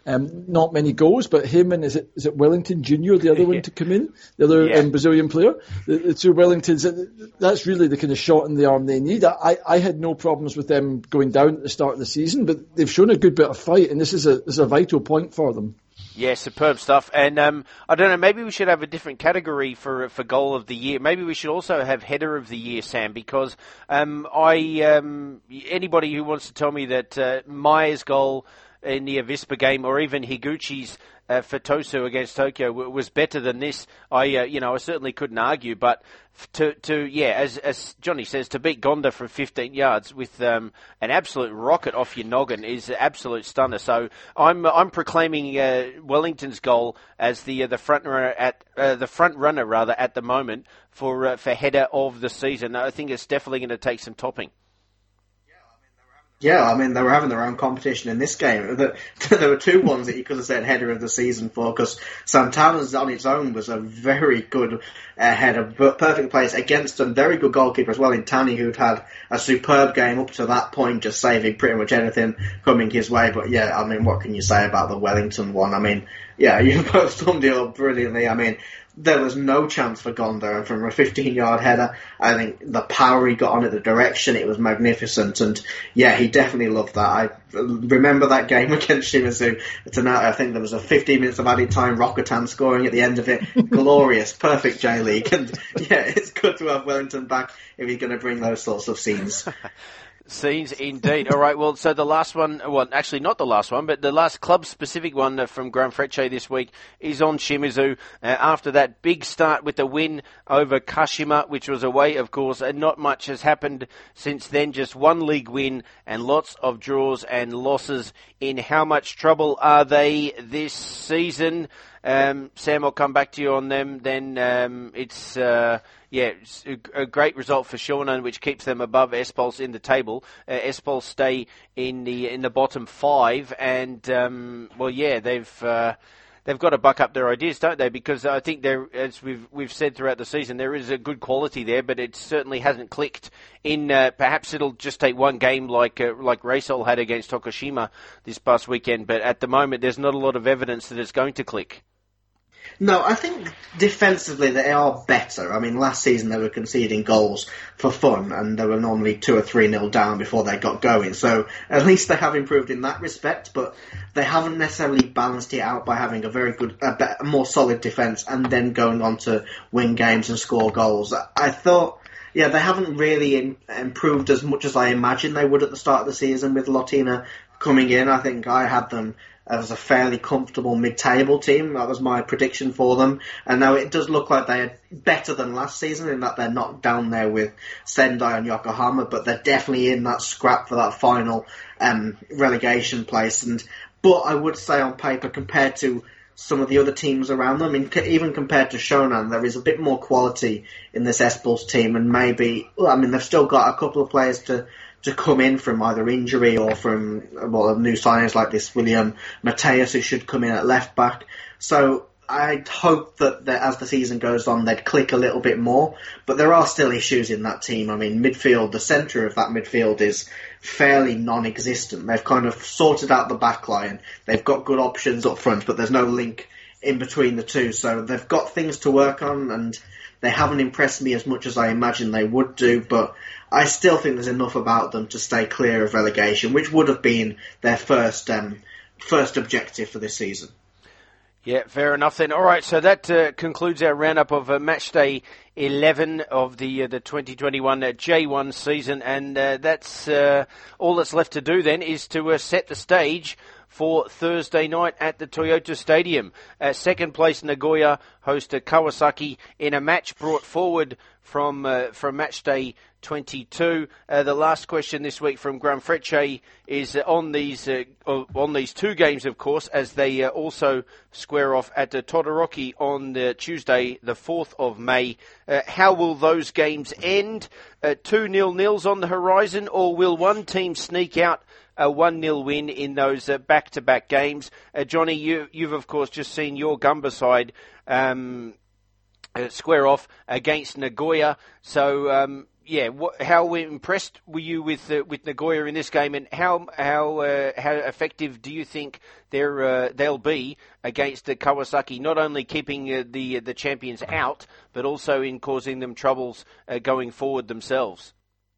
Um, not many goals, but him and is it is it Wellington Junior, the other one to come in, the other yeah. um, Brazilian player, the, the two Wellingtons. That's really the kind of shot in the arm they need. I, I had no problems with them going down at the start of the season, but they've shown a good bit of fight, and this is a this is a vital point for them. Yeah, superb stuff. And um, I don't know, maybe we should have a different category for for goal of the year. Maybe we should also have header of the year, Sam, because um, I um, anybody who wants to tell me that uh, Mai's goal in the Avispa game, or even Higuchi's uh, for Tosu against Tokyo w- was better than this, I uh, you know I certainly couldn't argue. But to to yeah, as as Johnny says, to beat Gonda from fifteen yards with um, an absolute rocket off your noggin is an absolute stunner. So I'm I'm proclaiming uh, Wellington's goal as the uh, the front runner at uh, the front runner rather at the moment for uh, for header of the season. I think it's definitely going to take some topping. Yeah, I mean, they were having their own competition in this game. There were two ones that you could have said header of the season for, because Santana's on its own was a very good uh, header, perfect place against a very good goalkeeper as well in Tani, who'd had a superb game up to that point, just saving pretty much anything coming his way. But yeah, I mean, what can you say about the Wellington one? I mean, yeah, you both summed it up brilliantly. I mean, there was no chance for Gonda, and from a fifteen-yard header, I think the power he got on it, the direction, it was magnificent, and yeah, he definitely loved that. I remember that game against Shimizu. Tonight, I think there was a fifteen minutes of added time, Rokotan scoring at the end of it. Glorious, perfect J-League, and yeah, it's good to have Wellington back if he's going to bring those sorts of scenes. Scenes indeed. All right, well, so the last one, well, actually not the last one, but the last club-specific one from Gran Frecce this week is on Shimizu. Uh, after that big start with the win over Kashima, which was away, of course, and not much has happened since then. Just one league win and lots of draws and losses. In how much trouble are they this season? Um, Sam, I'll come back to you on them. Then um, it's... Uh, Yeah, it's a great result for Shonan, which keeps them above Espol's in the table. Uh, Espol stay in the in the bottom five, and um, well, yeah, they've uh, they've got to buck up their ideas, don't they? Because I think there, as we've we've said throughout the season, there is a good quality there, but it certainly hasn't clicked. In uh, perhaps it'll just take one game, like uh, like Reysol had against Tokushima this past weekend. But at the moment, there's not a lot of evidence that it's going to click. No, I think defensively they are better. I mean, last season they were conceding goals for fun, and they were normally two or three nil down before they got going. So at least they have improved in that respect, but they haven't necessarily balanced it out by having a very good, a, better, a more solid defence, and then going on to win games and score goals. I thought, yeah, they haven't really in, improved as much as I imagined they would at the start of the season with Lotina coming in. I think I had them as a fairly comfortable mid-table team. That was my prediction for them. And now it does look like they're better than last season in that they're not down there with Sendai and Yokohama, but they're definitely in that scrap for that final um, relegation place. And But I would say on paper, compared to some of the other teams around them, even compared to Shonan, there is a bit more quality in this Espol's team. And maybe, well, I mean, they've still got a couple of players to to come in from either injury or from, well, new signings like this William Mateus, who should come in at left back. So I'd hope that, that as the season goes on, they'd click a little bit more. But there are still issues in that team. I mean, midfield, the centre of that midfield is fairly non-existent. They've kind of sorted out the back line. They've got good options up front, but there's no link in between the two. So they've got things to work on, and they haven't impressed me as much as I imagined they would do, but I still think there's enough about them to stay clear of relegation, which would have been their first um, first objective for this season. Yeah, fair enough then. All right, so that uh, concludes our roundup of uh, match day eleven of the uh, the twenty twenty-one uh, J one season, and uh, that's uh, all that's left to do then is to uh, set the stage for Thursday night at the Toyota Stadium. Uh, second place Nagoya host Kawasaki in a match brought forward from uh, from match day twenty-two. Uh, the last question this week from Gran Frecce is uh, on these uh, on these two games, of course, as they uh, also square off at uh, Todoroki on the Tuesday, the fourth of May. Uh, how will those games end? Uh, two nil-nils on the horizon, or will one team sneak out a one nil win in those uh, back-to-back games? Uh, Johnny, you, you've, of course, just seen your Gumba side um, uh, square off against Nagoya. So, um, yeah, what, how impressed were you with uh, with Nagoya in this game, and how how uh, how effective do you think they're uh, they'll be against the Kawasaki? Not only keeping uh, the the champions out, but also in causing them troubles uh, going forward themselves.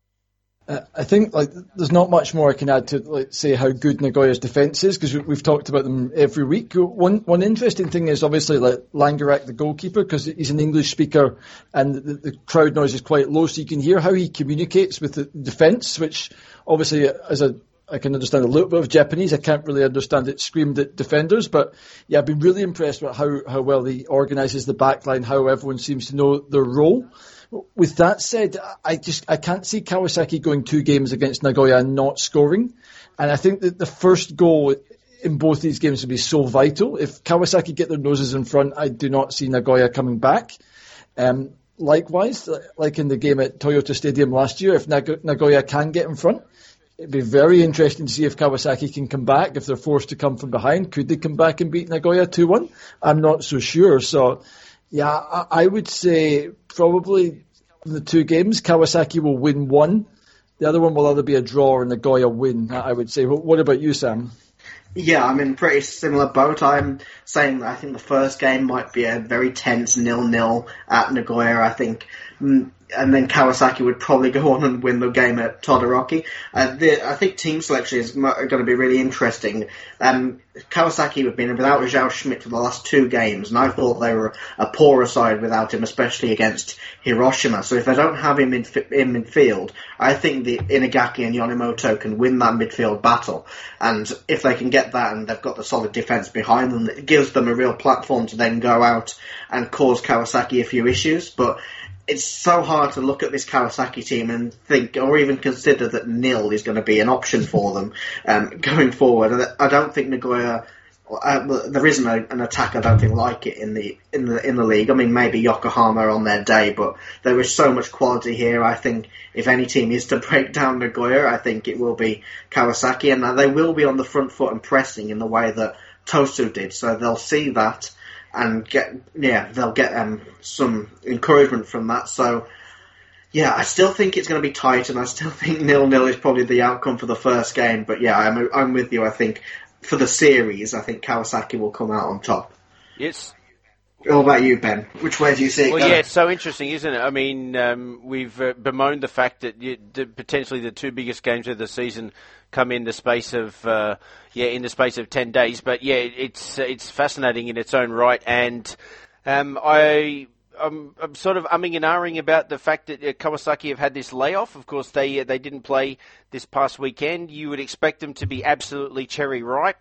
Uh, I think like there's not much more I can add to like say how good Nagoya's defence is, because we, we've talked about them every week. One one interesting thing is obviously like Langerak, the goalkeeper, because he's an English speaker and the, the crowd noise is quite low, so you can hear how he communicates with the defence, which obviously as a I can understand a little bit of Japanese. I can't really understand it screamed at defenders, but yeah, I've been really impressed with how, how well he organises the backline, how everyone seems to know their role. With that said, I just I can't see Kawasaki going two games against Nagoya and not scoring. And I think that the first goal in both these games would be so vital. If Kawasaki get their noses in front, I do not see Nagoya coming back. Um, likewise, like in the game at Toyota Stadium last year, if Nag- Nagoya can get in front, it'd be very interesting to see if Kawasaki can come back. If they're forced to come from behind, could they come back and beat Nagoya two one? I'm not so sure. So, yeah, I, I would say probably in the two games, Kawasaki will win one. The other one will either be a draw or Nagoya win, I would say. What about you, Sam? Yeah, I'm in pretty similar boat. I'm saying that I think the first game might be a very tense nil-nil at Nagoya, I think. Mm, and then Kawasaki would probably go on and win the game at Todoroki. Uh, the, I think team selection is going to be really interesting. Um, Kawasaki have been without Zhao Schmidt for the last two games, and I thought they were a poorer side without him, especially against Hiroshima. So if they don't have him in, in midfield, I think the Inagaki and Yonemoto can win that midfield battle. And if they can get that and they've got the solid defence behind them, it gives them a real platform to then go out and cause Kawasaki a few issues. But it's so hard to look at this Kawasaki team and think, or even consider that nil is going to be an option for them um, going forward. I don't think Nagoya, uh, there isn't a, an attack I don't think like it in the in the in the league. I mean, maybe Yokohama on their day, but there is so much quality here. I think if any team is to break down Nagoya, I think it will be Kawasaki, and they will be on the front foot and pressing in the way that Tosu did. So they'll see that. And get yeah, they'll get um, some encouragement from that. So yeah, I still think it's going to be tight, and I still think nil-nil is probably the outcome for the first game. But yeah, I'm I'm with you. I think for the series, I think Kawasaki will come out on top. Yes. What about you, Ben? Which way do you see it Well, going? yeah, it's so interesting, isn't it? I mean, um, we've uh, bemoaned the fact that you, the, potentially the two biggest games of the season come in the space of uh, yeah, in the space of ten days. But yeah, it's it's fascinating in its own right, and um, I. I'm, I'm sort of umming and ahhing about the fact that uh, Kawasaki have had this layoff. Of course, they uh, they didn't play this past weekend. You would expect them to be absolutely cherry ripe.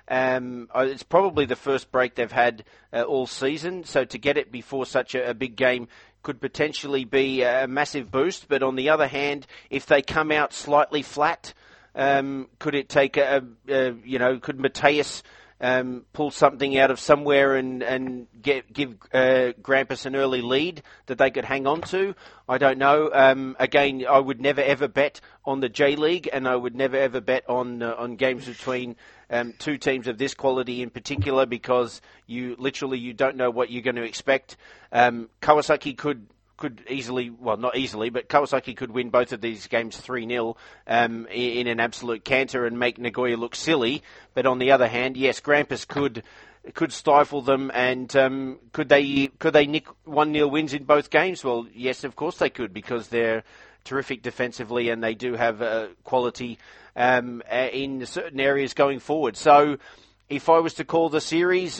Um, it's probably the first break they've had uh, all season, so to get it before such a, a big game could potentially be a massive boost. But on the other hand, if they come out slightly flat, um, could it take a, a you know, could Mateus Um, pull something out of somewhere and, and get, give uh, Grampus an early lead that they could hang on to? I don't know. Um, again, I would never ever bet on the J League, and I would never ever bet on uh, on games between um, two teams of this quality in particular, because you literally you don't know what you're going to expect. Um, Kawasaki could. Could easily, well, not easily, but Kawasaki could win both of these games three nil um, in an absolute canter and make Nagoya look silly. But on the other hand, yes, Grampus could could stifle them, and um, could they could they nick one nil wins in both games? Well, yes, of course they could, because they're terrific defensively and they do have uh, quality um, in certain areas going forward. So, if I was to call the series,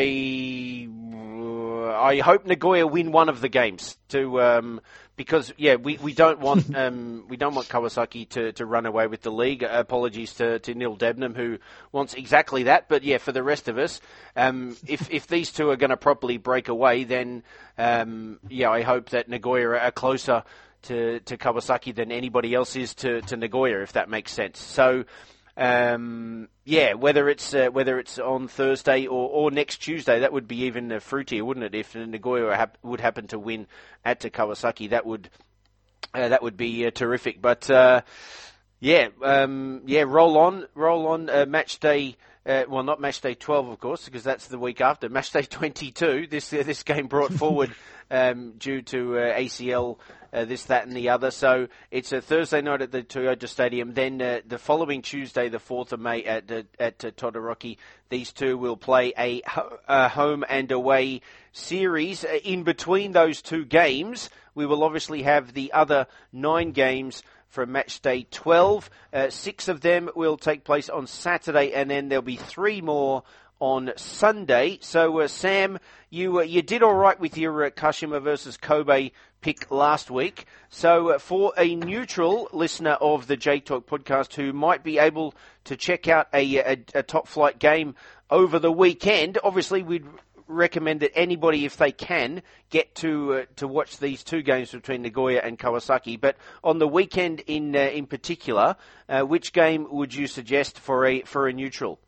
I I hope Nagoya win one of the games to um, because yeah we, we don't want um, we don't want Kawasaki to, to run away with the league. Apologies to, to Neil Debnam, who wants exactly that. But yeah, for the rest of us, um, if if these two are going to properly break away, then um, yeah I hope that Nagoya are closer to, to Kawasaki than anybody else is to, to Nagoya, if that makes sense. So. Um, yeah, whether it's uh, whether it's on Thursday or, or next Tuesday, that would be even uh, fruitier, wouldn't it? If Nagoya hap- would happen to win at Kawasaki, that would uh, that would be uh, terrific. But uh, yeah, um, yeah, roll on, roll on. Uh, match day Uh, well, not match day twelve, of course, because that's the week after. Match day twenty-two, this uh, this game brought forward um, due to uh, A C L, uh, this, that, and the other. So it's a Thursday night at the Toyota Stadium. Then uh, the following Tuesday, the fourth of May, at uh, at uh, Todoroki, these two will play a, ho- a home and away series. In between those two games, we will obviously have the other nine games from match day twelve. Uh, six of them will take place on Saturday, and then there'll be three more on Sunday. So, uh, Sam, you uh, you did all right with your uh, Kashima versus Kobe pick last week. So, uh, for a neutral listener of the J Talk podcast who might be able to check out a, a, a top flight game over the weekend, obviously we'd recommend that anybody, if they can, get to uh, to watch these two games between Nagoya and Kawasaki. But on the weekend in uh, in particular, uh, which game would you suggest for a for a neutral?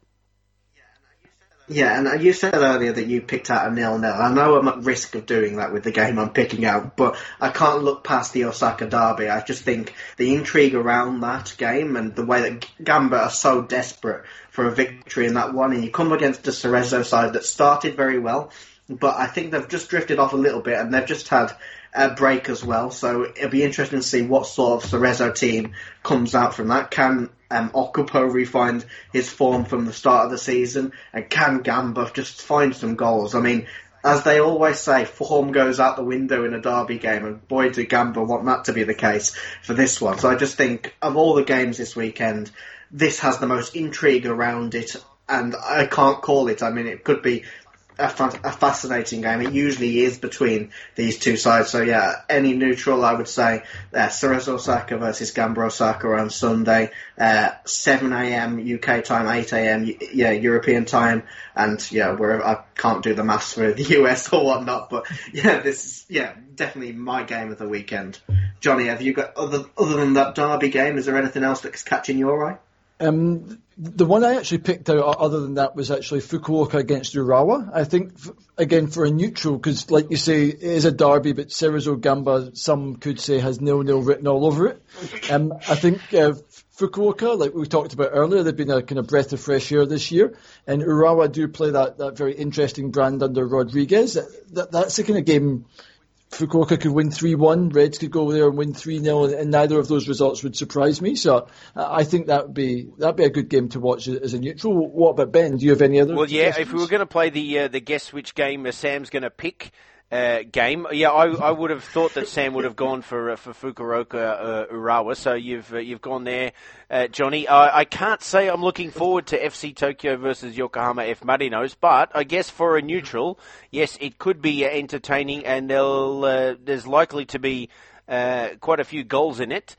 Yeah, and you said earlier that you picked out a nil-nil. I know I'm at risk of doing that with the game I'm picking out, but I can't look past the Osaka Derby. I just think the intrigue around that game and the way that Gamba are so desperate for a victory in that one, and you come against the Cerezo side that started very well, but I think they've just drifted off a little bit, and they've just had a break as well, so it'll be interesting to see what sort of Cerezo team comes out from that. Can um, Okupo refine his form from the start of the season, and can Gamba just find some goals? I mean, as they always say, form goes out the window in a derby game, and boy do Gamba want that to be the case for this one. So I just think, of all the games this weekend, this has the most intrigue around it, and I can't call it. I mean, it could be A, fa- a fascinating game. It usually is between these two sides. So yeah, any neutral, I would say uh, Cerezo Osaka versus Gamba Osaka on Sunday, uh, seven a.m. U K time, eight a.m. yeah European time, and yeah, where I can't do the maths for the U S or whatnot, but yeah, this is yeah definitely my game of the weekend. Johnny, have you got other other than that derby game? Is there anything else that's catching your eye? Um, the one I actually picked out, other than that, was actually Fukuoka against Urawa. I think, f- again, for a neutral, because, like you say, it is a derby, but Cerezo Gamba, some could say, has nil-nil written all over it. Um, I think uh, Fukuoka, like we talked about earlier, they've been a kind of breath of fresh air this year, and Urawa do play that, that very interesting brand under Rodriguez. That, that's the kind of game Fukuoka could win three one, Reds could go there and win three nil, and, and neither of those results would surprise me. So uh, I think that would be that'd be a good game to watch as a neutral. What about Ben? Do you have any other? Well, yeah, if we were going to play the uh, the guess which game uh, Sam's going to pick, Uh, game. Yeah, I, I would have thought that Sam would have gone for uh, for Fukuoka uh, Urawa. So you've uh, you've gone there, uh, Johnny. I, I can't say I'm looking forward to F C Tokyo versus Yokohama F Marinos, but I guess for a neutral, yes, it could be uh, entertaining, and there'll uh, there's likely to be uh, quite a few goals in it.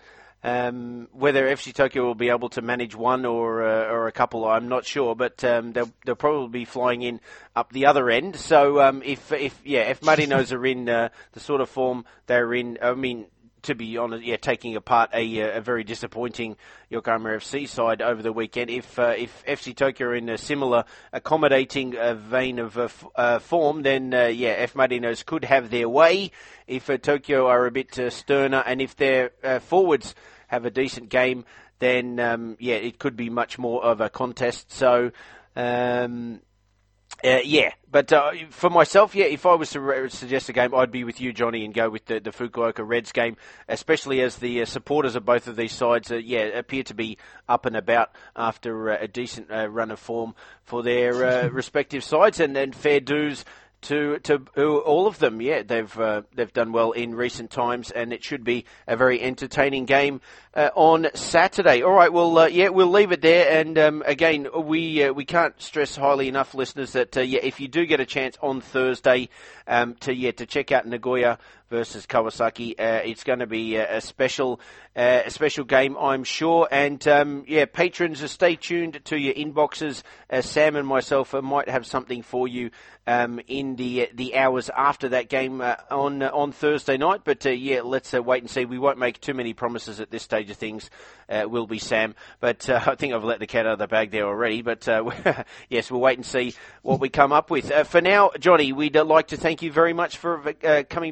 Um, whether F C Tokyo will be able to manage one or uh, or a couple, I'm not sure, but um, they'll, they'll probably be flying in up the other end. So um, if if yeah, if Marinos are in uh, the sort of form they're in, I mean, to be honest, yeah, taking apart a a very disappointing Yokohama F C side over the weekend. If uh, if F C Tokyo are in a similar accommodating uh, vein of uh, f- uh, form, then uh, yeah, F Marinos could have their way. If uh, Tokyo are a bit uh, sterner, and if their uh, forwards have a decent game, then um, yeah, it could be much more of a contest. So um, uh, yeah, but uh, for myself, yeah, if I was to re- suggest a game, I'd be with you, Johnny, and go with the, the Fukuoka Reds game, especially as the uh, supporters of both of these sides, uh, yeah, appear to be up and about after uh, a decent uh, run of form for their uh, respective sides, and then fair dues to to all of them. Yeah, they've uh, they've done well in recent times, and it should be a very entertaining game uh, on Saturday. All right, well, uh, yeah, we'll leave it there. And um, again, we uh, we can't stress highly enough, listeners, that uh, yeah, if you do get a chance on Thursday um, to yeah to check out Nagoya versus Kawasaki, uh, it's going to be a, a special uh, a special game, I'm sure. And um, yeah, patrons, uh, stay tuned to your inboxes. Uh, Sam and myself uh, might have something for you um, in the the hours after that game uh, on uh, on Thursday night. But uh, yeah, let's uh, wait and see. We won't make too many promises at this stage of things. Uh, will be Sam, but uh, I think I've let the cat out of the bag there already. But uh, yes, we'll wait and see what we come up with. Uh, for now, Johnny, we'd uh, like to thank you very much for uh, coming back onto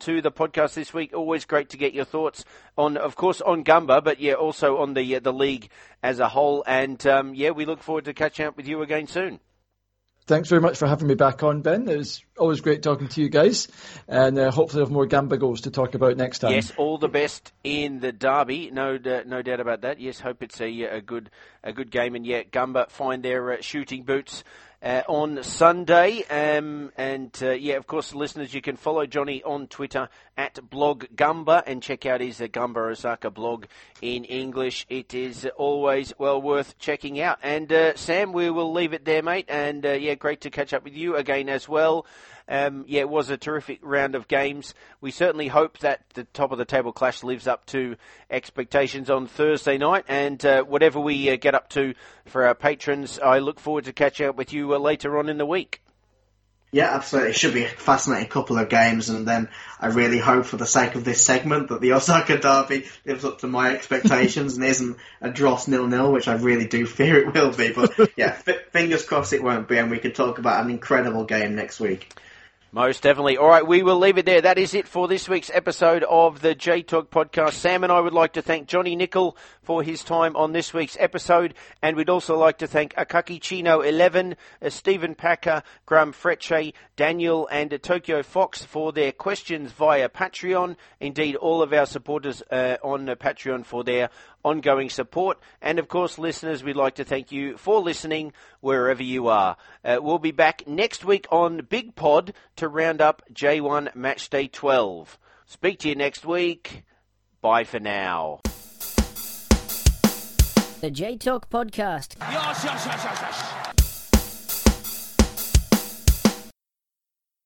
to the podcast this week. Always great to get your thoughts on, of course, on Gumba, but yeah, also on the uh, the league as a whole. And um, yeah, we look forward to catching up with you again soon. Thanks very much for having me back on, Ben. It was always great talking to you guys, and uh, hopefully have more Gamba goals to talk about next time. Yes, all the best in the derby, no uh, no doubt about that. Yes, hope it's a a good a good game, and yeah, Gamba find their uh, shooting boots Uh, on Sunday. Um, and, uh, yeah, of course, listeners, you can follow Johnny on Twitter at Blog Gumba and check out his uh, Gumba Osaka blog in English. It is always well worth checking out. And, uh, Sam, we will leave it there, mate. And, uh, yeah, great to catch up with you again as well. Um, yeah, it was a terrific round of games. We certainly hope that the top of the table clash lives up to expectations on Thursday night. And uh, whatever we uh, get up to for our patrons, I look forward to catching up with you uh, later on in the week. Yeah, absolutely. It should be a fascinating couple of games, and then I really hope, for the sake of this segment, that the Osaka derby lives up to my expectations and isn't a dross nil-nil, which I really do fear it will be. But yeah, f- fingers crossed it won't be, and we can talk about an incredible game next week. Most definitely. All right, we will leave it there. That is it for this week's episode of the J-Talk podcast. Sam and I would like to thank Johnny Nicol for his time on this week's episode, and we'd also like to thank Akaki Chino eleven, uh, Stephen Packer, Graham Frecce, Daniel and uh, Tokyo Fox for their questions via Patreon. Indeed, all of our supporters uh, on uh, Patreon for their ongoing support. And of course, listeners, we'd like to thank you for listening wherever you are. Uh, we'll be back next week on Big Pod to round up J one Matchday twelve. Speak to you next week. Bye for now. The J-Talk podcast. Yes, yes, yes, yes, yes.